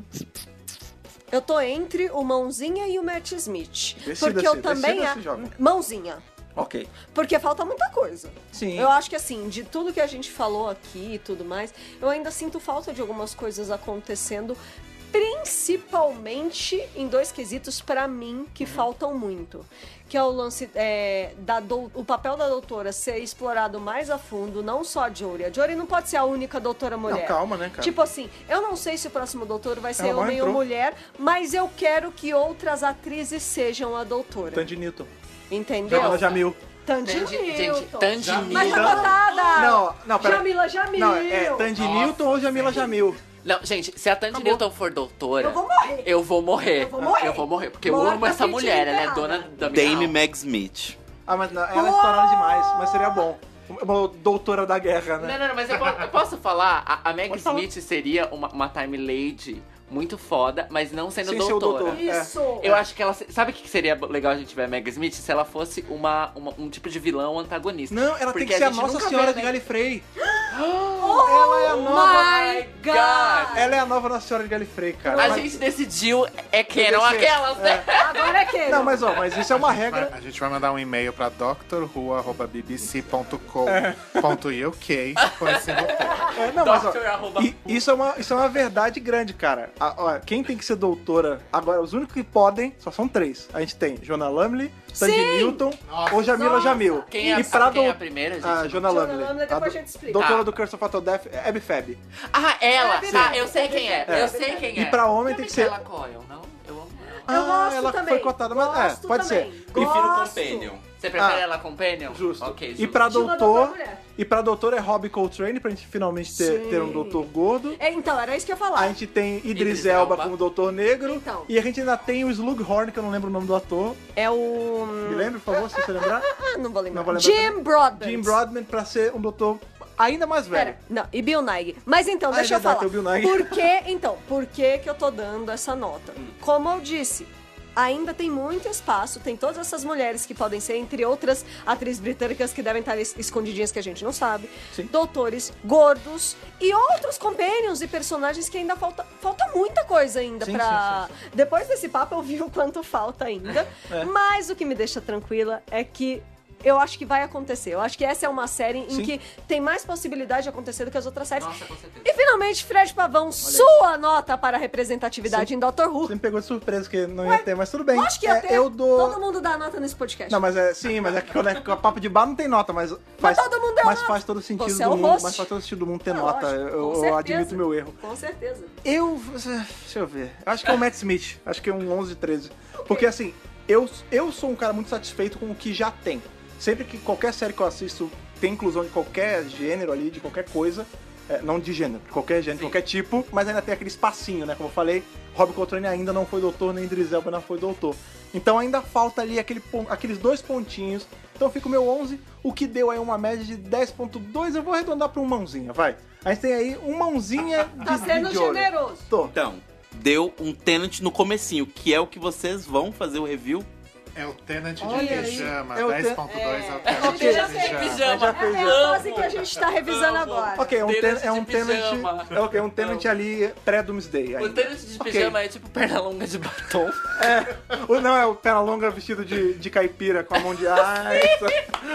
Eu tô entre o Mãozinha e o Matt Smith. Decida-se, porque eu também... decida-se, a- jovem. Mãozinha. Ok. Porque falta muita coisa. Sim. Eu acho que assim, de tudo que a gente falou aqui e tudo mais, eu ainda sinto falta de algumas coisas acontecendo Principalmente em dois quesitos, pra mim, que faltam muito. Que é o lance é, da do, o papel da doutora ser explorado mais a fundo, não só a Jory. A Jory não pode ser a única doutora mulher. Não, calma, né, cara? Tipo assim, eu não sei se o próximo doutor vai ser Ela não homem ou entrou. mulher, mas eu quero que outras atrizes sejam a doutora. Tandy Newton. Entendeu? Jamila Jamil. Tandy Tandy- gente, Newton. Tandy Mas tá Newton. botada! Não, não, pera. Jamila Jamil. Não, é Tandy Newton ou Jamila Jamil? Não, gente, se a Tandy Acabou. Newton for doutora... Eu vou morrer. Eu vou morrer. Eu vou morrer. Eu vou morrer, porque Morta, eu amo essa fit mulher. Ela é enterrada. dona da minha Dame alma. Meg Smith. Ah, mas não, ela é estourada demais, mas seria bom. Uma doutora da guerra, né? Não, não, não, mas eu, po- eu posso falar? A, a Meg Pode falar. Smith seria uma, uma time lady muito foda, mas não sendo Sem ser o doutora. doutor. É. Isso. Eu acho que ela... Sabe o que seria legal a gente ver a Meg Smith? Se ela fosse uma, uma- um tipo de vilão antagonista. Não, ela Porque tem que ser a gente Nossa nunca Senhora vê, de né? Galifrey. Oh Ela é a nova. my God! Ela é a nova Nossa Senhora de Galifrey, cara. A Mas- gente decidiu é que Eu não deixei. aquelas, né? Agora é que Não, mas ó, mas isso é uma regra. A gente vai mandar um e-mail pra doctor who arroba b b c ponto com ponto u k com esse roteiro. É, não, mas ó, Doctor arroba e- isso, é uma, isso é uma verdade grande, cara. A- ó, quem tem que ser doutora, agora, os únicos que podem, só são três. A gente tem Jonah Lumley, Tandy Sim! Newton ou Jamila Nossa! Jamil. Quem é, e pra quem é dou- a primeira, gente? A Jonah Jonah Lumley. Lumley, depois a a do- gente explica. Doutora Ah. do Curse of Fatal Death, é Abby Fab. Ah, ela! É, Ah, eu sei quem é. é. Eu sei quem é. E pra homem tem que ser- Ela Coyle, não? Eu amo ela. Eu Ah, gosto ela também. foi cotada, mas é, Gosto pode também. ser. Prefiro Gosto. Companion. Você prefere Ah, ela Companion? Justo. Ok, justo. E pra Tinha uma doutor, doutora mulher. e pra doutor é Robbie Coltrane, pra gente finalmente ter, Sim. ter um doutor gordo. É, então, era isso que eu ia falar. A gente tem Idris, Idris Elba, Elba. como doutor negro. Então. E a gente ainda tem o Slughorn, que eu não lembro o nome do ator. É o... Me lembra, por favor, se você lembrar? Ah, não vou lembrar. Não vou lembrar Jim também. Broadbent. Jim Broadbent pra ser um doutor ainda mais velho. Pera, não, e Bill Nighy. Mas então, Ah, deixa é eu verdade, falar. tem o Bill Nighy. Por que, então, por que que eu tô dando essa nota? Como eu disse, ainda tem muito espaço, tem todas essas mulheres que podem ser, entre outras atrizes britânicas que devem estar es- escondidinhas que a gente não sabe, Sim. doutores gordos e outros companions e personagens que ainda falta, falta muita coisa ainda Sim, pra... sim, Depois desse papo eu vi o quanto falta ainda, É. mas o que me deixa tranquila é que eu acho que vai acontecer. Eu acho que essa é uma série em Sim. que tem mais possibilidade de acontecer do que as outras séries. Nossa, com certeza. E finalmente, Fred Pavão, sua nota para a representatividade em Doctor Who. Você me pegou de surpresa que não ia ter, mas tudo bem. Acho que ia É, ter. eu dou. Todo mundo dá nota nesse podcast. Não, mas é. Sim, mas é que quando é com a papo de bar não tem nota, mas faz. todo mundo deu mas nota. faz todo sentido Você é do o mundo. host. Mas faz todo sentido do mundo ter É nota. lógico, eu com eu certeza. admito meu erro. Com certeza. Eu. Deixa eu ver. Eu acho que é o Matt Smith. Acho que é um onze, treze. Porque assim, eu, eu sou um cara muito satisfeito com o que já tem. Sempre que qualquer série que eu assisto tem inclusão de qualquer gênero ali, de qualquer coisa. É, não de gênero, de qualquer gênero, de qualquer tipo, mas ainda tem aquele espacinho, né? Como eu falei, Robbie Coltrane ainda não foi doutor, nem Idris Elba não foi doutor. Então ainda falta ali aquele, pon- aqueles dois pontinhos. Então fica o meu onze, o que deu aí uma média de dez ponto dois, eu vou arredondar pra um mãozinha, vai. A gente tem aí um mãozinha de, Tá sendo de ouro. generoso. Tô. Então, deu um Tenant no comecinho, que é o que vocês vão fazer o review. É o Tenant de Olha aí, pijama. é o dez Ten- ponto dois é, o A Tenant gente de já pijama. fez pijama. Já fez É isso. a fase que a gente tá revisando Amo. agora. Ok, é um, ten, Tenant é um de tenant. pijama. É ok, um tenant Amo. ali pré-Doomsday. O ainda. Tenant de Ok. pijama é tipo perna longa de batom. O- Não, é o perna longa vestido de, de caipira com a mão de. Ai, isso-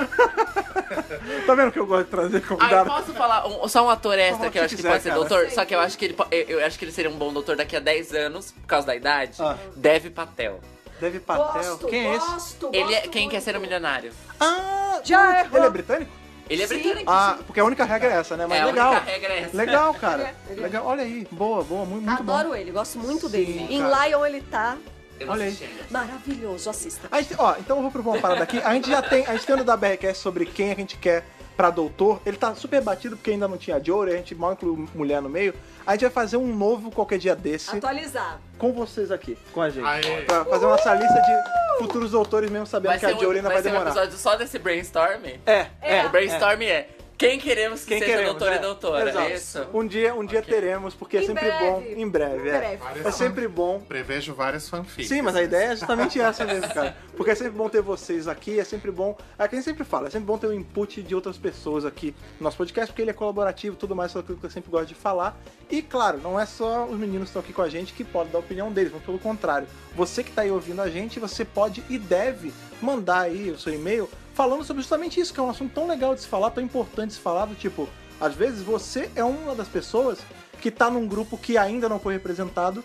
Tá vendo que eu gosto de trazer Ah, eu convidado? posso falar um- só um ator extra Fala o que eu que acho que quiser, pode ser cara. doutor? Só que eu acho que ele po- eu, eu acho que ele seria um bom doutor daqui a dez anos, por causa da idade. Ah. Dev Patel. Deve Patel. Gosto, Quem é esse? gosto, Ele é gosto quem muito. quer ser um milionário. Ah, Já ele errou. é britânico? Ele é Sim. britânico. Ah, porque a única regra é essa, né? Mas é, legal. a única regra é essa. Legal, cara. Ele é, ele é. Legal. Olha aí. Boa, boa. Muito, muito bom. Adoro ele, gosto muito Sim, dele. Em cara. Lion ele tá Eu não Olha aí. assisti ainda. maravilhoso, assista. A gente, ó, então eu vou propor uma parada aqui. A gente já tem, a gente tem no da B R Cast sobre quem a gente quer pra doutor. Ele tá super batido porque ainda não tinha Jory, a gente mal inclui mulher no meio. A gente vai fazer um novo qualquer dia desse Atualizar. com vocês aqui, com a gente. Aê. Pra fazer uma nossa lista de futuros doutores mesmo sabendo Vai que ser, a um, Jory ainda vai vai ser um demorar. episódio só desse brainstorm? É, é. O brainstorm é. Quem queremos que Quem seja queremos, doutor é. e doutora? Exato. É isso? Um dia, um dia Ok. teremos, porque é Em sempre breve. bom. Em breve, é. Em breve. É sempre bom. Prevejo várias fanfics. Sim, mas a ideia é justamente essa mesmo, cara. Porque é sempre bom ter vocês aqui, é sempre bom. É que a gente sempre fala, é sempre bom ter o input de outras pessoas aqui no nosso podcast, porque ele é colaborativo, tudo mais, aquilo que eu sempre gosto de falar. E claro, não é só os meninos que estão aqui com a gente que podem dar a opinião deles, mas pelo contrário. Você que tá aí ouvindo a gente, você pode e deve mandar aí o seu e-mail falando sobre justamente isso, que é um assunto tão legal de se falar, tão importante de se falar, do tipo, às vezes você é uma das pessoas que tá num grupo que ainda não foi representado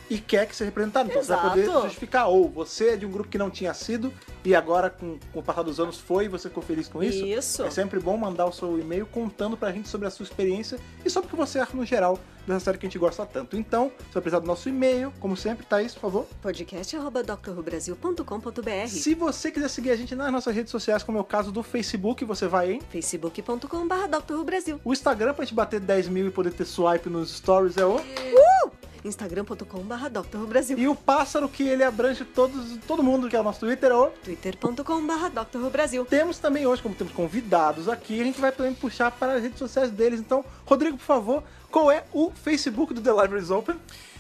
e quer que seja representado. Então Exato. você vai poder justificar. Ou você é de um grupo que não tinha sido e agora, com, com o passar dos anos, foi e você ficou feliz com isso. Isso. É sempre bom mandar o seu e-mail contando pra gente sobre a sua experiência e sobre o que você acha no geral dessa série que a gente gosta tanto. Então, você vai precisar do nosso e-mail, como sempre, Thaís, por favor. podcast arroba d r brasil ponto com ponto b r. Se você quiser seguir a gente nas nossas redes sociais, como é o caso do Facebook, você vai em... facebook ponto com barra d r brasil. O Instagram, pra gente bater dez mil e poder ter swipe nos stories, é o... instagram ponto com barra d r brasil. E o pássaro, que ele abrange todos, todo mundo, que é o nosso Twitter, é o... twitter ponto com barra d r brasil. Temos também hoje, como temos convidados aqui, a gente vai também puxar para as redes sociais deles. Então, Rodrigo, por favor, qual é o Facebook do The Libraries Open?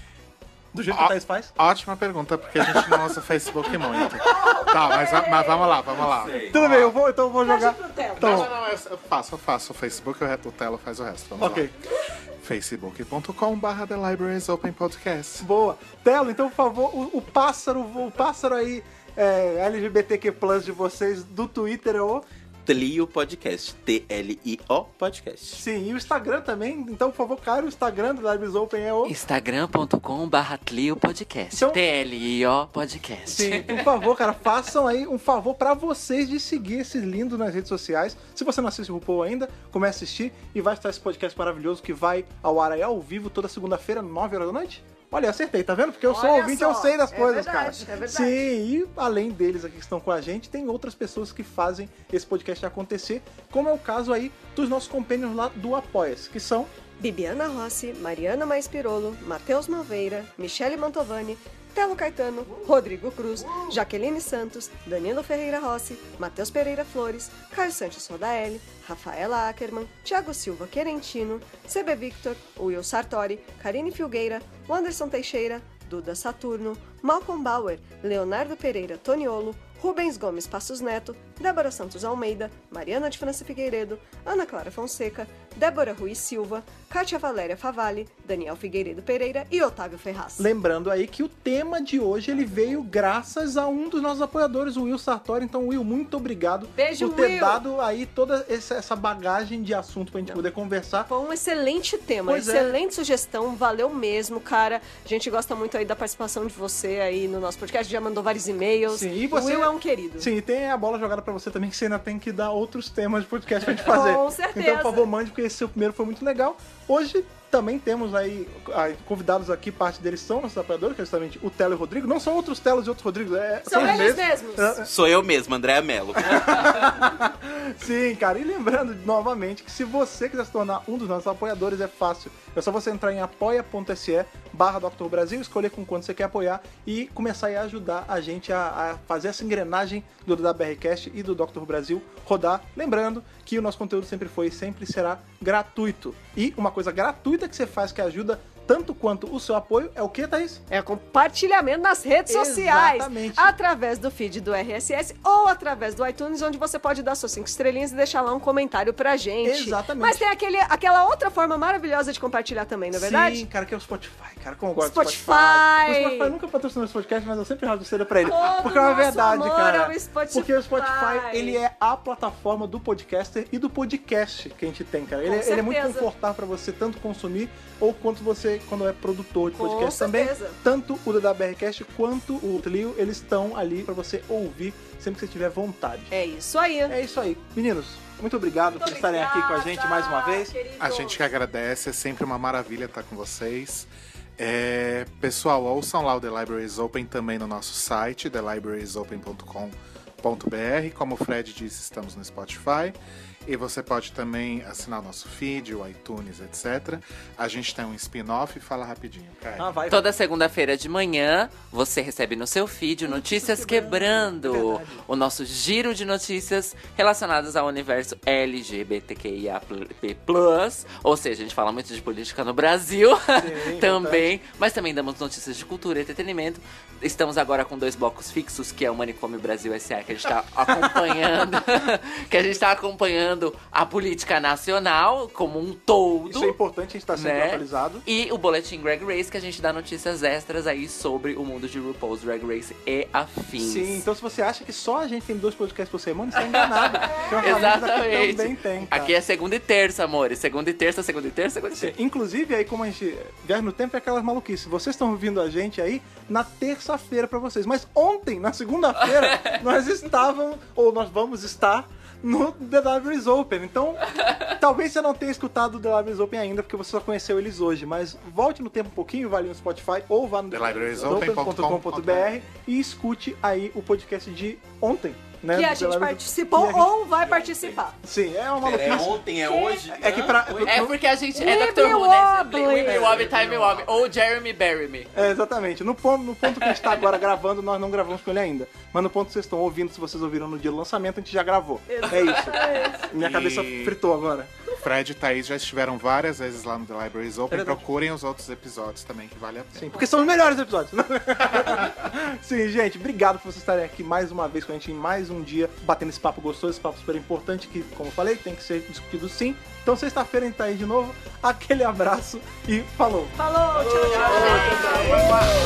Do jeito que a Ó, Thaís faz? Ótima pergunta, porque a gente não usa Facebook muito. Tá, mas, mas vamos lá, vamos lá. Tudo bem, eu vou, então eu vou jogar... Não, Então, não, não, eu eu faço, eu faço o Facebook, o resto- o Telo faz o resto. Vamos ok. lá. facebook ponto com barra The Libraries Open Podcast. Boa. Telo, então, por favor, o, o pássaro, o pássaro aí, é, L G B T Q plus de vocês, do Twitter é o... Tlio Podcast. T L I O Podcast. Sim, e o Instagram também. Então, por favor, cara, o Instagram do Libraries Open é o... instagram ponto com barra Tlio Podcast. Então- T L I O Podcast. Sim, por favor, cara, façam aí um favor pra vocês de seguir esse lindo nas redes sociais. Se você não assiste o RuPaul ainda, comece a assistir e vai estar esse podcast maravilhoso que vai ao ar aí ao vivo toda segunda-feira, nove horas da noite. Olha, eu acertei, tá vendo? Porque eu sou Olha ouvinte, só, eu sei das é coisas, verdade, cara. é verdade. Sim, e além deles aqui que estão com a gente, tem outras pessoas que fazem esse podcast acontecer, como é o caso aí dos nossos companions lá do Apoia-se, que são... Bibiana Rossi, Mariana Mais Pirolo, Matheus Malveira, Michele Mantovani, Telo Caetano, Rodrigo Cruz, Jaqueline Santos, Danilo Ferreira Rossi, Matheus Pereira Flores, Caio Santos Rodaelli, Rafaela Ackerman, Thiago Silva Querentino, C B Victor, Will Sartori, Karine Filgueira, Wanderson Teixeira, Duda Saturno, Malcolm Bauer, Leonardo Pereira Toniolo, Rubens Gomes Passos Neto, Débora Santos Almeida, Mariana de França Figueiredo, Ana Clara Fonseca, Débora Ruiz Silva, Kátia Valéria Favalli, Daniel Figueiredo Pereira e Otávio Ferraz. Lembrando aí que o tema de hoje ele veio graças a um dos nossos apoiadores, o Will Sartori. Então, Will, muito obrigado Beijo, por ter Will. dado aí toda essa essa bagagem de assunto pra gente poder conversar. Foi um excelente tema, Pois é. excelente sugestão, valeu mesmo, cara. A gente gosta muito aí da participação de você aí no nosso podcast, já mandou vários e-mails. Sim, e O você- Will é um querido. Sim, e tem a bola jogada pra você também, que você ainda tem que dar outros temas de podcast pra gente fazer. Com certeza. Então, por favor, mande, porque esse seu primeiro foi muito legal. Hoje também temos aí ah, convidados aqui, parte deles são nossos apoiadores, que é justamente o Telo e o Rodrigo. Não são outros Telos e outros Rodrigos, é, São os eles mesmos. mesmos. Sou eu mesmo, Andréa Mello. Sim, cara, e lembrando novamente que se você quiser se tornar um dos nossos apoiadores, é fácil. É só você entrar em apoia.se barra Dr. Brasil, escolher com quanto você quer apoiar e começar a ajudar a gente a, a fazer essa engrenagem do WRCast e do doutor Brasil rodar. Lembrando que o nosso conteúdo sempre foi e sempre será gratuito. E uma coisa gratuita que você faz que ajuda tanto quanto o seu apoio é o que, Thaís? É compartilhamento nas redes sociais. Exatamente. Através do feed do R S S ou através do iTunes, onde você pode dar suas cinco estrelinhas e deixar lá um comentário pra gente. Exatamente. Mas tem aquele, aquela outra forma maravilhosa de compartilhar também, não é verdade? Sim, cara, que é o Spotify. Cara, como eu gosto Spotify. do Spotify. O Spotify nunca patrocinou esse podcast, mas eu sempre rasgo cedo pra ele. Todo Porque é uma nosso verdade, amor cara. ao Spotify. Porque o Spotify, ele é a plataforma do podcaster e do podcast que a gente tem, cara. Ele, Com é- ele é muito certeza. confortável pra você tanto consumir ou quanto você, quando é produtor de Com podcast também. certeza. Tanto o D W R Cast quanto o Tlio, eles estão ali pra você ouvir sempre que você tiver vontade. É isso aí. É isso aí. Meninos, muito obrigado por estarem aqui com a gente mais uma vez. A gente que agradece, é sempre uma maravilha estar com vocês. É, pessoal, ouçam lá o The Libraries Open também no nosso site, the libraries open ponto com ponto b r. Como o Fred disse, estamos no Spotify. E você pode também assinar o nosso feed, o iTunes, etcétera. A gente tem um spin-off, fala rapidinho, Caio. Ah, vai. Toda segunda-feira de manhã, você recebe no seu feed o Notícias Quebrando, É verdade. o nosso giro de notícias relacionadas ao universo L G B T Q I A P plus, ou seja, a gente fala muito de política no Brasil também, mas também damos notícias de cultura e entretenimento. Estamos agora com dois blocos fixos, que é o Manicômio Brasil S A, que a a gente tá acompanhando, que a gente tá acompanhando a política nacional como um todo. Isso é importante, a gente tá sempre né? atualizado. E o Boletim Drag Race, que a gente dá notícias extras aí sobre o mundo de RuPaul's Drag Race e afins. Sim, então se você acha que só a gente tem dois podcasts por semana, você é enganado. Tem uma família Exatamente. que também tem, tá? Aqui é segunda e terça, amores. Segunda e terça, segunda e terça, segunda e Sim, terça. inclusive, aí como a gente viaja no tempo, é aquelas maluquices. Vocês estão ouvindo a gente aí na terça-feira pra vocês. Mas ontem, na segunda-feira, nós estávamos, ou nós vamos estar, no The Libraries Open. Então, talvez você não tenha escutado o The Libraries Open ainda, porque você só conheceu eles hoje. Mas volte no tempo um pouquinho, vá ali no Spotify, ou vá no the libraries open ponto com ponto b r e escute aí o podcast de ontem. Né, Que a do The gente Libraries- participou que a gente- ou vai participar. Sim, é uma É maluquice. ontem, é hoje? É que pra... É porque a gente é Leave doutor me Who, né? wobbly. Leave me wobbly, time me wobbly. Ou Jeremy Bury Me. É, exatamente. No ponto, no ponto que a gente tá agora gravando, nós não gravamos com ele ainda. Mas no ponto que vocês estão ouvindo, se vocês ouviram no dia do lançamento, a gente já gravou. É isso. Minha E- cabeça fritou agora. Fred e Thaís já estiveram várias vezes lá no The Libraries Open. É verdade. Procurem os outros episódios também, que vale a pena. Sim, porque são os melhores episódios. Sim, gente, obrigado por vocês estarem aqui mais uma vez com a gente em mais um dia, batendo esse papo gostoso, esse papo super importante que, como eu falei, tem que ser discutido sim. Então, sexta-feira a gente tá aí de novo. Aquele abraço e falou! Falou, tchau, tchau. Tchau, tchau.